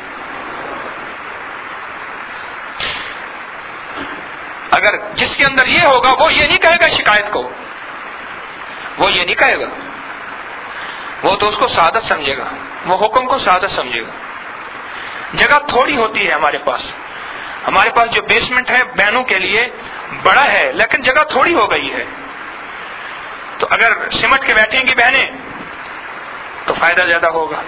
اگر جس کے اندر یہ ہوگا وہ یہ نہیں کہے گا شکایت کو، وہ یہ نہیں کہے گا، وہ تو اس کو سعادت سمجھے گا، وہ حکم کو سعادت سمجھے گا۔ جگہ تھوڑی ہوتی ہے ہمارے پاس جو بیسمنٹ ہے بہنوں کے لیے بڑا ہے لیکن جگہ تھوڑی ہو گئی ہے، تو اگر سمٹ کے بیٹھیں گی بہنیں تو فائدہ زیادہ ہوگا۔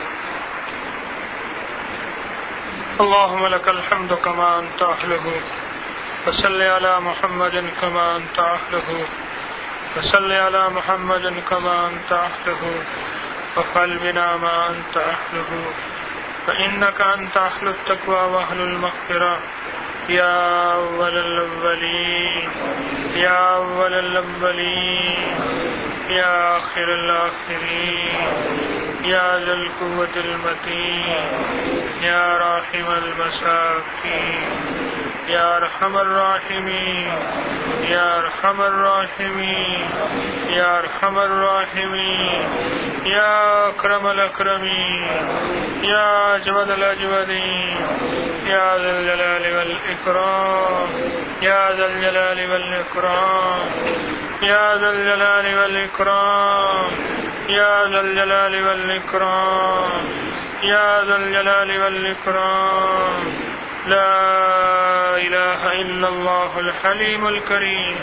اللهم لك الحمد كما أنت أهله وصل على محمد كما أنت أهله وصل على محمد كما أنت أهله وفعل بنا ما أنت أهله فإنك أنت أهل التقوى وأهل المغفرة يا أول الأولين يا أول الأولين يا آخر الآخرين يا ذا القوة المتين يا راحم المساكين يا أرحم الراحمين يا أرحم الراحمين يا أرحم الراحمين يا أكرم الأكرمين يا أجود الأجودين يا ذا الجلال والإكرام يا ذا الجلال والإكرام يا ذا الجلال والإكرام يا ذا الجلال والإكرام يا ذا الجلال والإكرام لا إله إلا الله الحليم الكريم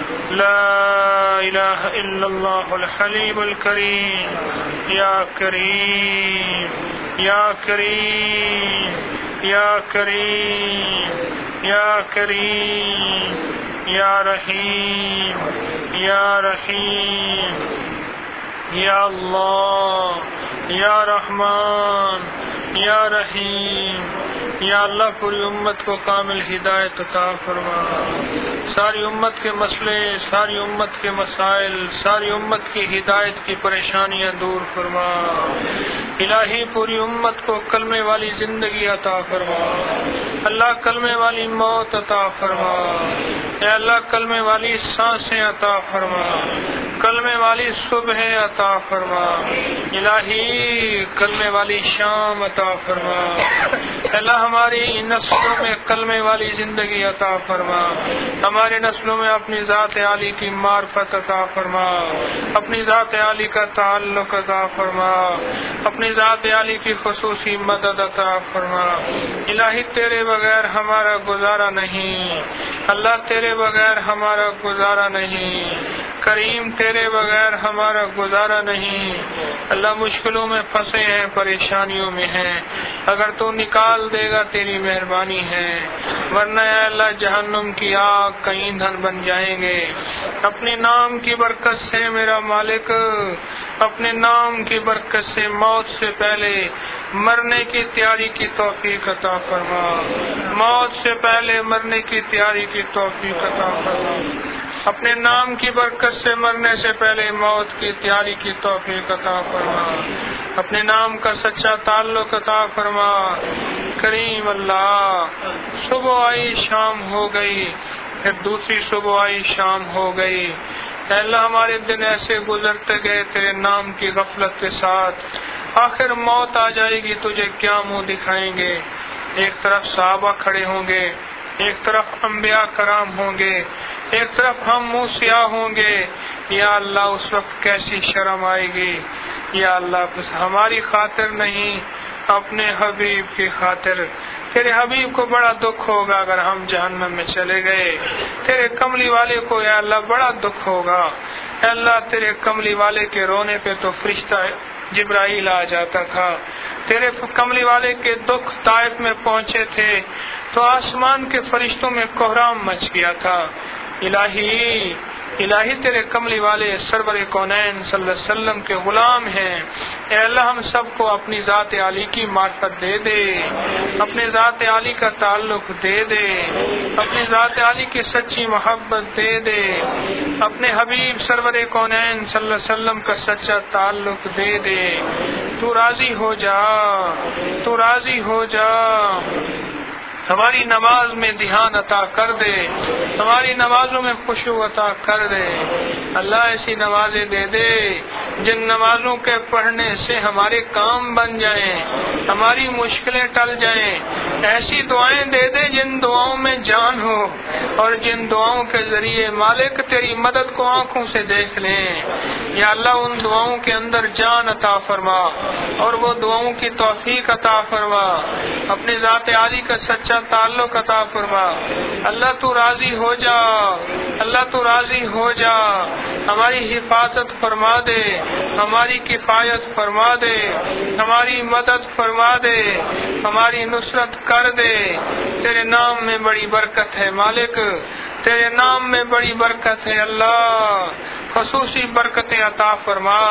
لا إله إلا الله الحليم الكريم يا كريم يا كريم يا كريم يا كريم يا رحيم يا رحيم يا الله يا رحمن یا رحیم، یا اللہ پوری امت کو کامل ہدایت عطا فرما، ساری امت کے مسئلے، ساری امت کے مسائل، ساری امت کی ہدایت کی پریشانیاں دور فرما۔ الہی پوری امت کو کلمے والی زندگی عطا فرما، اللہ کلمے والی موت عطا فرما، اے اللہ کلمے والی سانسیں عطا فرما، کلمے والی صبح عطا فرما، الہی کلمے والی شام عطا فرما، اللہ ہماری نسلوں میں کلمے والی زندگی عطا فرما، ہمارے نسلوں میں اپنی ذات عالی کی معرفت عطا فرما، اپنی ذات عالی کا تعلق عطا فرما، اپنی ذات عالی کی خصوصی مدد عطا فرما۔ الہی تیرے بغیر ہمارا گزارا نہیں، اللہ تیرے بغیر ہمارا گزارا نہیں، کریم تیرے بغیر ہمارا گزارا نہیں. اللہ مشکلوں میں پھنسے ہیں، پریشانیوں میں ہیں، اگر تو نکال دے گا تیری مہربانی ہے، ورنہ اے اللہ جہنم کی آگ کا ایندھن بن جائیں گے. اپنے نام کی برکت سے میرا مالک، اپنے نام کی برکت سے موت سے پہلے مرنے کی تیاری کی توفیق عطا فرما. موت سے پہلے مرنے کی تیاری کی توفیق عطا فرما. اپنے نام کی برکت سے مرنے سے پہلے موت کی تیاری کی توفیق عطا فرما. اپنے نام کا سچا تعلق عطا فرما. کریم اللہ، صبح آئی شام ہو گئی، پھر دوسری صبح آئی شام ہو گئی. اے اللہ ہمارے دن ایسے گزرتے گئے تیرے نام کی غفلت کے ساتھ، آخر موت آ جائے گی، تجھے کیا منہ دکھائیں گے؟ ایک طرف صحابہ کھڑے ہوں گے، ایک طرف انبیاء کرام ہوں گے، ایک طرف ہم منہ سیاہ ہوں گے. یا اللہ اس وقت کیسی شرم آئے گی. یا اللہ بس ہماری خاطر نہیں، اپنے حبیب کی خاطر. تیرے حبیب کو بڑا دکھ ہوگا اگر ہم جہنم میں چلے گئے. تیرے کملی والے کو یا اللہ بڑا دکھ ہوگا. اے اللہ تیرے کملی والے کے رونے پہ تو فرشتہ جبرائیل آ جاتا تھا. تیرے کملی والے کے دکھ طائف میں پہنچے تھے تو آسمان کے فرشتوں میں کوہرام مچ گیا تھا. الہی الہی تیرے کملی والے سرور کونین صلی اللہ علیہ وسلم کے غلام ہیں. اے اللہ ہم سب کو اپنی ذات عالی کی معرفت دے دے، اپنے ذات عالی کا تعلق دے دے، اپنی ذات عالی کی سچی محبت دے دے، اپنے حبیب سرور کونین صلی اللہ علیہ وسلم کا سچا تعلق دے دے. تو راضی ہو جا، تو راضی ہو جا. ہماری نماز میں دھیان عطا کر دے، ہماری نمازوں میں خشوع عطا کر دے. اللہ ایسی نمازیں دے دے جن نمازوں کے پڑھنے سے ہمارے کام بن جائیں، ہماری مشکلیں ٹل جائیں. ایسی دعائیں دے دے جن دعاؤں میں جان ہو، اور جن دعاؤں کے ذریعے مالک تیری مدد کو آنکھوں سے دیکھ لیں. یا اللہ ان دعاؤں کے اندر جان عطا فرما اور وہ دعاؤں کی توفیق عطا فرما. اپنی ذات عالی کا سچا تعلق عطا فرما. اللہ تو راضی ہو جا، اللہ تو راضی ہو جا. ہماری حفاظت فرما دے، ہماری کفایت فرما دے، ہماری مدد فرما دے، ہماری نصرت کر دے. تیرے نام میں بڑی برکت ہے مالک، تیرے نام میں بڑی برکت ہے. اللہ خصوصی برکتیں عطا فرما،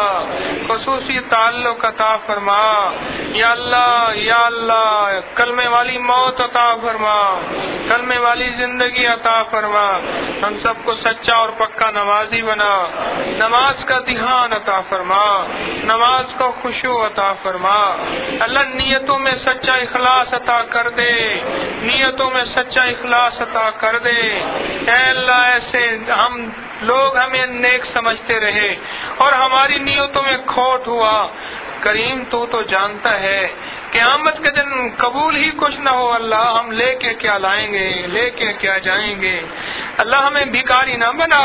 خصوصی تعلق عطا فرما. یا اللہ یا اللہ کلمے والی موت عطا فرما، کلمے والی زندگی عطا فرما. ہم سب کو سچا اور پکا نمازی بنا. نماز کا دھیان عطا فرما، نماز کو خشوع عطا فرما. اللہ نیتوں میں سچا اخلاص عطا کر دے، نیتوں میں سچا اخلاص عطا کر دے. اے اللہ ایسے ہم لوگ ہمیں نیک سمجھتے رہے اور ہماری نیتوں میں کھوٹ ہوا. کریم تو جانتا ہے قیامت کے دن قبول ہی کچھ نہ ہو. اللہ ہم لے کے کیا لائیں گے، لے کے کیا جائیں گے. اللہ ہمیں بھکاری نہ بنا.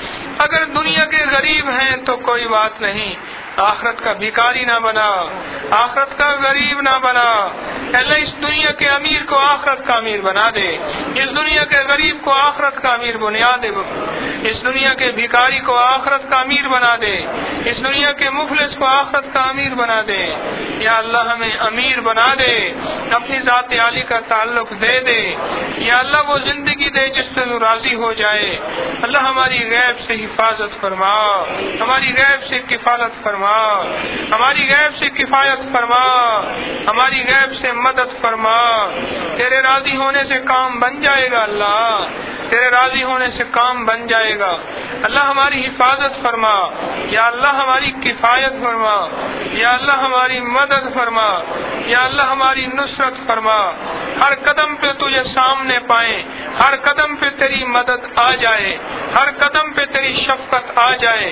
اگر دنیا کے غریب ہیں تو کوئی بات نہیں، آخرت کا بھکاری نہ بنا، آخرت کا غریب نہ بنا. اللہ اس دنیا کے امیر کو آخرت کا امیر بنا دے، اس دنیا کے غریب کو آخرت کا امیر بنا دے، اس دنیا کے بھکاری کو آخرت کا امیر بنا دے، اس دنیا کے مفلس کو آخرت کا امیر بنا دے. یا اللہ ہمیں امیر بنا دے، اپنی ذات عالی کا تعلق دے دے. یا اللہ وہ زندگی دے جس سے تو راضی ہو جائے. اللہ ہماری غیب سے حفاظت فرما، ہماری غیب سے کفالت فرما، ہماری غیب سے کفایت فرما، ہماری غیب سے مدد فرما. تیرے راضی ہونے سے کام بن جائے گا. اللہ تیرے راضی ہونے سے کام بن جائے گا. اللہ ہماری حفاظت فرما، یا اللہ ہماری کفایت فرما، یا اللہ ہماری مدد فرما، یا اللہ ہماری نصرت فرما. ہر قدم پہ تجھے سامنے پائیں، ہر قدم پہ تیری مدد آ جائے، ہر قدم پہ تیری شفقت آ جائے.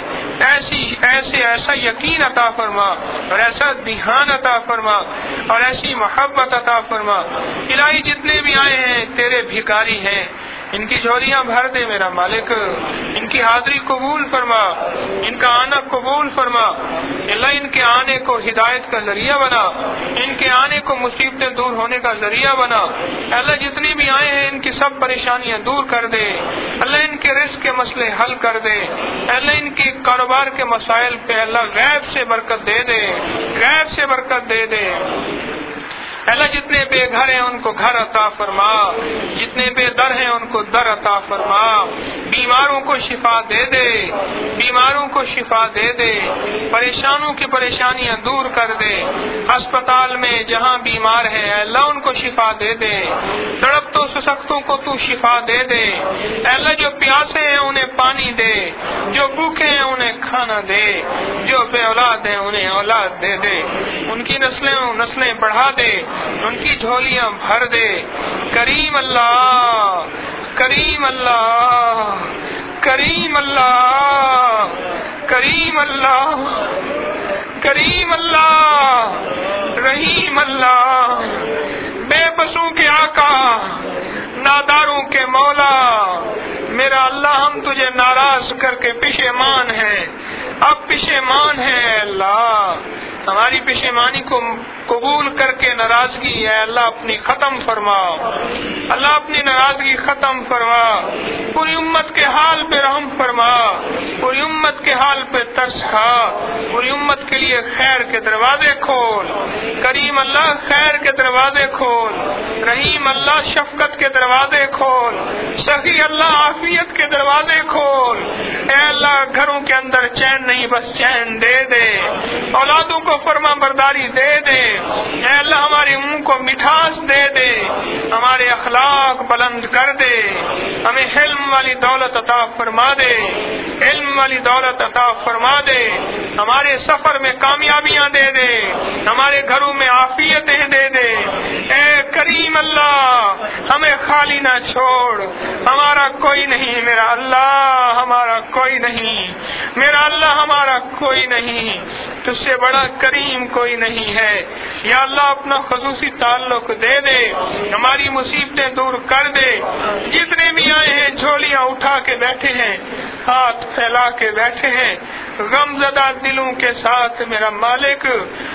ایسا یقین عطا فرما اور ایسا دھیان عطا فرما اور ایسی محبت عطا فرما. الہی جتنے بھی آئے ہیں تیرے بھکاری ہیں، ان کی جھولیاں بھر دے میرا مالک، ان کی حاضری قبول فرما، ان کا آنا قبول فرما، اللہ ان کے آنے کو ہدایت کا ذریعہ بنا، ان کے آنے کو مصیبتیں دور ہونے کا ذریعہ بنا، اللہ جتنی بھی آئے ہیں ان کی سب پریشانیاں دور کر دے، اللہ ان کے رزق کے مسئلے حل کر دے، اللہ ان کے کاروبار کے مسائل پہ اللہ غیب سے برکت دے دے، غیب سے برکت دے دے، اللہ جتنے بے گھر ہیں ان کو گھر عطا فرما، جتنے بے در ہیں ان کو در عطا فرما، بیماروں کو شفا دے دے، بیماروں کو شفا دے دے، پریشانوں کی پریشانیاں دور کر دے، ہسپتال میں جہاں بیمار ہے اللہ ان کو شفا دے دے، تڑپتوں سسختوں کو تو شفا دے دے، اللہ جو پیاسے ہیں انہیں پانی دے، جو بھوکے ہیں انہیں کھانا دے، جو بے اولاد ہیں انہیں اولاد دے دے، ان کی نسلیں بڑھا دے، ان کی جھولیاں بھر دے، کریم اللہ، کریم اللہ، کریم اللہ، کریم اللہ، کریم اللہ، رحیم اللہ، بے بسوں کے آقا، ناداروں کے مولا، میرا اللہ ہم تجھے ناراض کر کے پشیمان ہیں، اب پشیمان ہیں اللہ، ہماری پشیمانی کو قبول کر کے ناراضگی ہے اللہ اپنی ختم فرما، اللہ اپنی ناراضگی ختم فرما، پوری امت کے حال پہ رحم فرما، پوری امت کے حال پہ ترس کھا، پوری امت کے لیے خیر کے دروازے کھول، کریم اللہ خیر کے دروازے کھول، رحیم اللہ شفقت کے دروازے کھول، سخی اللہ عافیت کے دروازے کھول، اے اللہ گھروں کے اندر چین نہیں بس چین دے دے، اولادوں کو فرما برداری دے دے، اے اللہ ہمارے منہ کو مٹھاس دے دے، ہمارے اخلاق بلند کر دے، ہمیں علم والی دولت عطا فرما دے، علم والی دولت عطا فرما دے، ہمارے سفر میں کامیابیاں دے دے، ہمارے گھروں میں عافیتیں دے دے، اے کریم اللہ ہمیں خالی نہ چھوڑ، ہمارا کوئی نہیں میرا اللہ، ہمارا کوئی نہیں میرا اللہ، ہمارا کوئی نہیں، تجھ سے بڑا کریم کوئی نہیں ہے، یا اللہ اپنا خصوصی تعلق دے دے، ہماری مصیبتیں دور کر دے، جتنے بھی آئے ہیں جھولیاں اٹھا کے بیٹھے ہیں، ہاتھ پھیلا کے بیٹھے ہیں، غم زدہ دلوں کے ساتھ میرا مالک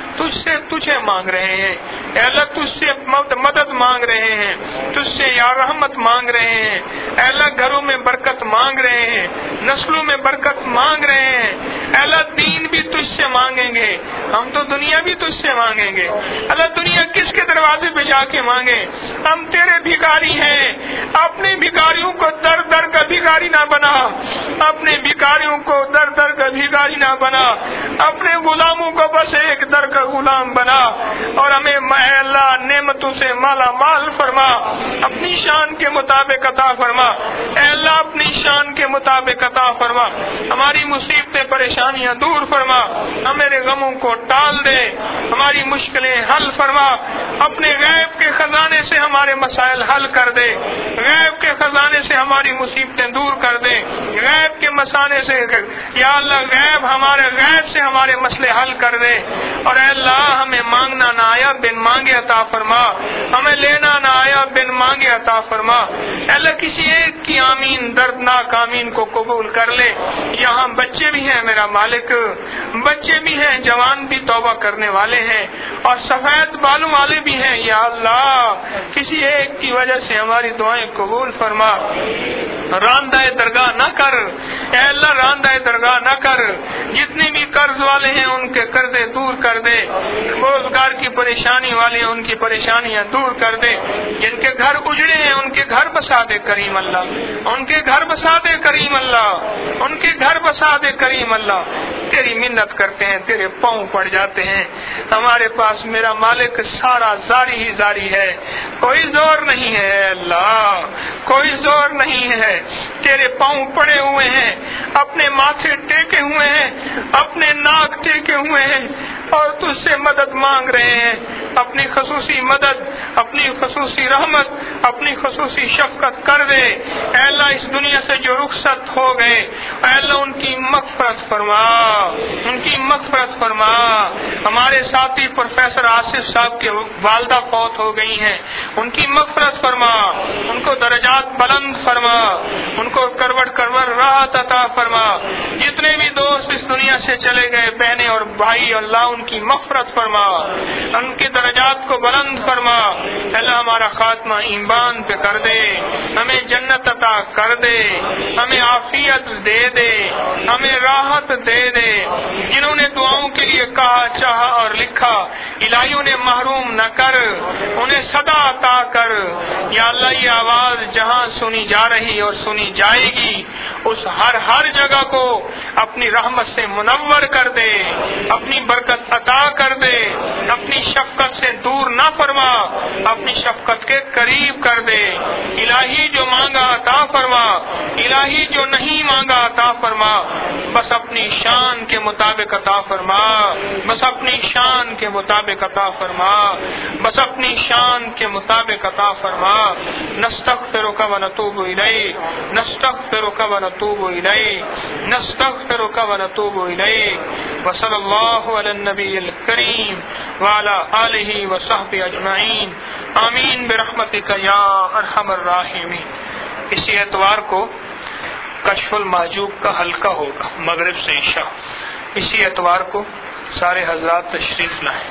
تجھے مانگ رہے ہیں، اے اللہ تجھ سے مدد مانگ رہے ہیں، تجھ سے یا رحمت مانگ رہے ہیں، اے اللہ گھروں میں برکت مانگ رہے ہیں، نسلوں میں برکت مانگ رہے ہیں، اے اللہ دین بھی تجھ سے مانگیں گے، ہم تو دنیا بھی تجھ سے مانگیں گے، اللہ دنیا کس کے دروازے پہ جا کے مانگے، ہم تیرے بھکاری ہیں، اپنے بھکاریوں کو در در کا بھکاری نہ بنا، اپنے بھکاریوں کو در در کا بھکاری نہ بنا، اپنے غلاموں کو بس ایک در کا غلام بنا، اور ہمیں اے اللہ نعمتوں سے مالا مال فرما، اپنی شان کے مطابق عطا فرما، اے اللہ اپنی شان کے مطابق عطا فرما، ہماری مصیبتیں پریشانیاں دور فرما، ہمارے غموں کو ٹال دے، ہماری مشکلیں حل فرما، اپنے غیب کے خزانے سے ہمارے مسائل حل کر دے، غیب کے خزانے سے ہماری مصیبتیں دور کر دے، غیب کے مسانے سے یا اللہ ہمارے غیب سے ہمارے مسئلے حل کر دے، اور اے اللہ ہمیں مانگنا نہ آیا بن مانگے عطا فرما، ہمیں لینا نہ آیا بن مانگے عطا فرما، اے اللہ کسی ایک کی آمین دردناک آمین کو قبول کر لے، یہاں بچے بھی ہیں میرا مالک، بچے بھی ہیں، جوان بھی توبہ کرنے والے ہیں، اور سفید بالوں والے بھی ہیں، یا اللہ کسی ایک کی وجہ سے ہماری دعائیں قبول فرما، راندہ درگاہ نہ کر، اے اللہ راندہ درگاہ نہ کر، جتنے بھی قرض والے ہیں ان کے قرضے دور کر دے، روزگار کی پریشانی والے ہیں ان کی پریشانیاں دور کر دے، جن کے گھر اجڑے ہیں ان کے گھر بسا دے کریم اللہ، ان کے گھر بسا دے کریم اللہ، ان کے گھر بسا دے کریم اللہ، تیری منت کرتے ہیں، تیرے پاؤں پڑ جاتے ہیں، ہمارے پاس میرا مالک سارا زاری ہی زاری ہے، کوئی زور نہیں ہے اللہ، کوئی زور نہیں ہے، تیرے پاؤں پڑے ہوئے ہیں، اپنے ماتھے ٹیکے ہوئے ہیں، اپنے ناک ٹیکے ہوئے ہیں، اور تجھ سے مدد مانگ رہے ہیں، اپنی خصوصی مدد، اپنی خصوصی رحمت، اپنی خصوصی شفقت کر دے۔ اے اللہ اس دنیا سے جو رخصت ہو گئے، اے اللہ ان کی مغفرت فرما، ان کی مغفرت فرما۔ ہمارے ساتھی پروفیسر آصف صاحب کے والدہ فوت ہو گئی ہیں، ان کی مغفرت فرما، ان کو درجات بلند فرما، ان کو کروڑ کروڑ راحت عطا فرما۔ جتنے بھی دوست اس دنیا سے چلے گئے، بہنیں اور بھائی، اللہ ان کی مغفرت فرما، ان کے درجات کو بلند فرما۔ اللہ ہمارا خاتمہ ایمان پہ کر دے، ہمیں جنت عطا کر دے، ہمیں عافیت دے دے، ہمیں راحت دے دے۔ جنہوں نے دعاؤں کے لیے کہا، چاہا اور لکھا، الہی انہیں محروم نہ کر، انہیں صدا عطا کر۔ یا اللہ یہ آواز جہاں سنی جا رہی اور سنی جائے گی، اس ہر جگہ کو اپنی رحمت سے منور کر دے، اپنی برکت عطا کر دے، اپنی شفقت سے دور نہ فرما، اپنی شفقت کے قریب کر دے۔ الہی جو مانگا عطا فرما، الہی جو نہیں مانگا عطا فرما، بس اپنی شان کے مطابق عطا فرما، بس اپنی شان کے مطابق عطا فرما، بس اپنی شان کے مطابق عطا فرما۔ نستغفرک ونتوب الیک، نستغفرک ونتوب الیک، نستغفرک ونتوب الیک۔ وصلی اللہ علی النبی الکریم وعلی آلہ وصحبہ اجمعین، آمین برحمتک یا ارحم الراحمین۔ اسی اتوار کو کشف المحجوب کا حلقہ ہوگا مغرب سے عشاء، اسی اتوار کو سارے حضرات تشریف لائیں۔